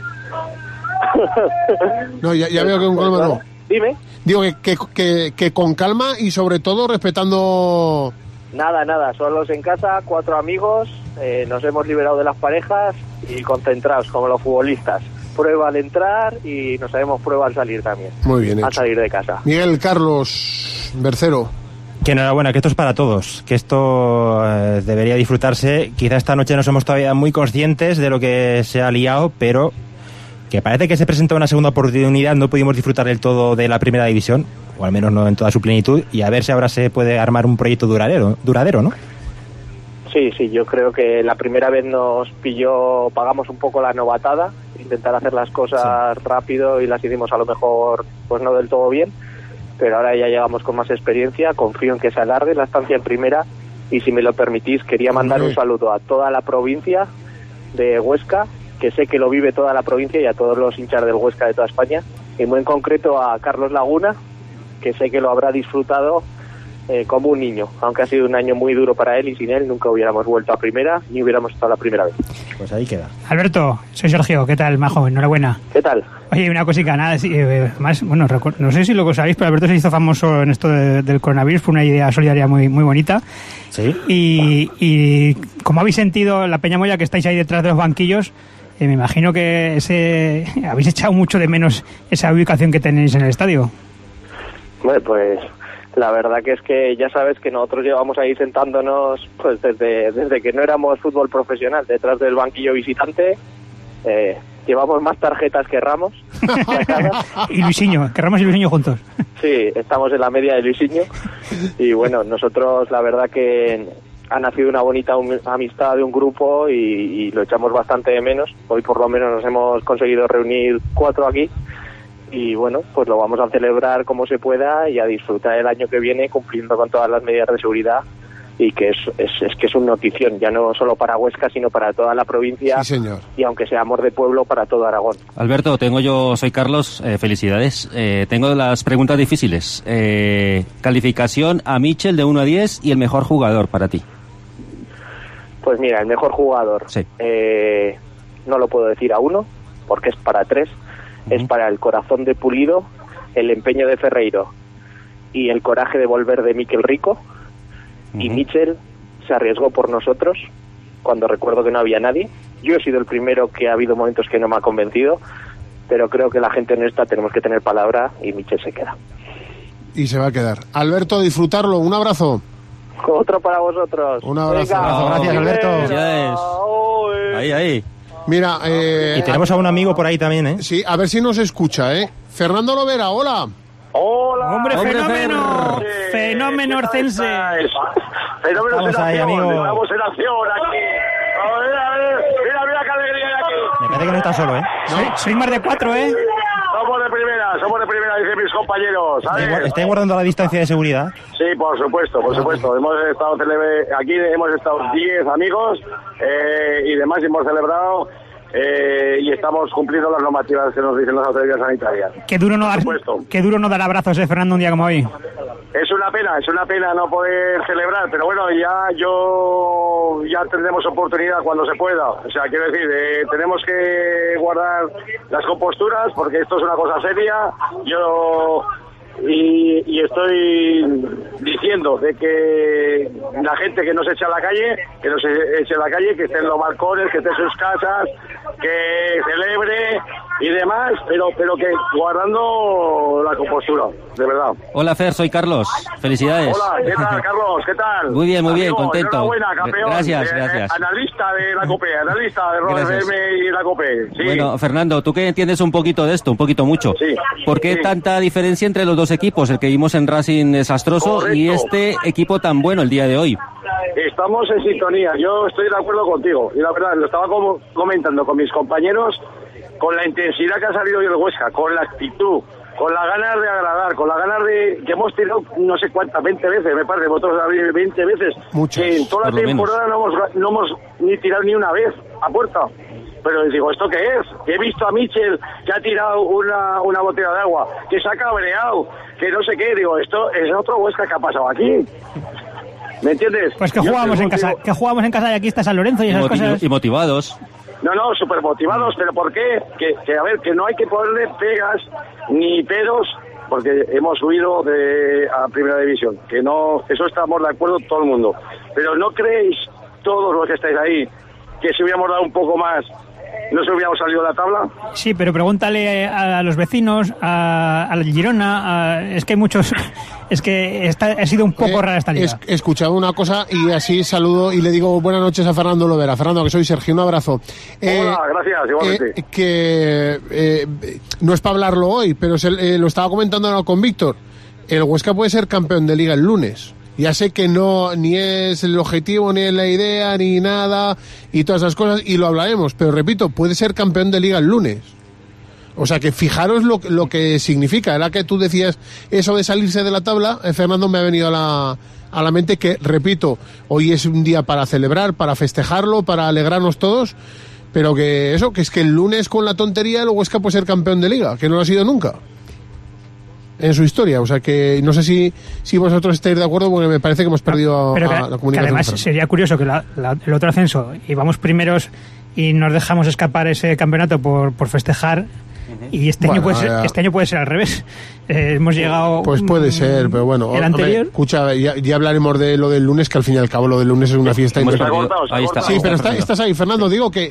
Speaker 1: No, ya veo que con calma no.
Speaker 21: Dime.
Speaker 1: Digo que con calma y sobre todo respetando...
Speaker 21: Nada, solos en casa, 4 amigos, nos hemos liberado de las parejas y concentrados como los futbolistas. Prueba al entrar y nos haremos prueba al salir también.
Speaker 1: Muy bien hecho.
Speaker 21: Al salir de casa.
Speaker 1: Miguel Carlos Bercero.
Speaker 6: Que enhorabuena, que esto es para todos, que esto debería disfrutarse. Quizá esta noche no somos todavía muy conscientes de lo que se ha liado, pero que parece que se presenta una segunda oportunidad. No pudimos disfrutar del todo de la Primera División, o al menos no en toda su plenitud, y a ver si ahora se puede armar un proyecto duradero, ¿no?
Speaker 21: Sí, yo creo que la primera vez nos pilló, pagamos un poco la novatada, intentar hacer las cosas rápido y las hicimos a lo mejor pues no del todo bien, pero ahora ya llegamos con más experiencia, confío en que se alargue la estancia en primera y si me lo permitís quería mandar un saludo a toda la provincia de Huesca, que sé que lo vive toda la provincia y a todos los hinchas del Huesca de toda España, y muy en concreto a Carlos Laguna, que sé que lo habrá disfrutado como un niño, aunque ha sido un año muy duro para él y sin él nunca hubiéramos vuelto a primera ni hubiéramos estado la primera vez.
Speaker 6: Pues ahí queda.
Speaker 3: Alberto, soy Sergio, ¿qué tal, majo? Enhorabuena.
Speaker 21: ¿Qué tal?
Speaker 3: Oye, una cosica, nada, más, bueno, no sé si lo sabéis, pero Alberto se hizo famoso en esto del coronavirus, fue una idea solidaria muy bonita.
Speaker 6: Sí.
Speaker 3: Y como habéis sentido la Peñamoya, que estáis ahí detrás de los banquillos, me imagino que habéis echado mucho de menos esa ubicación que tenéis en el estadio.
Speaker 21: Bueno, pues la verdad que es que ya sabes que nosotros llevamos ahí sentándonos pues desde que no éramos fútbol profesional, detrás del banquillo visitante. Llevamos más tarjetas que Ramos.
Speaker 3: Y Luisinho, que Ramos y Luisinho juntos.
Speaker 21: Sí, estamos en la media de Luisinho. Y bueno, nosotros la verdad que ha nacido una bonita amistad de un grupo y lo echamos bastante de menos. Hoy por lo menos nos hemos conseguido reunir 4 aquí. Y bueno, pues lo vamos a celebrar como se pueda y a disfrutar el año que viene cumpliendo con todas las medidas de seguridad y que es una notición, ya no solo para Huesca sino para toda la provincia.
Speaker 1: Sí, señor.
Speaker 21: Y aunque seamos de pueblo, para todo Aragón.
Speaker 2: Alberto, soy Carlos, felicidades. Tengo las preguntas difíciles. Calificación a Mitchell de 1 a 10 y el mejor jugador para ti.
Speaker 21: Pues mira, el mejor jugador,
Speaker 2: sí.
Speaker 21: No lo puedo decir a 1 porque es para 3. Es para el corazón de Pulido, el empeño de Ferreiro y el coraje de volver de Miquel Rico. Y Mitchell se arriesgó por nosotros cuando recuerdo que no había nadie. Yo he sido el primero que ha habido momentos que no me ha convencido, pero creo que la gente honesta tenemos que tener palabra y Mitchell se queda.
Speaker 1: Y se va a quedar. Alberto, disfrutarlo. Un abrazo.
Speaker 21: Otro para vosotros.
Speaker 1: Un abrazo.
Speaker 6: Gracias, Alberto.
Speaker 2: Felicidades. Ahí.
Speaker 1: Mira,
Speaker 6: y tenemos a un amigo por ahí también, ¿eh?
Speaker 1: Sí, a ver si nos escucha, ¿eh? Fernando Lovera, hola.
Speaker 21: Hola.
Speaker 3: Hombre, fenómeno. Fenómeno orcense.
Speaker 21: Fenómeno
Speaker 6: Estamos ahí, amigo.
Speaker 21: Estamos en acción aquí. A ver, mira qué alegría hay aquí.
Speaker 6: Parece que no está solo, ¿eh?
Speaker 3: Soy más de 4, ¿eh?
Speaker 4: Somos de primera, dicen mis compañeros, ¿sabes?
Speaker 6: ¿Estáis guardando la distancia de seguridad?
Speaker 4: Sí, por supuesto. Hemos estado aquí hemos estado 10 amigos y demás, y hemos celebrado y estamos cumpliendo las normativas que nos dicen las autoridades sanitarias.
Speaker 3: Qué duro no dar abrazos, Fernando, un día como hoy.
Speaker 4: Es una pena no poder celebrar, pero bueno, ya tendremos oportunidad cuando se pueda. O sea, quiero decir, tenemos que guardar las composturas porque esto es una cosa seria. Y estoy diciendo de que la gente que no se eche a la calle, que no se eche a la calle, que esté en los balcones, que esté en sus casas, que celebre y demás, pero que guardando la compostura, de verdad.
Speaker 2: Hola Fer, soy Carlos. Felicidades.
Speaker 4: Hola, ¿qué tal, Carlos? ¿Qué tal?
Speaker 2: Muy bien,
Speaker 4: Amigo,
Speaker 2: contento.
Speaker 4: Enhorabuena, campeón.
Speaker 2: Gracias.
Speaker 4: Analista de la COPE, analista de Rock FM y la COPE. Sí.
Speaker 2: Bueno, Fernando, tú que entiendes un poquito de esto, un poquito mucho.
Speaker 4: Sí.
Speaker 2: ¿Por qué tanta diferencia entre los dos equipos? El que vimos en Racing desastroso. Correcto. Y este equipo tan bueno el día de hoy.
Speaker 4: Estamos en sintonía, yo estoy de acuerdo contigo. Y la verdad, lo estaba comentando con mis compañeros, con la intensidad que ha salido hoy el Huesca, con la actitud, con las ganas de agradar, con las ganas de... que hemos tirado no sé cuántas, 20 veces, me parece, vosotros habéis 20 veces.
Speaker 1: Muchas,
Speaker 4: que en toda la temporada no hemos ni tirado ni una vez a puerta. Pero les digo, ¿esto qué es? He visto a Michel que ha tirado una botella de agua, que se ha cabreado, que no sé qué. Digo, esto es otro Huesca que ha pasado aquí. ¿Me entiendes?
Speaker 3: Pues que jugamos en casa, y aquí está San Lorenzo y esas cosas.
Speaker 2: Y motivados.
Speaker 4: No, súper motivados, pero ¿por qué? Que a ver, que no hay que ponerle pegas ni peros, porque hemos subido a Primera División, que no, eso estamos de acuerdo todo el mundo. Pero ¿no creéis, todos los que estáis ahí, que si hubiéramos dado un poco más, no se hubiéramos salido de la tabla?
Speaker 3: Sí, pero pregúntale a los vecinos, a la Girona, es que hay muchos... Es que ha sido un poco rara esta liga.
Speaker 1: He escuchado una cosa y así saludo y le digo buenas noches a Fernando Lovera. Fernando, que soy Sergio, un abrazo.
Speaker 4: Hola, gracias, igualmente.
Speaker 1: No es para hablarlo hoy, pero lo estaba comentando ahora con Víctor. El Huesca puede ser campeón de liga el lunes. Ya sé que no, ni es el objetivo, ni es la idea, ni nada, y todas esas cosas, y lo hablaremos, pero repito, puede ser campeón de liga el lunes. O sea que fijaros lo que significa. Era que tú decías eso de salirse de la tabla, Fernando, me ha venido a la mente que, repito, hoy es un día para celebrar, para festejarlo, para alegrarnos todos, pero que es que el lunes con la tontería el Huesca puede ser campeón de liga, que no lo ha sido nunca en su historia. O sea que no sé si vosotros estáis de acuerdo, porque me parece que hemos perdido a la comunicación.
Speaker 3: Que además sería curioso que el otro ascenso íbamos primeros y nos dejamos escapar ese campeonato por festejar. Y este año puede ser al revés. Hemos llegado...
Speaker 1: Pues puede ser, pero bueno.
Speaker 3: El anterior...
Speaker 1: Hombre, escucha, ya hablaremos de lo del lunes, que al fin y al cabo lo del lunes es una fiesta.
Speaker 4: Ahí está.
Speaker 1: Sí, pero estás ahí, Fernando. Digo que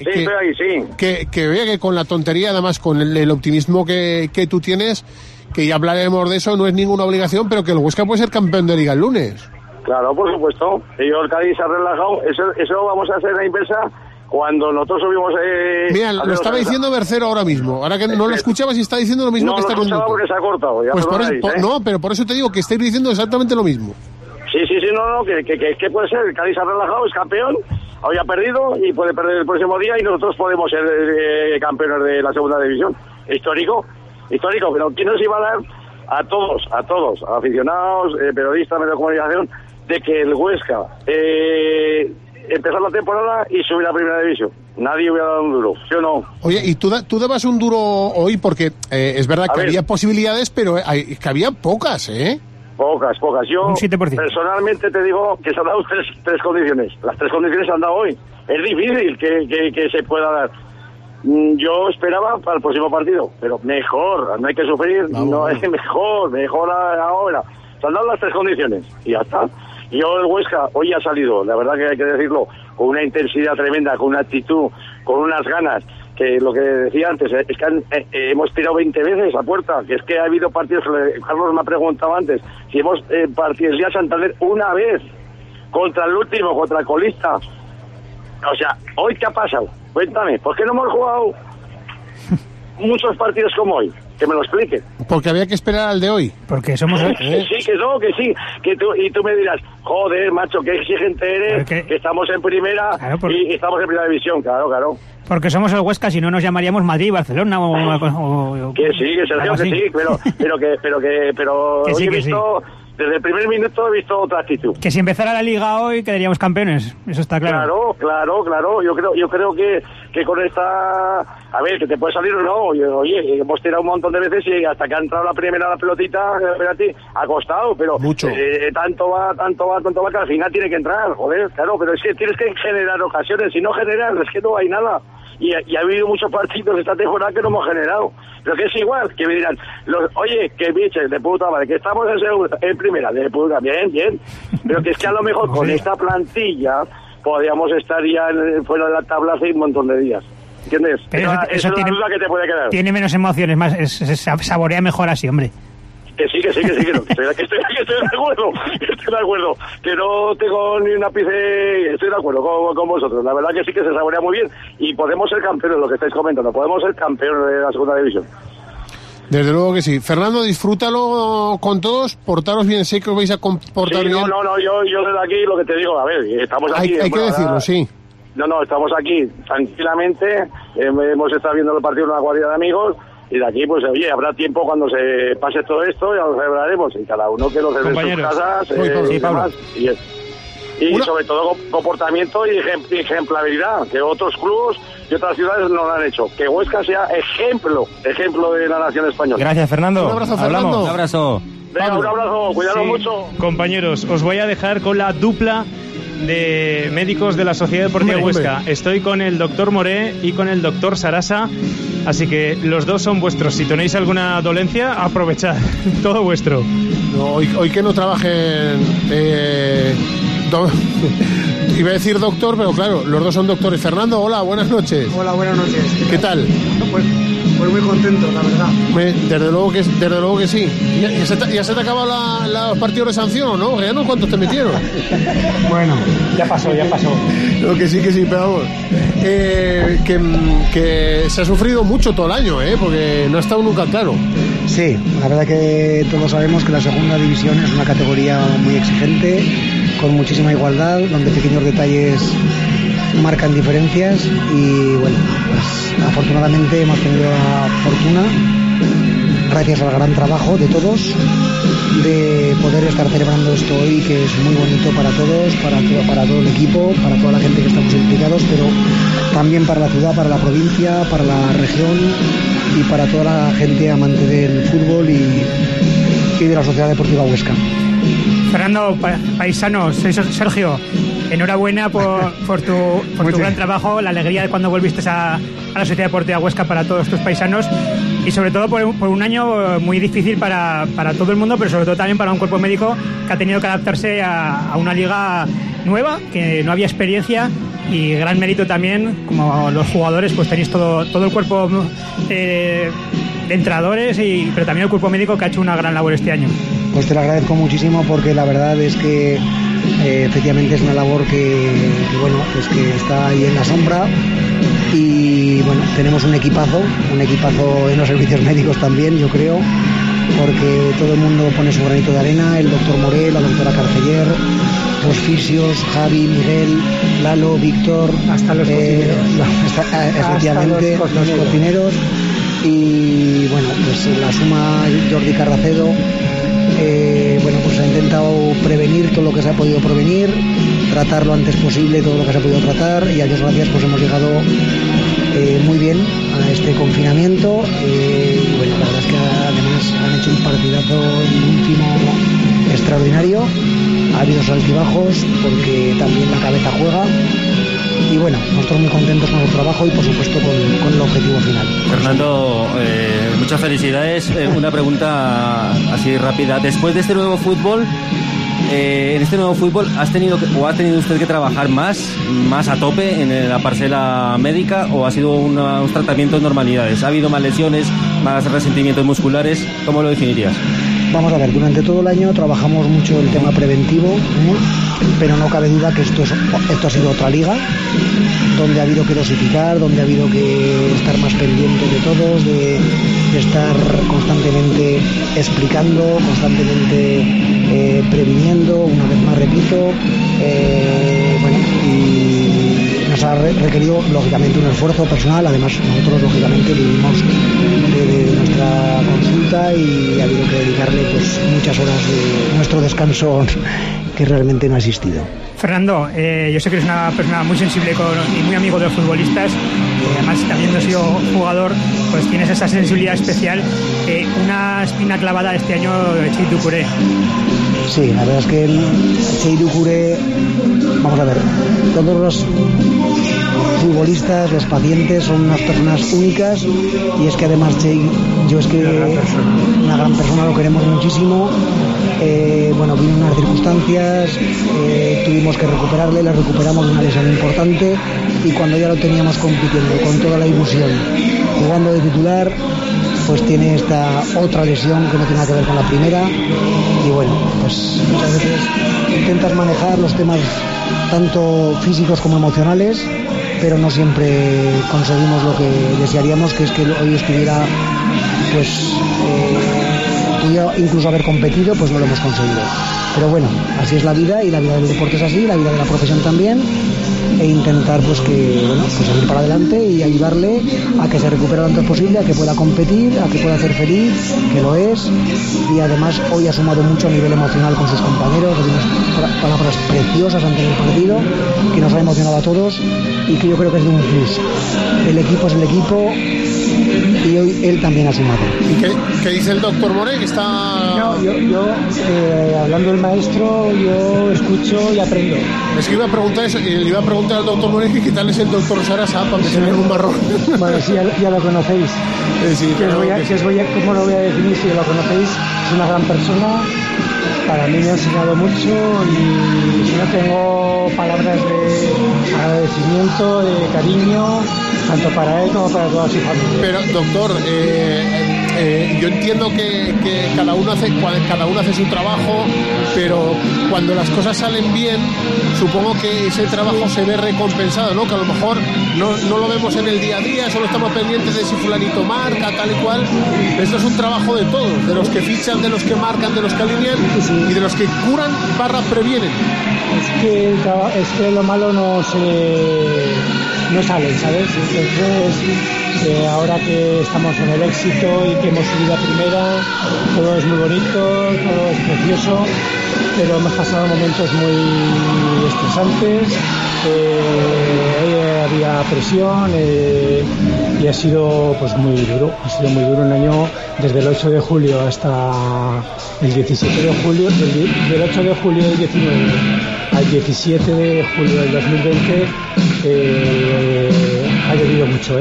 Speaker 1: vea que con la tontería, además con el optimismo que tú tienes, que ya hablaremos de eso, no es ninguna obligación, pero que el Huesca puede ser campeón de liga el lunes.
Speaker 4: Claro, por supuesto. Y el Cádiz se ha relajado. Eso vamos a hacer la inversa. Cuando nosotros subimos...
Speaker 1: Mira, lo estaba diciendo Bercero ahora mismo. Ahora que no lo escuchabas y está diciendo lo mismo que está diciendo.
Speaker 4: No lo escuchaba porque se ha cortado.
Speaker 1: Pues no, pero por eso te digo que estáis diciendo exactamente lo mismo.
Speaker 4: Sí, que puede ser. El Cádiz se ha relajado, es campeón, hoy ha perdido y puede perder el próximo día y nosotros podemos ser campeones de la segunda división. Histórico, pero ¿quién nos iba a dar a todos, aficionados, periodistas, medios de comunicación, de que el Huesca... empezar la temporada y subir a Primera División? Nadie hubiera dado un duro, ¿sí o no?
Speaker 1: Oye, y tú dabas un duro hoy porque es verdad que había posibilidades, pero que había pocas, ¿eh?
Speaker 4: Pocas. Yo
Speaker 3: un 7%.
Speaker 4: Personalmente te digo que se han dado tres condiciones. Las tres condiciones se han dado hoy. Es difícil que se pueda dar. Yo esperaba para el próximo partido, pero mejor, no hay que sufrir, es mejor ahora. Se han dado las tres condiciones y ya está. Yo el Huesca hoy ha salido, la verdad que hay que decirlo, con una intensidad tremenda, con una actitud, con unas ganas, que lo que decía antes, es que hemos tirado 20 veces a puerta, que es que ha habido partidos, Carlos me ha preguntado antes, si hemos partido ya Santander una vez, contra el último, contra el colista. O sea, ¿hoy qué ha pasado? Cuéntame, ¿por qué no hemos jugado muchos partidos como hoy? que me lo explique.
Speaker 1: Porque había que esperar al de hoy.
Speaker 3: Porque somos...
Speaker 4: Que sí, y tú me dirás, joder, macho, qué exigente eres, que estamos en primera y estamos en primera división, claro.
Speaker 3: Porque somos el Huesca, si no nos llamaríamos Madrid, Barcelona o
Speaker 4: que sí, que Sergio, que sí, pero
Speaker 3: que sí,
Speaker 4: hoy he visto... Sí. Desde el primer minuto he visto otra actitud.
Speaker 3: Que si empezara la liga hoy quedaríamos campeones, eso está claro.
Speaker 4: Claro. Yo creo que con esta... A ver, que te puede salir o no. Oye, hemos tirado un montón de veces y hasta que ha entrado la primera pelotita, ha costado, pero...
Speaker 1: Mucho.
Speaker 4: Tanto va, que al final tiene que entrar, joder, claro, pero es que tienes que generar ocasiones. Si no generas, es que no hay nada. Y ha habido muchos partidos esta temporada que no hemos generado. Pero que es igual, que me dirán, oye, que biches, de puta madre, que estamos en primera, de puta, bien. Pero que es que a lo mejor con esta plantilla podríamos estar ya fuera de la tabla hace un montón de días. ¿Entiendes?
Speaker 3: Pero
Speaker 4: esa es la duda que te puede quedar.
Speaker 3: Tiene menos emociones, más se saborea mejor así, hombre.
Speaker 4: Que sí, estoy de acuerdo, que no tengo ni un ápice, estoy de acuerdo con vosotros, la verdad que sí que se saborea muy bien y podemos ser campeones, lo que estáis comentando, podemos ser campeones de la segunda división.
Speaker 1: Desde luego que sí. Fernando, disfrútalo con todos, portaros bien, sé que os vais a comportar bien.
Speaker 4: No, yo desde aquí lo que te digo, a ver, estamos aquí...
Speaker 1: Hay que decirlo, sí.
Speaker 4: No, estamos aquí tranquilamente, hemos estado viendo el partido en una cuadrilla de amigos. Y de aquí, pues, oye, habrá tiempo cuando se pase todo esto, ya lo celebraremos. Y cada uno que lo celebre en sus casas. Y sobre todo comportamiento y ejemplaridad, que otros clubes y otras ciudades no lo han hecho. Que Huesca sea ejemplo de la nación española.
Speaker 6: Gracias, Fernando.
Speaker 1: Un abrazo, Fernando.
Speaker 2: Un abrazo.
Speaker 4: Venga, un abrazo, cuidado mucho.
Speaker 13: Compañeros, os voy a dejar con la dupla de médicos de la Sociedad Deportiva Huesca. Estoy con el doctor Moré y con el doctor Sarasa, así que los dos son vuestros. Si tenéis alguna dolencia, aprovechad. Todo vuestro.
Speaker 1: No, hoy que no trabajen... Iba a decir doctor, pero claro, los dos son doctores. Fernando, hola, buenas noches.
Speaker 14: Hola, buenas noches.
Speaker 1: ¿Qué tal?
Speaker 14: Pues muy contento, la verdad.
Speaker 1: Desde luego que sí. ¿Ya se te acaba los partidos de sanción o no? ¿Ya no? ¿Cuántos te metieron?
Speaker 14: Bueno, ya pasó.
Speaker 1: No, que sí, pero vamos. Que se ha sufrido mucho todo el año, porque no ha estado nunca claro.
Speaker 14: Sí, la verdad que todos sabemos que la segunda división es una categoría muy exigente, con muchísima igualdad, donde pequeños detalles marcan diferencias y bueno, pues afortunadamente hemos tenido la fortuna, gracias al gran trabajo de todos, de poder estar celebrando esto hoy, que es muy bonito para todos, para todo el equipo, para toda la gente que estamos implicados, pero también para la ciudad, para la provincia, para la región y para toda la gente amante del fútbol y de la Sociedad Deportiva Huesca.
Speaker 3: Fernando, paisanos, soy Sergio. Enhorabuena por tu gran trabajo, la alegría de cuando volviste a la Sociedad Deportiva Huesca para todos tus paisanos y sobre todo por un año muy difícil para todo el mundo, pero sobre todo también para un cuerpo médico que ha tenido que adaptarse a una liga nueva, que no había experiencia, y gran mérito también, como los jugadores, pues tenéis todo el cuerpo de entrenadores, pero también el cuerpo médico que ha hecho una gran labor este año.
Speaker 14: Pues te lo agradezco muchísimo, porque la verdad es que efectivamente es una labor que está ahí en la sombra, y bueno, tenemos un equipazo en los servicios médicos también, yo creo, porque todo el mundo pone su granito de arena, el doctor Morel, la doctora Carceller, los fisios, Javi, Miguel, Lalo, Víctor,
Speaker 3: hasta los cocineros.
Speaker 14: Efectivamente, los cocineros, y bueno, pues la suma Jordi Carracedo. Pues ha intentado prevenir todo lo que se ha podido prevenir, tratar lo antes posible todo lo que se ha podido tratar, y a Dios gracias pues hemos llegado muy bien a este confinamiento. La verdad es que además han hecho un partidazo en el último extraordinario, ha habido altibajos porque también la cabeza juega, y bueno, nosotros muy contentos con el trabajo y por supuesto con el objetivo final.
Speaker 2: Fernando, muchas felicidades. Una pregunta así rápida. Después de este nuevo fútbol, en este nuevo fútbol, ha tenido usted que trabajar más a tope en la parcela médica, o ha sido unos tratamientos normalidades? ¿Ha habido más lesiones, más resentimientos musculares? ¿Cómo lo definirías?
Speaker 14: Vamos a ver, durante todo el año trabajamos mucho el tema preventivo, pero no cabe duda que esto ha sido otra liga, donde ha habido que dosificar, donde ha habido que estar más pendiente de todos, de estar constantemente explicando, constantemente previniendo, una vez más repito, y nos ha requerido lógicamente un esfuerzo personal. Además nosotros lógicamente vivimos de nuestra consulta y ha habido que dedicarle pues muchas horas de nuestro descanso que realmente no ha existido.
Speaker 3: Fernando, yo sé que eres una persona muy sensible y muy amigo de los futbolistas, además también has sido jugador, pues tienes esa sensibilidad especial. Una espina clavada este año de Txell Doucouré.
Speaker 14: Sí, la verdad es que el Txell Doucouré, vamos a ver, todos los futbolistas, los pacientes son unas personas únicas, y es que además Txell, yo es que una gran persona, lo queremos muchísimo. Bueno, vino unas circunstancias, tuvimos que recuperarle, la recuperamos de una lesión importante, y cuando ya lo teníamos compitiendo con toda la ilusión, jugando de titular, pues tiene esta otra lesión que no tiene nada que ver con la primera, y bueno, pues muchas veces intentas manejar los temas tanto físicos como emocionales, pero no siempre conseguimos lo que desearíamos, que es que hoy estuviera, pues pudiera incluso haber competido, pues no lo hemos conseguido. Pero bueno, así es la vida, y la vida del deporte es así, la vida de la profesión también, e intentar pues seguir para adelante y ayudarle a que se recupere lo antes posible, a que pueda competir, a que pueda ser feliz, que lo es, y además hoy ha sumado mucho a nivel emocional con sus compañeros, unas palabras preciosas ante el partido que nos ha emocionado a todos y que yo creo que es de un plus. El equipo es el equipo y hoy él también ha sumado.
Speaker 1: ¿Y qué dice el doctor More, que está...?
Speaker 5: No, yo hablando del maestro, yo escucho y aprendo.
Speaker 1: Es que iba a preguntar eso, le iba a preguntar al doctor More qué tal es el doctor Sarasa, para meterle en un marrón.
Speaker 5: Bueno, sí, ya lo conocéis.
Speaker 1: Sí,
Speaker 5: ¿Cómo lo voy a definir si lo conocéis? Es una gran persona, para mí me ha enseñado mucho, y si no tengo palabras de agradecimiento, de cariño, tanto para él como para toda su familia.
Speaker 1: Pero doctor, yo entiendo que cada uno hace su trabajo, pero cuando las cosas salen bien, supongo que ese trabajo se ve recompensado, ¿no? Que a lo mejor no lo vemos en el día a día, solo estamos pendientes de si fulanito marca, tal y cual. Esto es un trabajo de todos, de los que fichan, de los que marcan, de los que alinean y de los que curan / previenen.
Speaker 5: Es que lo malo no sale, ¿sabes? Entonces, ahora que estamos en el éxito y que hemos subido a primera, todo es muy bonito, todo es precioso, pero hemos pasado momentos muy estresantes, había presión, y ha sido pues muy duro, un año desde el 8 de julio hasta el 17 de julio, del 8 de julio del 19 al 17 de julio del 2020, ha llovido mucho,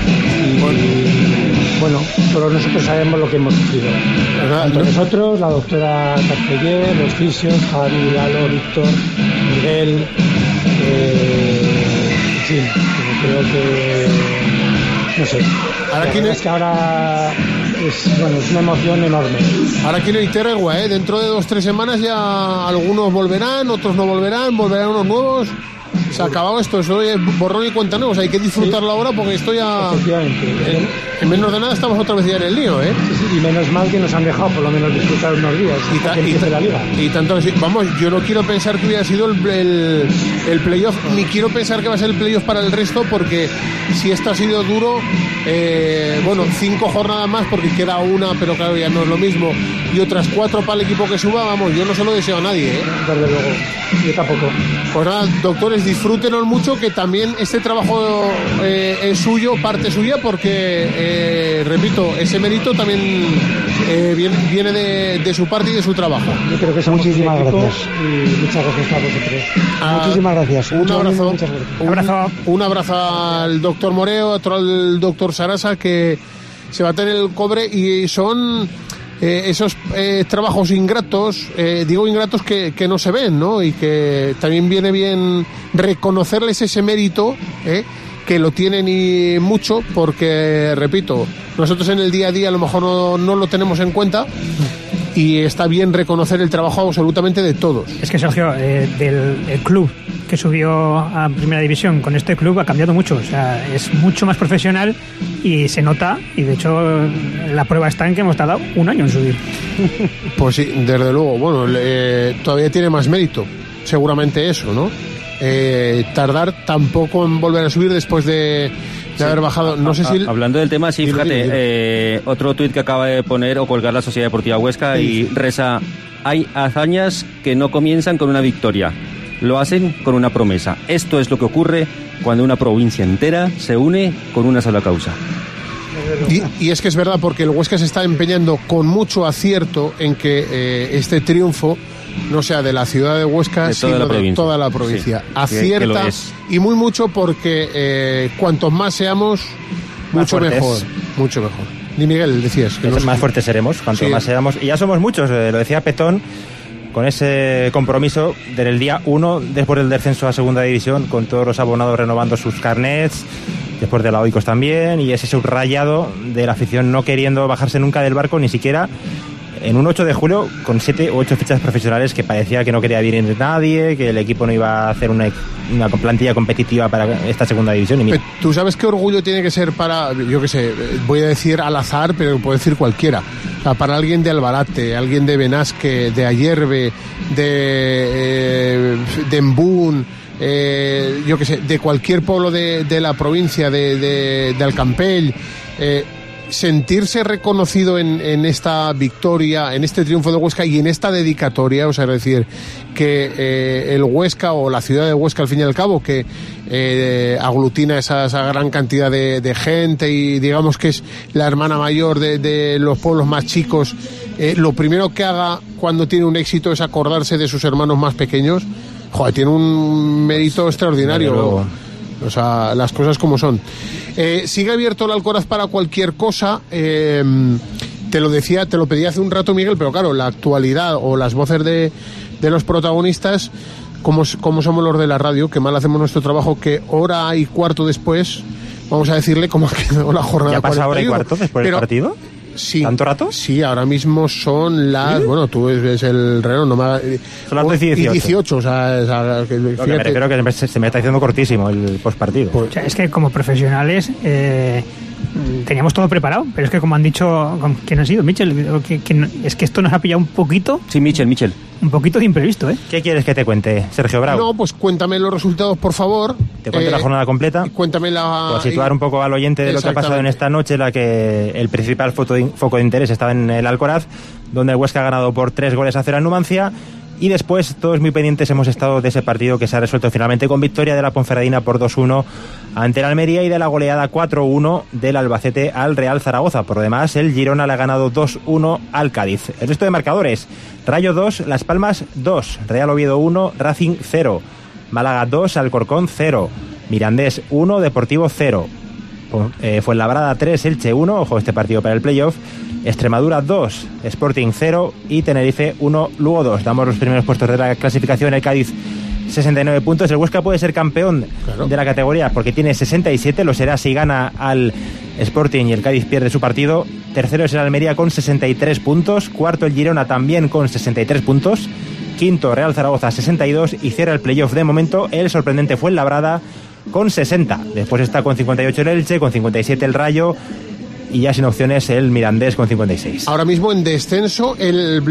Speaker 5: y bueno, solo nosotros sabemos lo que hemos sufrido. Tanto nosotros, la doctora Carpeller, los fisios, Javi, Lalo, Víctor, Miguel, sí, creo que no sé. Es que ahora es una emoción enorme.
Speaker 1: Ahora aquí no hay tregua, dentro de 2-3 semanas ya algunos volverán, otros no volverán unos nuevos. Se ha acabado esto, eso es borrón y cuenta nueva, hay que disfrutarlo ahora porque esto ya... En menos de nada estamos otra vez ya en el lío,
Speaker 5: Sí, y menos mal que nos han dejado por lo menos disfrutar unos días la liga.
Speaker 1: Y tanto así, vamos, yo no quiero pensar que hubiera sido el playoff, ni quiero pensar que va a ser el playoff para el resto, porque si esto ha sido duro, 5 jornadas más, porque queda una, pero claro, ya no es lo mismo, y otras 4 para el equipo que suba, vamos, yo no se lo deseo a nadie,
Speaker 5: Desde luego, yo tampoco.
Speaker 1: Pues nada, doctores, disfrútenos mucho, que también este trabajo es suyo, parte suya, porque repito, ese mérito también viene de su parte y de su trabajo.
Speaker 5: Yo creo que muchísimas gracias y muchas gracias a vosotros. Muchísimas gracias.
Speaker 1: Un abrazo al doctor Moreo, otro al doctor Sarasa, que se va a tener el cobre, y son esos trabajos ingratos, digo ingratos que no se ven, ¿no? Y que también viene bien reconocerles ese mérito, que lo tienen y mucho, porque repito, nosotros en el día a día a lo mejor no lo tenemos en cuenta, y está bien reconocer el trabajo absolutamente de todos.
Speaker 3: Es que Sergio, el club que subió a Primera División con este club ha cambiado mucho. O sea, es mucho más profesional y se nota. Y de hecho, la prueba está en que hemos tardado un año en subir.
Speaker 1: Pues sí, desde luego. Bueno, todavía tiene más mérito, seguramente eso, ¿no? Tardar tampoco en volver a subir después de haber bajado. No sé si...
Speaker 2: Hablando del tema, sí, fíjate, otro tuit que acaba de poner o colgar la Sociedad Deportiva Huesca y reza: hay hazañas que no comienzan con una victoria, lo hacen con una promesa. Esto es lo que ocurre cuando una provincia entera se une con una sola causa.
Speaker 1: Y es que es verdad, porque el Huesca se está empeñando con mucho acierto en que este triunfo no sea de la ciudad de Huesca, sino de toda la provincia. Sí, acierta y mucho, porque cuantos más seamos, mucho mejor. Mucho mejor. Ni Miguel, decías que
Speaker 6: más fuertes seremos, cuanto más seamos. Y ya somos muchos, lo decía Petón, con ese compromiso del día 1, después del descenso a segunda división, con todos los abonados renovando sus carnets, después de la Oikos también, y ese subrayado de la afición no queriendo bajarse nunca del barco, ni siquiera en un 8 de julio, con 7 u 8 fichas profesionales, que parecía que no quería venir nadie, que el equipo no iba a hacer una plantilla competitiva para esta segunda división. Y
Speaker 1: ¿tú sabes qué orgullo tiene que ser para, yo qué sé, voy a decir al azar, pero puedo decir cualquiera, o sea, para alguien de Albarate, alguien de Benasque, de Ayerbe, de Embún, yo qué sé, de cualquier pueblo de la provincia, de Alcampell, sentirse reconocido en esta victoria, en este triunfo de Huesca y en esta dedicatoria, o sea, es decir, que el Huesca o la ciudad de Huesca, al fin y al cabo, que aglutina esa gran cantidad de gente y digamos que es la hermana mayor de los pueblos más chicos, lo primero que haga cuando tiene un éxito es acordarse de sus hermanos más pequeños. Joder, tiene un mérito extraordinario. O sea, las cosas como son. Sigue abierto el Alcoraz para cualquier cosa. Te lo pedí hace un rato, Miguel, pero claro, la actualidad o las voces de los protagonistas, como somos los de la radio, que mal hacemos nuestro trabajo, que hora y cuarto después vamos a decirle cómo ha quedado la jornada.
Speaker 6: ¿Ya pasa hora y cuarto después del partido?
Speaker 1: Sí.
Speaker 6: ¿Tanto rato?
Speaker 1: Sí, ahora mismo son las... ¿Sí? Bueno, tú ves el reloj, no me...
Speaker 6: Son las 18.
Speaker 1: O sea,
Speaker 6: fíjate. Me refiero que se me está haciendo cortísimo el postpartido.
Speaker 3: O sea, es que como profesionales teníamos todo preparado, pero es que como han dicho... ¿Quién ha sido? ¿Michel? Es que esto nos ha pillado un poquito...
Speaker 2: Sí, Michel.
Speaker 3: Un poquito de imprevisto, ¿eh?
Speaker 6: ¿Qué quieres que te cuente, Sergio Bravo?
Speaker 1: No, pues cuéntame los resultados, por favor.
Speaker 6: Te cuento la jornada completa.
Speaker 1: Cuéntame
Speaker 6: Por situar un poco al oyente de lo que ha pasado en esta noche, la que el principal foco de interés estaba en el Alcoraz, donde el Huesca ha ganado por 3-0 en Numancia. Y después, todos muy pendientes hemos estado de ese partido que se ha resuelto finalmente con victoria de la Ponferradina por 2-1 ante el Almería y de la goleada 4-1 del Albacete al Real Zaragoza. Por lo demás, el Girona le ha ganado 2-1 al Cádiz. El resto de marcadores: Rayo 2, Las Palmas 2, Real Oviedo 1, Racing 0, Málaga 2, Alcorcón 0, Mirandés 1, Deportivo 0, Fuenlabrada 3, Elche 1, ojo este partido para el playoff, Extremadura 2, Sporting 0 y Tenerife 1, Lugo 2. Damos los primeros puestos de la clasificación. El Cádiz 69 puntos. El Huesca puede ser campeón de la categoría porque tiene 67, lo será si gana al Sporting y el Cádiz pierde su partido. Tercero es el Almería con 63 puntos, cuarto el Girona también con 63 puntos, quinto Real Zaragoza 62 y cierra el playoff de momento el sorprendente Fuenlabrada con 60. Después está con 58 el Elche, con 57 el Rayo y ya sin opciones el Mirandés con 56.
Speaker 1: Ahora mismo en descenso el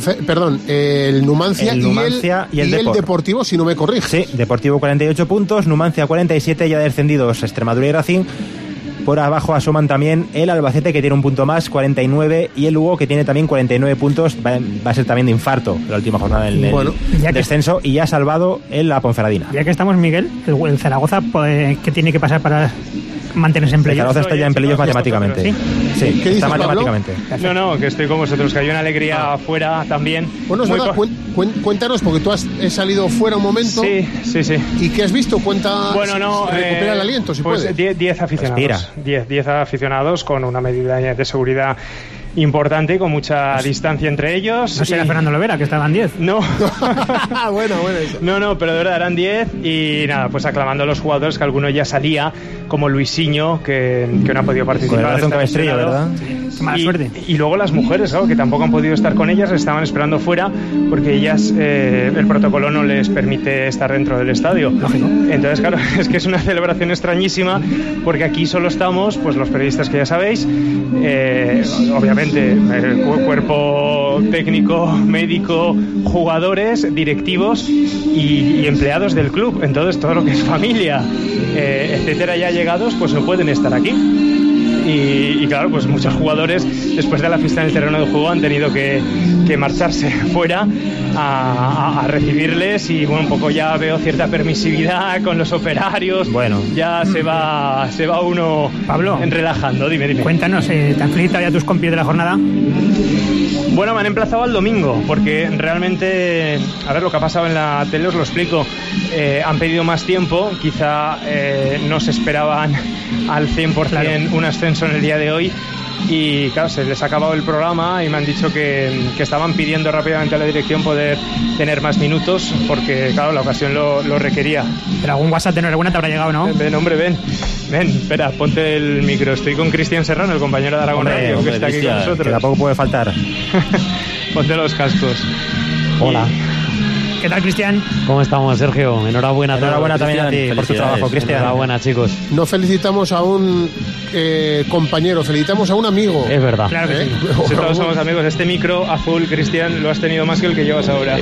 Speaker 1: Numancia, y el Deportivo, si no me corriges.
Speaker 6: Sí, Deportivo 48 puntos, Numancia 47, ya descendidos Extremadura y Racing. Por abajo asoman también el Albacete, que tiene un punto más, 49, y el Lugo, que tiene también 49 puntos. Va a ser también de infarto la última jornada en el descenso, y ya ha salvado en la Ponferradina.
Speaker 3: Ya que estamos, Miguel, el Zaragoza, ¿qué tiene que pasar para mantenerse en playoff?
Speaker 6: El Zaragoza está ya en playoff matemáticamente. Sí,
Speaker 1: ¿Qué
Speaker 6: está
Speaker 1: dices,
Speaker 6: matemáticamente.
Speaker 13: No, que estoy con vosotros, que hay una alegría afuera también.
Speaker 1: Bueno, es verdad, cuéntanos, porque tú has salido fuera un momento.
Speaker 13: Sí.
Speaker 1: ¿Y qué has visto? Recupera el aliento, si
Speaker 13: pues
Speaker 1: puede.
Speaker 13: 10 aficionados. 10 aficionados con una medida de seguridad importante, con mucha distancia entre ellos.
Speaker 3: No será Fernando Lovera, que estaban 10.
Speaker 13: No.
Speaker 1: bueno, eso.
Speaker 13: No, pero de verdad eran 10 y nada, pues aclamando a los jugadores, que alguno ya salía, como Luisinho, que no ha podido participar.
Speaker 6: Con el brazo en cabestrillo, ¿verdad?
Speaker 3: Qué mala suerte.
Speaker 7: Y luego las mujeres, claro, que tampoco han podido estar con ellas, estaban esperando fuera porque ellas, el protocolo no les permite estar dentro del estadio.
Speaker 3: Lógico.
Speaker 7: Entonces, claro, es que es una celebración extrañísima porque aquí solo estamos, pues los periodistas que ya sabéis, obviamente el cuerpo técnico, médico, jugadores, directivos y empleados del club. Entonces todo lo que es familia, etcétera, ya llegados, pues no pueden estar aquí. Y claro, pues muchos jugadores después de la fiesta en el terreno de juego han tenido que marcharse fuera a recibirles, y bueno, un poco ya veo cierta permisividad con los operarios.
Speaker 6: Bueno,
Speaker 7: ya se va uno,
Speaker 3: Pablo,
Speaker 7: relajando. Dime.
Speaker 3: Cuéntanos, ¿te han felicitado ya tus compis de la jornada?
Speaker 7: Bueno, me han emplazado al domingo, porque realmente, a ver, lo que ha pasado en la tele os lo explico. Han pedido más tiempo, quizá no se esperaban al 100% claro, un ascenso en el día de hoy, y claro, se les ha acabado el programa y me han dicho que estaban pidiendo rápidamente a la dirección poder tener más minutos, porque claro, la ocasión lo requería.
Speaker 3: Pero algún WhatsApp de enhorabuena te habrá llegado, ¿no?
Speaker 7: Ven, hombre, ven, espera, ponte el micro. Estoy con Cristian Serrano, el compañero de Aragón Radio, que está aquí con nosotros.
Speaker 6: Que tampoco puede faltar.
Speaker 7: Ponte los cascos.
Speaker 8: Hola.
Speaker 3: ¿Qué tal, Cristian?
Speaker 8: ¿Cómo estamos, Sergio? Enhorabuena
Speaker 6: también a ti por tu trabajo, Cristian.
Speaker 8: Enhorabuena, chicos.
Speaker 1: No felicitamos a un compañero, felicitamos a un amigo.
Speaker 8: Es verdad.
Speaker 3: Claro que sí.
Speaker 7: Si todos somos amigos, este micro azul, Cristian, lo has tenido más que el que llevas ahora.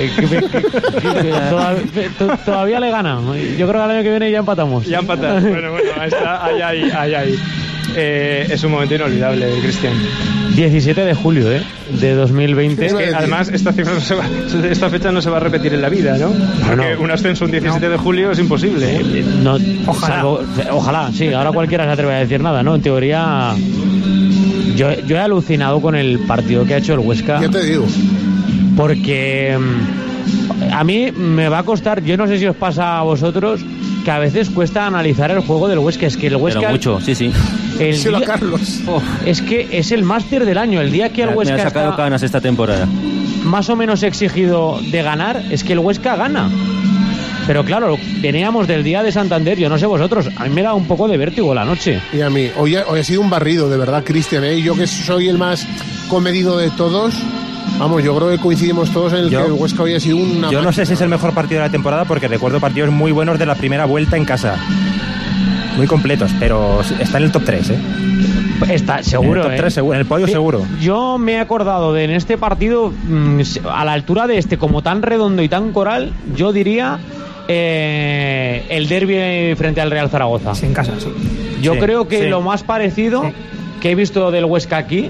Speaker 8: Todavía le gana. Yo creo que al año que viene ya empatamos.
Speaker 7: Ya empatas. Bueno, ahí está, ahí. Es un momento inolvidable, Cristian.
Speaker 8: 17 de julio, de 2020.
Speaker 7: Es que además esta fecha no se va a repetir en la vida, ¿no? Porque un ascenso un 17 de julio es imposible.
Speaker 8: No,
Speaker 3: ojalá.
Speaker 8: Ojalá, sí. Ahora cualquiera se atreve a decir nada, ¿no? En teoría, yo he alucinado con el partido que ha hecho el Huesca.
Speaker 1: ¿Qué te digo?
Speaker 8: Porque a mí me va a costar, yo no sé si os pasa a vosotros, que a veces cuesta analizar el juego del Huesca. Es que el Huesca...
Speaker 2: Pero mucho, sí.
Speaker 1: Díselo a Carlos.
Speaker 8: Es que es el máster del año. El día que el Huesca
Speaker 2: me ha sacado canas esta temporada.
Speaker 8: Más o menos exigido de ganar, es que el Huesca gana. Pero claro, veníamos del día de Santander, yo no sé vosotros, a mí me da un poco de vértigo la noche.
Speaker 1: Y a mí, hoy ha sido un barrido, de verdad, Cristian, ¿eh? Yo que soy el más comedido de todos... Vamos, yo creo que coincidimos todos en el que el Huesca hoy ha sido una...
Speaker 6: Yo no sé si es el mejor partido de la temporada, porque recuerdo partidos muy buenos de la primera vuelta en casa. Muy completos, pero está en el top 3, ¿eh?
Speaker 8: Está seguro,
Speaker 6: en el top 3 seguro, en el podio seguro.
Speaker 8: Yo me he acordado de en este partido, a la altura de este, como tan redondo y tan coral, yo diría el derbi frente al Real Zaragoza.
Speaker 3: Sí, en casa, sí.
Speaker 8: Yo creo que lo más parecido que he visto del Huesca aquí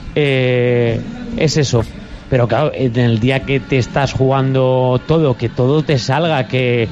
Speaker 8: es eso. Pero claro, en el día que te estás jugando todo, que todo te salga, que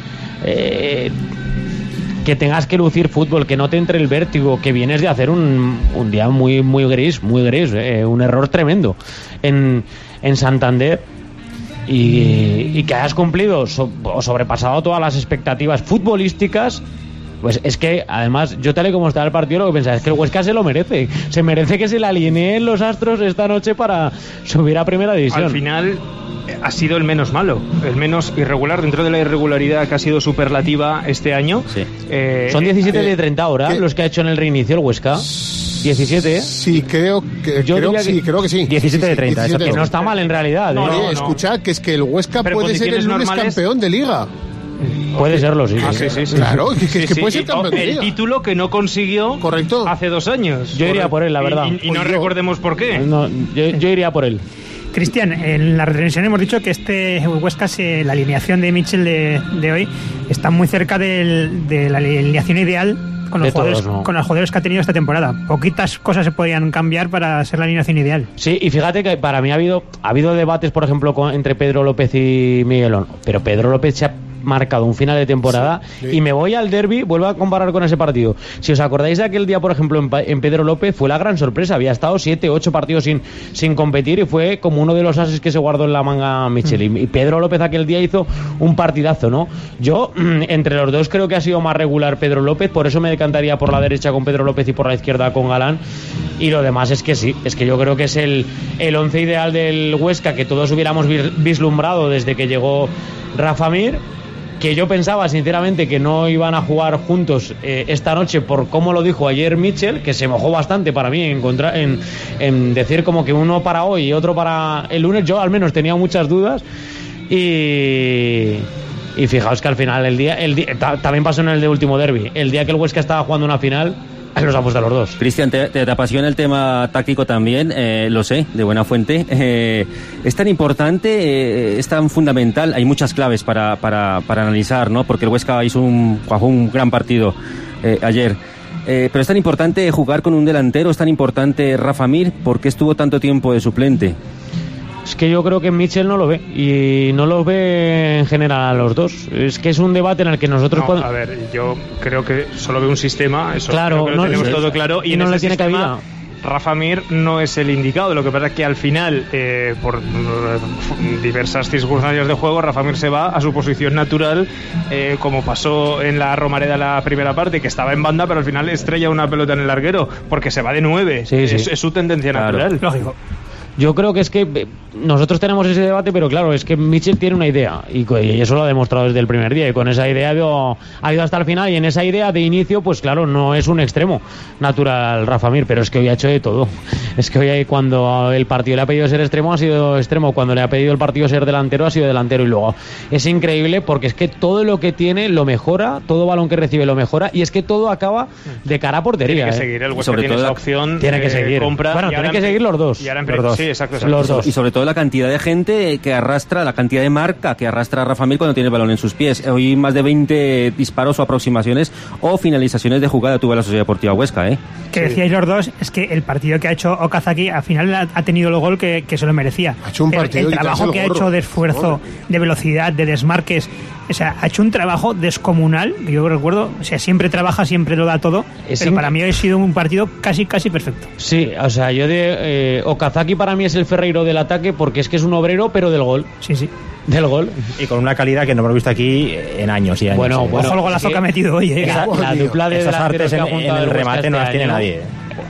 Speaker 8: tengas que lucir fútbol, que no te entre el vértigo, que vienes de hacer un día muy gris, un error tremendo en Santander, y que hayas cumplido o sobrepasado todas las expectativas futbolísticas. Pues es que, además, yo tal y como estaba el partido, lo que pensaba es que el Huesca se lo merece. Se merece que se le alineen los astros esta noche para subir a primera división.
Speaker 7: Al final ha sido el menos malo, el menos irregular, dentro de la irregularidad que ha sido superlativa este año.
Speaker 2: Sí.
Speaker 8: Son 17 de 30 ahora los que ha hecho en el reinicio el Huesca. 17, ¿eh?
Speaker 1: Sí, creo que sí.
Speaker 8: 17 de 30, 17 que no está mal en realidad.
Speaker 1: No, escuchad, que es que el Huesca puede ser el lunes campeón de Liga.
Speaker 8: Puede serlo, sí.
Speaker 1: Sí. Claro, que puede ser campeón de Liga.
Speaker 7: El título que no consiguió hace 2 años.
Speaker 8: Yo iría por él, la verdad.
Speaker 7: Y no recordemos por qué.
Speaker 8: No, yo iría por él.
Speaker 3: Cristian, en la retransmisión hemos dicho que este Huesca, la alineación de Mitchell de hoy, está muy cerca de la alineación ideal con los jugadores que ha tenido esta temporada. Poquitas cosas se podían cambiar para ser la alineación ideal.
Speaker 8: Sí, y fíjate que para mí ha habido debates, por ejemplo, entre Pedro López y Miguelón, pero Pedro López se ha marcado un final de temporada y me voy al derbi, vuelvo a comparar con ese partido. Si os acordáis de aquel día, por ejemplo, en Pedro López, fue la gran sorpresa, había estado 7, 8 partidos sin competir y fue como uno de los ases que se guardó en la manga Michel, y Pedro López aquel día hizo un partidazo, ¿no? Yo, entre los dos, creo que ha sido más regular Pedro López, por eso me decantaría por la derecha con Pedro López y por la izquierda con Galán, y lo demás es que sí, es que yo creo que es el once ideal del Huesca que todos hubiéramos vislumbrado desde que llegó Rafa Mir. que yo pensaba sinceramente que no iban a jugar juntos esta noche por cómo lo dijo ayer Mitchell, que se mojó bastante para mí en decir como que uno para hoy y otro para el lunes. Yo al menos tenía muchas dudas y fijaos que al final también pasó en el de último derbi, el día que el Huesca estaba jugando una final, los ha puesto a los dos.
Speaker 2: Cristian, te apasiona el tema táctico también, lo sé, de buena fuente. Es tan importante, es tan fundamental, hay muchas claves para analizar, ¿no? Porque el Huesca jugó un gran partido ayer. Pero es tan importante jugar con un delantero, es tan importante Rafa Mir, ¿por qué estuvo tanto tiempo de suplente?
Speaker 8: Es que yo creo que Mitchell no lo ve, y no lo ve en general a los dos. Es que es un debate en el que nosotros...
Speaker 7: A ver, yo creo que solo ve un sistema, eso
Speaker 8: claro,
Speaker 7: creo que lo tenemos todo claro, y
Speaker 8: no
Speaker 7: en
Speaker 8: le
Speaker 7: ese
Speaker 8: tiene
Speaker 7: sistema,
Speaker 8: cabida.
Speaker 7: Rafa Mir no es el indicado. Lo que pasa es que al final, por diversas circunstancias de juego, Rafa Mir se va a su posición natural, como pasó en la Romareda la primera parte, que estaba en banda, pero al final estrella una pelota en el larguero, porque se va de 9.
Speaker 8: Sí.
Speaker 7: Es su tendencia natural.
Speaker 3: Lógico.
Speaker 8: Yo creo que es que nosotros tenemos ese debate, pero claro, es que Mitchell tiene una idea y eso lo ha demostrado desde el primer día, y con esa idea ha ido hasta el final, y en esa idea de inicio, pues claro, no es un extremo natural Rafa Mir, pero es que hoy ha hecho de todo. Es que hoy, cuando el partido le ha pedido ser extremo, ha sido extremo, cuando le ha pedido el partido ser delantero, ha sido delantero, y luego es increíble porque es que todo lo que tiene lo mejora, todo balón que recibe lo mejora, y es que todo acaba de cara a portería.
Speaker 7: Tiene que seguir, el Huesca tiene esa opción,
Speaker 8: tiene que seguir.
Speaker 7: Compra,
Speaker 8: bueno, tienen que seguir los dos.
Speaker 7: Y ahora
Speaker 8: los dos.
Speaker 7: Sí, exacto.
Speaker 8: Los dos.
Speaker 2: Y sobre todo la cantidad de gente que arrastra, la cantidad de marca que arrastra a Rafa Mir cuando tiene el balón en sus pies. Hoy más de 20 disparos o aproximaciones o finalizaciones de jugada tuvo la Sociedad Deportiva Huesca,
Speaker 3: Que decíais los dos, es que el partido que ha hecho Okazaki al final ha tenido el gol que se lo merecía.
Speaker 1: Ha hecho un partido
Speaker 3: el trabajo que ha hecho de esfuerzo, de velocidad, de desmarques, o sea, ha hecho un trabajo descomunal, que yo recuerdo, o sea, siempre trabaja, siempre lo da todo, pero para mí ha sido un partido casi perfecto.
Speaker 8: Sí, o sea, Okazaki para mí es el Ferreiro del ataque, porque es que es un obrero, pero del gol.
Speaker 3: Sí.
Speaker 8: Del gol.
Speaker 6: Y con una calidad que no hemos visto aquí en años y años.
Speaker 8: Bueno,
Speaker 3: ojo el golazo que ha metido hoy,
Speaker 8: La dupla de
Speaker 6: esas artes en el remate no las tiene
Speaker 8: año.
Speaker 6: nadie.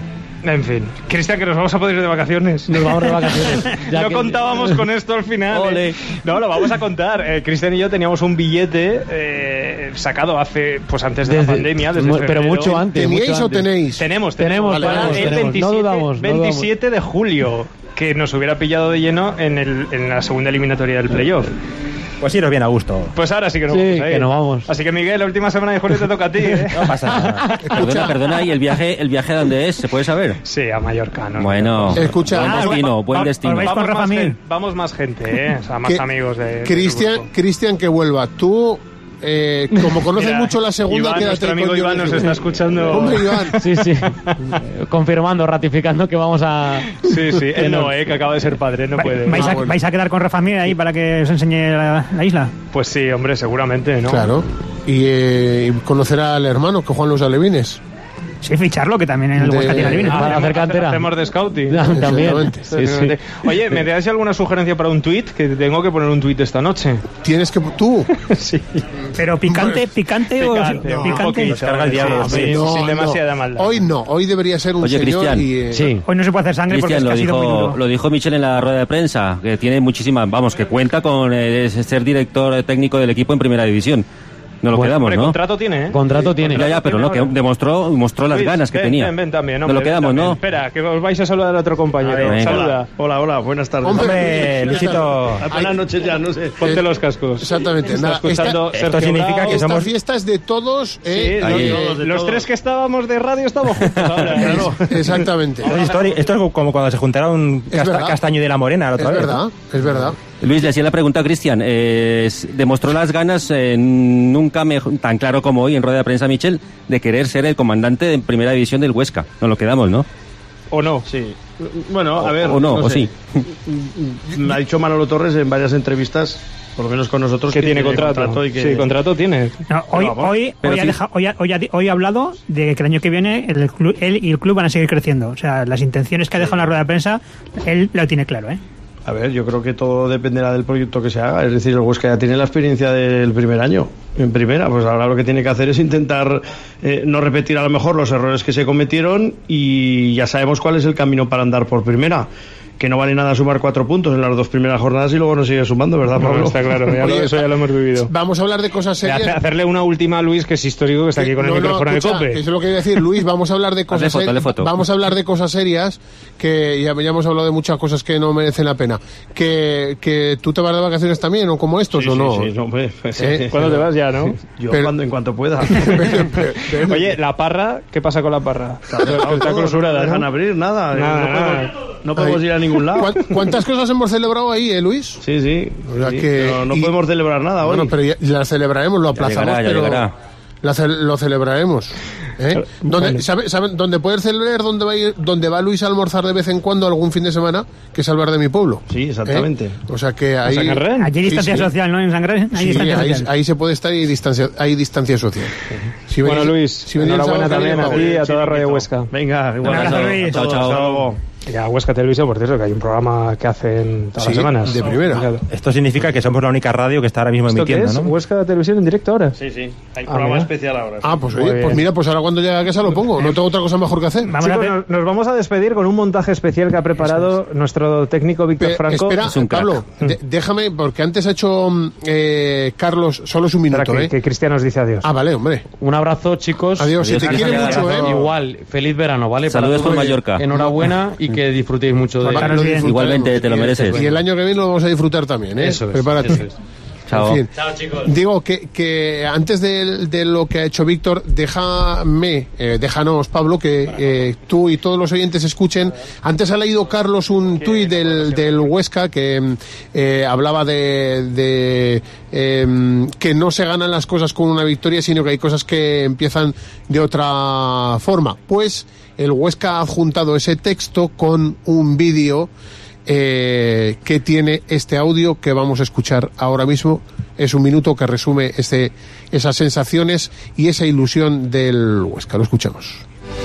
Speaker 7: En fin, Cristian, que nos vamos a poder ir de vacaciones.
Speaker 8: Nos vamos de vacaciones.
Speaker 7: No contábamos con esto al final. No, lo vamos a contar. Cristian y yo teníamos un billete sacado antes de la pandemia, desde
Speaker 8: pero
Speaker 7: febrero.
Speaker 8: mucho antes.
Speaker 1: ¿Teníais o tenéis?
Speaker 7: Tenemos.
Speaker 8: Vale,
Speaker 7: El 27,
Speaker 8: no dudamos.
Speaker 7: 27 de julio, que nos hubiera pillado de lleno en la segunda eliminatoria del playoff.
Speaker 6: Pues iros bien a gusto.
Speaker 7: Pues ahora sí que nos
Speaker 8: Sí,
Speaker 7: vamos a ir.
Speaker 8: que nos vamos.
Speaker 7: Así que, Miguel, la última semana de julio te toca a ti.
Speaker 6: No pasa nada.
Speaker 2: Perdona, ¿y el viaje a dónde es? ¿Se puede saber?
Speaker 7: Sí, a Mallorca, ¿no?
Speaker 2: Bueno,
Speaker 1: Escucha,
Speaker 2: buen destino.
Speaker 7: Vamos más gente, o sea, más amigos de
Speaker 1: Cristian, que vuelva. Tú, como conoces mucho la segunda,
Speaker 7: Iván,
Speaker 1: quédate
Speaker 7: nuestro
Speaker 1: con
Speaker 7: amigo Iván nos está escuchando.
Speaker 1: Hombre, Iván.
Speaker 8: Sí. Confirmando, ratificando que vamos a...
Speaker 7: Sí, él no, que acaba de ser padre, no puede.
Speaker 3: ¿Vais a quedar con Rafa Mir ahí para que os enseñe la isla?
Speaker 7: Pues sí, hombre, seguramente, ¿no?
Speaker 1: Claro. Y conocerá al hermano, que juegan los alevines.
Speaker 3: Sí, ficharlo, que también en el Huesca tiene alevines.
Speaker 8: para hacer cantera.
Speaker 7: Hacemos de scouting.
Speaker 8: También.
Speaker 7: Sí. Oye, ¿me dais alguna sugerencia para un tuit? Que tengo que poner un tuit esta noche.
Speaker 1: Tienes que... ¿Tú?
Speaker 7: Sí.
Speaker 3: Pero picante o...
Speaker 7: Picante.
Speaker 6: Carga el diablo.
Speaker 7: Sin demasiada maldad.
Speaker 1: Hoy debería ser un
Speaker 2: Oye,
Speaker 1: señor
Speaker 2: Cristian,
Speaker 1: y...
Speaker 8: Sí.
Speaker 3: Hoy no se puede hacer sangre
Speaker 2: Cristian,
Speaker 3: porque es que ha sido muy duro.
Speaker 2: lo dijo Michel en la rueda de prensa, que tiene muchísimas, que cuenta con ser director técnico del equipo en Primera División. No lo quedamos,
Speaker 7: hombre,
Speaker 2: ¿no?
Speaker 7: Contrato tiene,
Speaker 8: Contrato tiene.
Speaker 2: Ya, pero no, que mostró las ganas que tenía.
Speaker 7: Ven también,
Speaker 2: no lo quedamos, ¿no?
Speaker 7: Espera, que os vais a saludar a otro compañero.
Speaker 2: Venga.
Speaker 7: Saluda.
Speaker 19: Hola, buenas tardes.
Speaker 1: Hombre,
Speaker 6: Luisito.
Speaker 19: Buenas noches ya, no sé.
Speaker 7: Ponte los cascos.
Speaker 1: Exactamente.
Speaker 7: Está escuchando
Speaker 6: esto significa que
Speaker 1: Esta
Speaker 6: somos...
Speaker 1: fiesta es de todos.
Speaker 7: Los tres que estábamos de radio estamos juntos ahora.
Speaker 1: Claro. Exactamente.
Speaker 6: Esto es como cuando se juntaron Castaño y de la Morena la otra vez.
Speaker 1: Es verdad.
Speaker 2: Luis, le hacía la pregunta a Cristian. Demostró las ganas, nunca tan claro como hoy en rueda de prensa, Michel, de querer ser el comandante de Primera División del Huesca. Nos lo quedamos, ¿no?
Speaker 7: ¿O no?
Speaker 19: Sí. Bueno, a ver.
Speaker 2: O no, o
Speaker 19: sé.
Speaker 2: sí.
Speaker 19: Me ha dicho Manolo Torres en varias entrevistas, por lo menos con nosotros,
Speaker 7: que tiene contrato.
Speaker 19: Y que...
Speaker 7: Sí, contrato tiene.
Speaker 3: No, hoy ha hablado de que el año que viene él y el club van a seguir creciendo. O sea, las intenciones que ha dejado en la rueda de prensa, él lo tiene claro, ¿eh?
Speaker 19: A ver, yo creo que todo dependerá del proyecto que se haga. Es decir, el Huesca ya tiene la experiencia del primer año en primera. Pues ahora lo que tiene que hacer es intentar no repetir a lo mejor los errores que se cometieron, y ya sabemos cuál es el camino para andar por primera. que no vale nada sumar 4 puntos en las 2 primeras jornadas y luego no sigue sumando, ¿verdad, Pablo?
Speaker 7: No, está claro, eso ya lo hemos vivido.
Speaker 1: Vamos a hablar de cosas serias.
Speaker 7: Hacerle una última a Luis, que es histórico, que está aquí con el micrófono de COPE.
Speaker 1: Eso es lo que iba a decir, Luis, vamos a hablar de cosas serias. Vamos a hablar de cosas serias, que ya hemos hablado de muchas cosas que no merecen la pena. Que tú te vas de vacaciones también, ¿o como estos, o no?
Speaker 19: Sí, no, pues,
Speaker 7: ¿Cuándo te vas ya, no?
Speaker 19: Yo en cuanto pueda.
Speaker 7: Oye, la Parra, ¿qué pasa con la Parra?
Speaker 19: Está clausurada, no dejan abrir nada. No podemos ir a ningún lado.
Speaker 1: ¿Cuántas cosas hemos celebrado ahí, Luis?
Speaker 19: Sí.
Speaker 1: O sea que,
Speaker 19: no podemos celebrar nada hoy.
Speaker 1: Bueno, pero ya las celebraremos, lo aplazamos,
Speaker 2: llegará.
Speaker 1: Lo celebraremos. ¿Saben dónde puedes celebrar? ¿Dónde va Luis a almorzar de vez en cuando algún fin de semana? Que es al bar de mi pueblo.
Speaker 19: Sí, exactamente.
Speaker 1: O sea que ahí...
Speaker 3: Allí hay distancia social, ¿no? En Sangrén.
Speaker 1: Ahí se puede estar y hay distancia social.
Speaker 7: Bueno, Luis, enhorabuena también a ti y a toda Radio Huesca.
Speaker 19: Venga, igual.
Speaker 7: Chao. Y a Huesca Televisión, por cierto, que hay un programa que hacen todas las semanas.
Speaker 1: De primera.
Speaker 7: Claro.
Speaker 6: Esto significa que somos la única radio que está ahora mismo emitiendo,
Speaker 7: ¿Esto qué es?
Speaker 6: ¿no?
Speaker 7: ¿Huesca Televisión en directo ahora?
Speaker 19: Sí. Hay un programa especial ahora.
Speaker 1: Pues mira, pues ahora cuando llegue a casa lo pongo. No tengo otra cosa mejor que hacer.
Speaker 7: Nos vamos a despedir con un montaje especial que ha preparado nuestro técnico Víctor Franco.
Speaker 1: Espera, Pablo, déjame, porque antes ha hecho Carlos, solo es un minuto.
Speaker 7: Que Cristian nos dice adiós.
Speaker 1: Vale, hombre.
Speaker 8: Un abrazo, chicos.
Speaker 1: Adiós, te quiere mucho,
Speaker 8: Igual, feliz verano, ¿vale?
Speaker 2: Saludos con Mallorca.
Speaker 8: Enhorabuena y que disfrutéis mucho.
Speaker 2: Igualmente, te lo mereces.
Speaker 1: Y el año que viene lo vamos a disfrutar también, ¿eh?
Speaker 8: Eso es.
Speaker 1: Prepárate.
Speaker 2: Chao.
Speaker 1: En fin,
Speaker 8: chao, chicos.
Speaker 1: Digo que antes de lo que ha hecho Víctor, déjanos, Pablo, que tú y todos los oyentes escuchen. Antes ha leído Carlos un tuit del Huesca que hablaba de que no se ganan las cosas con una victoria, sino que hay cosas que empiezan de otra forma. Pues el Huesca ha adjuntado ese texto con un vídeo que tiene este audio que vamos a escuchar ahora mismo. Es un minuto que resume esas sensaciones y esa ilusión del Huesca. Lo escuchamos.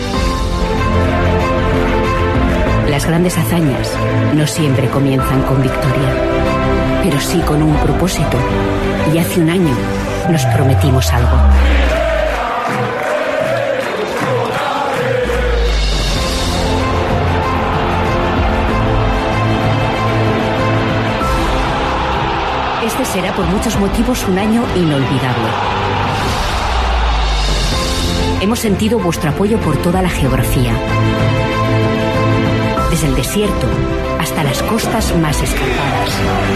Speaker 11: Las grandes hazañas no siempre comienzan con victoria, pero sí con un propósito. Y hace un año nos prometimos algo. Este será por muchos motivos un año inolvidable. Hemos sentido vuestro apoyo por toda la geografía, desde el desierto hasta las costas más escarpadas.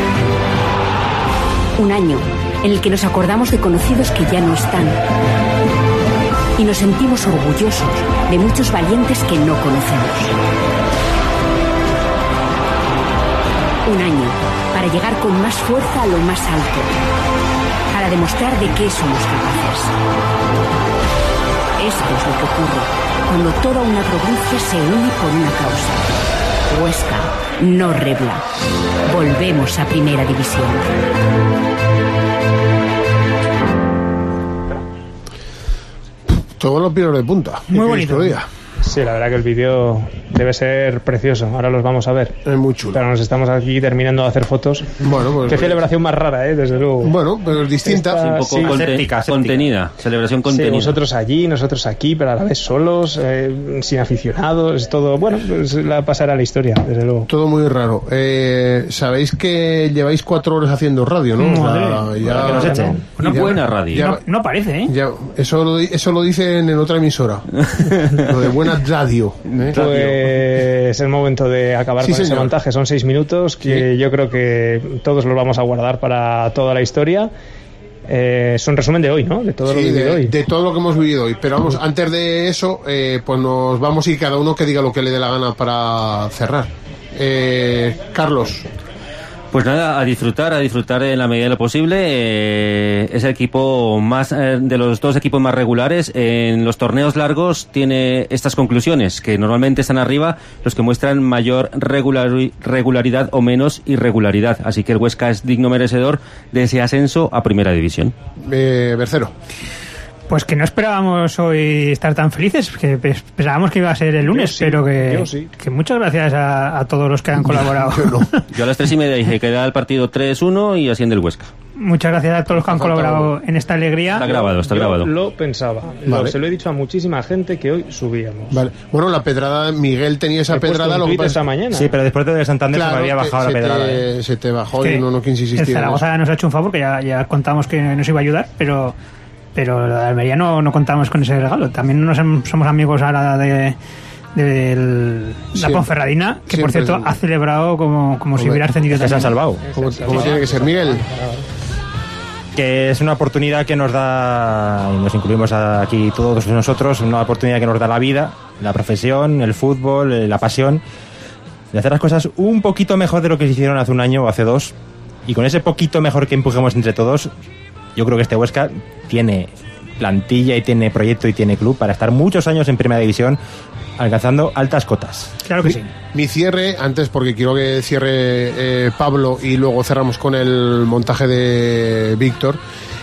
Speaker 11: Un año en el que nos acordamos de conocidos que ya no están y nos sentimos orgullosos de muchos valientes que no conocemos. Un año para llegar con más fuerza a lo más alto, para demostrar de qué somos capaces. Esto es lo que ocurre cuando toda una provincia se une por una causa. Huesca no rebla. Volvemos a Primera División.
Speaker 1: Todos los pinos de punta.
Speaker 3: Muy bonito.
Speaker 7: Sí, la verdad que el vídeo debe ser precioso. Ahora los vamos a ver.
Speaker 1: Es muy chulo.
Speaker 7: Pero nos estamos aquí terminando de hacer fotos.
Speaker 1: Bueno, pues,
Speaker 7: qué celebración más rara, desde luego.
Speaker 1: Bueno, pero es distinta.
Speaker 2: Un poco contenida. Celebración contenida.
Speaker 7: Sí, vosotros allí, nosotros aquí, pero a la vez solos, sin aficionados, todo. Bueno, pues pasará la historia, desde luego.
Speaker 1: Todo muy raro. Sabéis que lleváis 4 horas haciendo radio, ¿no?
Speaker 2: Que nos echen. Una buena radio.
Speaker 3: No parece, ¿eh?
Speaker 1: Eso lo dicen en otra emisora. Lo de buena radio.
Speaker 7: Pues es el momento de acabar con ese montaje. Son 6 minutos que yo creo que todos los vamos a guardar para toda la historia. Es un resumen de hoy, ¿no? De todo lo vivido hoy.
Speaker 1: De todo lo que hemos vivido hoy. Pero vamos, antes de eso, pues nos vamos y cada uno que diga lo que le dé la gana para cerrar. Carlos.
Speaker 2: Pues nada, a disfrutar en la medida de lo posible. Es el equipo más de los 2 equipos más regulares. En los torneos largos tiene estas conclusiones, que normalmente están arriba los que muestran mayor regularidad o menos irregularidad. Así que el Huesca es digno merecedor de ese ascenso a Primera División.
Speaker 1: Bercero.
Speaker 3: Pues que no esperábamos hoy estar tan felices, que pensábamos que iba a ser el lunes, pero que muchas gracias a todos los que han colaborado.
Speaker 2: Yo a las 3:30 dije que da el partido 3-1 y asciende el Huesca.
Speaker 3: Muchas gracias a todos los que han colaborado en esta alegría.
Speaker 2: Está grabado.
Speaker 7: Yo lo pensaba.
Speaker 1: Vale.
Speaker 7: Se lo he dicho a muchísima gente que hoy subíamos.
Speaker 1: Vale. Bueno, la pedrada, Miguel tenía esa pedrada.
Speaker 7: Lo que pasa esta mañana.
Speaker 6: Sí, pero después de Santander se me había bajado la pedrada.
Speaker 1: Se te bajó
Speaker 3: Es que
Speaker 1: y no quise insistir.
Speaker 3: El Zaragoza nos ha hecho un favor, que ya contábamos que nos iba a ayudar, pero la Almería no contábamos con ese regalo. También somos amigos ahora de la Ponferradina, que por cierto ha celebrado como si hubiera ascendido.
Speaker 6: Se han salvado.
Speaker 1: Como tiene que ser, Miguel.
Speaker 6: Que es una oportunidad que nos da, y nos incluimos aquí todos nosotros, una oportunidad que nos da la vida, la profesión, el fútbol, la pasión, de hacer las cosas un poquito mejor de lo que se hicieron hace un año o hace dos. Y con ese poquito mejor que empujemos entre todos, yo creo que este Huesca tiene plantilla y tiene proyecto y tiene club para estar muchos años en Primera División, alcanzando altas cotas.
Speaker 3: Claro que sí.
Speaker 1: Mi cierre, antes porque quiero que cierre Pablo y luego cerramos con el montaje de Víctor.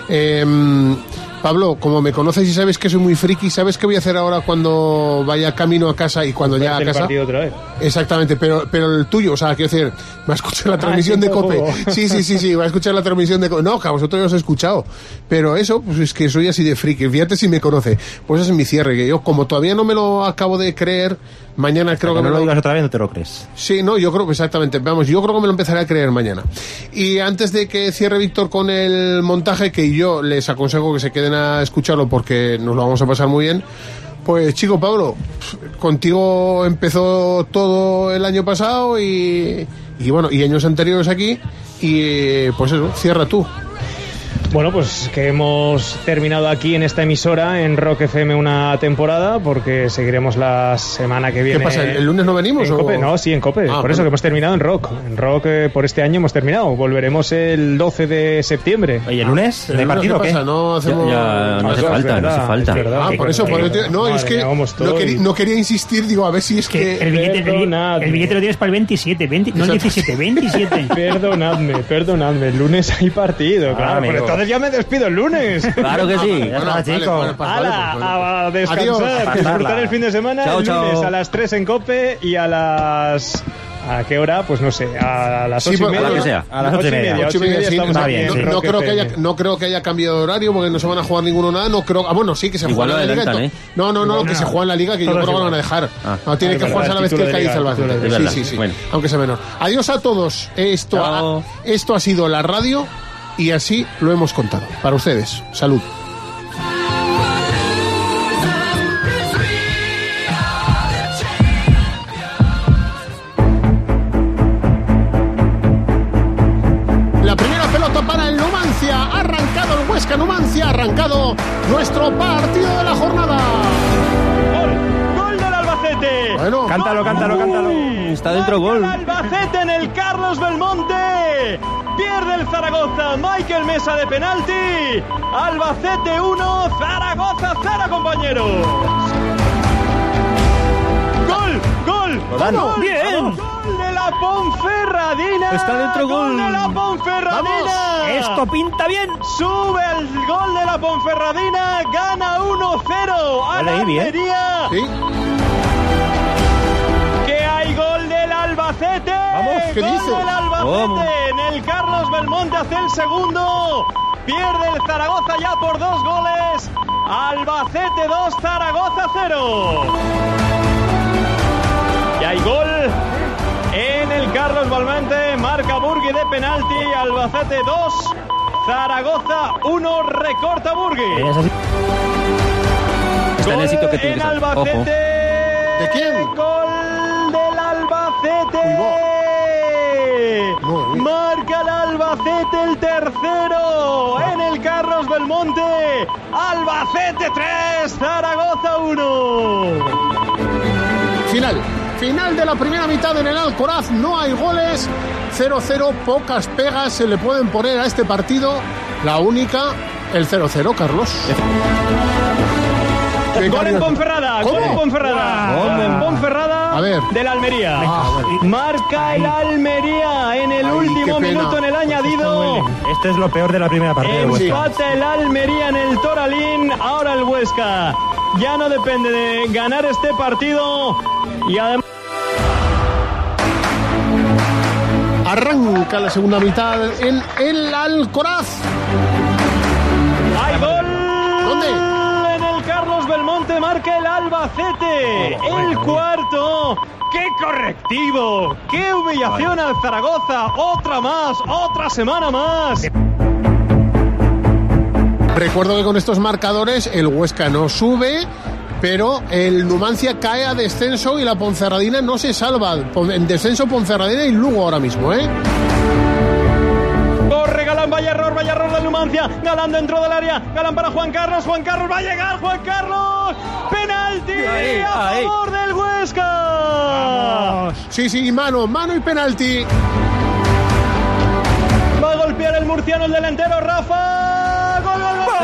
Speaker 1: Pablo, como me conoces y sabes que soy muy friki, ¿sabes qué voy a hacer ahora cuando vaya camino a casa y cuando ya a casa?
Speaker 7: El partido otra vez.
Speaker 1: Exactamente, pero el tuyo, o sea, quiero decir, va a escuchar la transmisión de COPE. Sí, va a escuchar la transmisión de COPE. No, que a vosotros ya os he escuchado. Pero eso, pues es que soy así de friki. Fíjate si me conoce. Pues ese es mi cierre, que yo, como todavía no me lo acabo de creer, mañana creo que
Speaker 6: no lo digas otra vez, no te lo crees.
Speaker 1: Sí, no, yo creo que exactamente. Vamos, yo creo que me lo empezaré a creer mañana. Y antes de que cierre Víctor con el montaje, que yo les aconsejo que se queden a escucharlo porque nos lo vamos a pasar muy bien. Pues chico Pablo, contigo empezó todo el año pasado y bueno, y años anteriores aquí, y pues eso, cierra tú.
Speaker 7: Bueno, pues que hemos terminado aquí en esta emisora, en Rock FM, una temporada, porque seguiremos la semana que viene.
Speaker 1: ¿Qué pasa? ¿El lunes no venimos?
Speaker 7: En COPE, no, sí, en COPE. Por eso que hemos terminado en Rock. En Rock, por este año hemos terminado. Volveremos el 12 de septiembre.
Speaker 6: ¿Y el lunes? ¿De partido o qué?
Speaker 1: No hacemos...
Speaker 2: no hace falta, no hace falta.
Speaker 1: Por eso, no, es que no quería insistir, digo, a ver si es que...
Speaker 3: El billete lo tienes para el 27, no el 17, 27.
Speaker 7: Perdonadme, el lunes hay partido, claro, pero entonces ya me despido el lunes.
Speaker 2: Claro que sí.
Speaker 6: Chicos.
Speaker 7: A descansar, disfrutar el fin de semana.
Speaker 2: Chao,
Speaker 7: el lunes
Speaker 2: chao.
Speaker 7: a las 3 en COPE y a las... ¿A qué hora? Pues no sé, a las 8:30.
Speaker 2: a la que sea.
Speaker 6: A las 8:30.
Speaker 1: 8:30, sí,
Speaker 7: estamos aquí en
Speaker 1: no
Speaker 7: Rock
Speaker 1: creo
Speaker 7: FM.
Speaker 1: no creo que haya cambiado de horario porque no se van a jugar ninguno nada. No creo. Bueno, sí que se
Speaker 2: Igual
Speaker 1: juega en la liga.
Speaker 2: adelantan,
Speaker 1: No, que se juega en la liga, que yo creo que lo van a dejar. No, tiene que jugarse a la vez que el Cádiz Albacete. Sí.
Speaker 2: Bueno.
Speaker 1: Aunque sea menor. Adiós a todos. Esto ha sido la radio y así lo hemos contado. Para ustedes. Salud. La primera pelota para el Numancia. Ha arrancado el Huesca Numancia. Ha arrancado nuestro partido de la jornada.
Speaker 13: ¡Gol del Albacete!
Speaker 1: Bueno,
Speaker 6: Cántalo.
Speaker 2: Está dentro gol.
Speaker 13: El Albacete en el Carlos Belmonte. Pierde el Zaragoza. Michael Mesa de penalti. Albacete 1, Zaragoza 0, compañeros. ¡Gol!
Speaker 6: Vamos.
Speaker 3: ¡Bien!
Speaker 13: ¡Gol de la Ponferradina!
Speaker 2: Está dentro gol.
Speaker 13: de la Ponferradina!
Speaker 3: Esto pinta bien.
Speaker 13: Sube el gol de la Ponferradina, gana 1-0 a la Almería.
Speaker 1: Sí.
Speaker 13: Que hay gol del Albacete.
Speaker 1: Vamos, ¿qué
Speaker 13: gol
Speaker 1: dice?
Speaker 13: del Albacete en el Carlos Belmonte hace el segundo. Pierde el Zaragoza ya por 2 goles. Albacete 2, Zaragoza 0. Y hay gol en el Carlos Belmonte. Marca Burgui de penalti. Albacete 2, Zaragoza 1. Recorta Burgui.
Speaker 2: Está en el sitio que tiene que estar.
Speaker 13: Albacete.
Speaker 2: Ojo.
Speaker 1: ¿De quién?
Speaker 13: Gol del Albacete. Marca el Albacete el tercero en el Carlos Belmonte. Albacete 3, Zaragoza 1.
Speaker 1: Final de la primera mitad en el Alcoraz. No hay goles. 0-0. Pocas pegas se le pueden poner a este partido. La única, el 0-0, Carlos.
Speaker 13: Gol en Ponferrada.
Speaker 1: ¿Cómo?
Speaker 13: Gol en Ponferrada. Gol en Ponferrada
Speaker 1: A ver.
Speaker 13: del Almería.
Speaker 1: Bueno.
Speaker 13: Marca el Almería en el último
Speaker 1: qué pena.
Speaker 13: minuto en el añadido.
Speaker 6: Esto es lo peor de la primera parte del Huesca.
Speaker 13: Empata el Almería en el Toralín. Ahora el Huesca ya no depende de ganar este partido. Y además...
Speaker 1: Arranca la segunda mitad en el Alcoraz.
Speaker 13: ¡Hay gol!
Speaker 1: ¿Dónde?
Speaker 13: En el Carlos Belmonte marca el Albacete. El cuarto. ¡Qué correctivo! ¡Qué humillación al Zaragoza! ¡Otra más! ¡Otra semana más!
Speaker 1: Recuerdo que con estos marcadores el Huesca no sube, pero el Numancia cae a descenso y la Ponferradina no se salva. En descenso Ponferradina y Lugo ahora mismo, ¿eh?
Speaker 13: Corre Galán, vaya error del Numancia. Galán dentro del área. Galán para Juan Carlos va a llegar Juan Carlos. ¡Penalti a favor del Huesca!
Speaker 1: Vamos. Sí, mano y penalti.
Speaker 13: Va a golpear el murciano, el delantero Rafa. ¡Gol!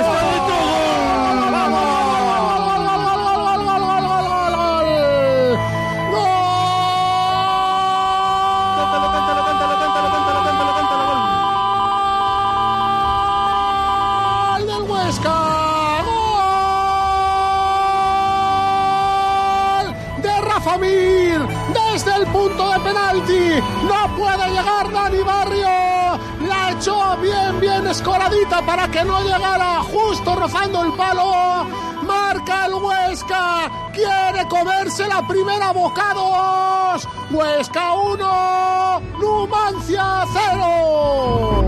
Speaker 1: Desde el punto de penalti no puede llegar Dani Barrio, la echó bien escoradita para que no llegara, justo rozando el palo. Marca el Huesca, quiere comerse la primera bocados. Huesca 1, Numancia 0.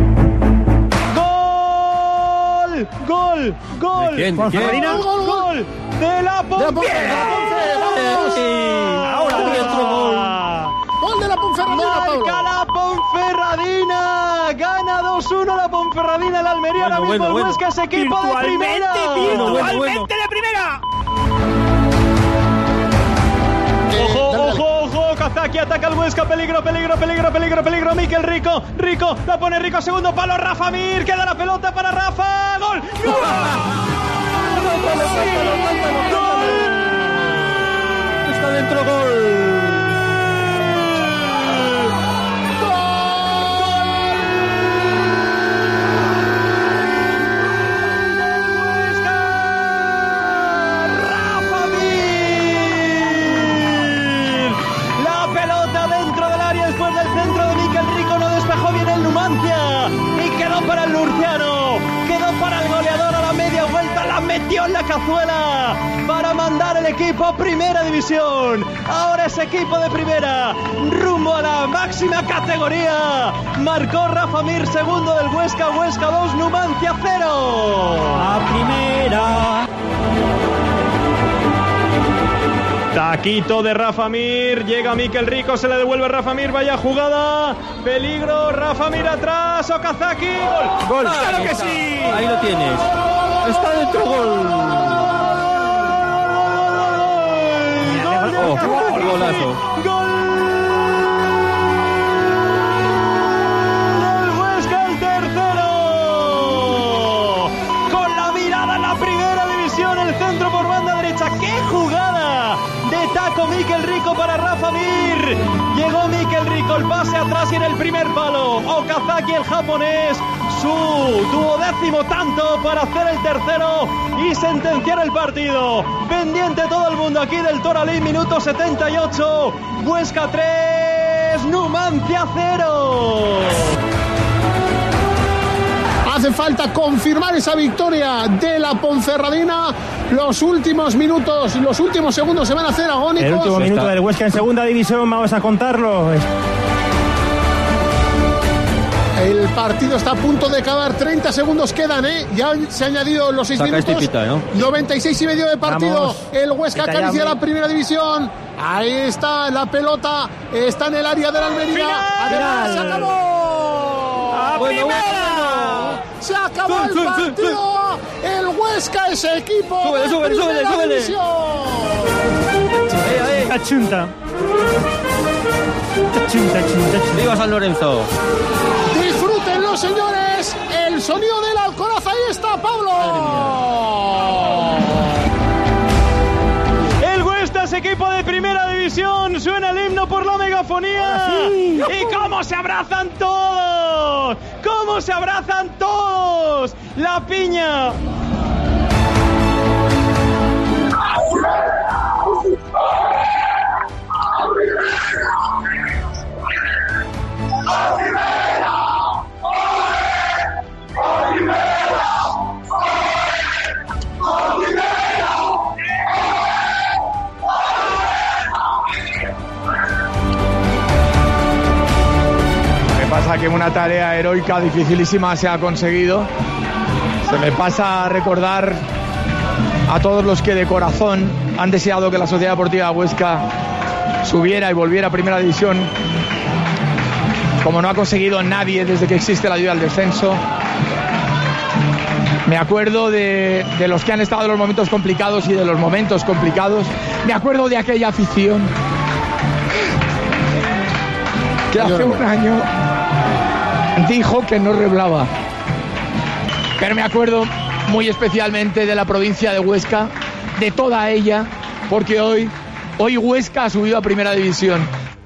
Speaker 13: ¡Gol!
Speaker 2: ¿De quién?
Speaker 13: ¡Gol de la Ponferradina!
Speaker 1: Ahora otro gol. Gol de la Ponferradina, Pablo.
Speaker 13: Marca la Ponferradina. Gana 2-1 la Ponferradina. El Almería ahora mismo el Huesca es equipo de primera.
Speaker 3: Virtualmente de primera.
Speaker 13: Ojo, Kazaki ataca al Huesca, peligro, Mikel Rico, la pone Rico, segundo palo, Rafa Mir, queda la pelota para Rafa, ¡gol!
Speaker 2: Está dentro, gol.
Speaker 13: Y quedó para el murciano, quedó para el goleador a la media vuelta, la metió en la cazuela para mandar el equipo a primera división. Ahora es equipo de primera, rumbo a la máxima categoría. Marcó Rafa Mir, segundo del Huesca 2, Numancia 0.
Speaker 2: A primera.
Speaker 13: Taquito de Rafa Mir, llega Mikel Rico, se le devuelve Rafa Mir, vaya jugada, peligro, Rafa Mir atrás, Okazaki, gol.
Speaker 2: ¡Claro que sí! Ahí lo tienes, está dentro, gol. Golazo.
Speaker 13: Gol del Huesca, el tercero, con la mirada en la primera división, el centro por banda derecha, ¡qué jugada! De taco Mikel Rico para Rafa Mir. Llegó Mikel Rico, el pase atrás y en el primer palo. Okazaki, el japonés, su 12º tanto para hacer el tercero y sentenciar el partido. Pendiente todo el mundo aquí del Toralín, minuto 78. Huesca 3, Numancia 0.
Speaker 1: Hace falta confirmar esa victoria de la Ponferradina. Los últimos minutos, los últimos segundos se van a hacer agónicos.
Speaker 6: El último minuto del Huesca en segunda división, vamos a contarlo.
Speaker 1: El partido está a punto de acabar, 30 segundos quedan, ya se han añadido los 6 minutos. 96 y medio de partido. Vamos. El Huesca acaricia la primera división. Ahí está la pelota, está en el área de la Almería. Además, se acabó. Se acabó el partido. El Huesca es equipo de primera división.
Speaker 3: Chunta.
Speaker 2: Viva San Lorenzo.
Speaker 1: Disfrútenlo, señores. El sonido del Alcoraz. Ahí está Pablo.
Speaker 13: El Huesca es equipo de primera división. Suena el himno por la megafonía. Sí. Y cómo se abrazan todos. Cómo se abrazan todos. La piña.
Speaker 17: Pasa que una tarea heroica dificilísima se ha conseguido. Se me pasa a recordar a todos los que de corazón han deseado que la Sociedad Deportiva Huesca subiera y volviera a Primera División, como no ha conseguido nadie desde que existe la ayuda al descenso. Me acuerdo de los que han estado en los momentos complicados y de los momentos complicados. Me acuerdo de aquella afición que hace un año dijo que no reblaba. Pero me acuerdo muy especialmente de la provincia de Huesca, de toda ella, porque hoy Huesca ha subido a Primera División.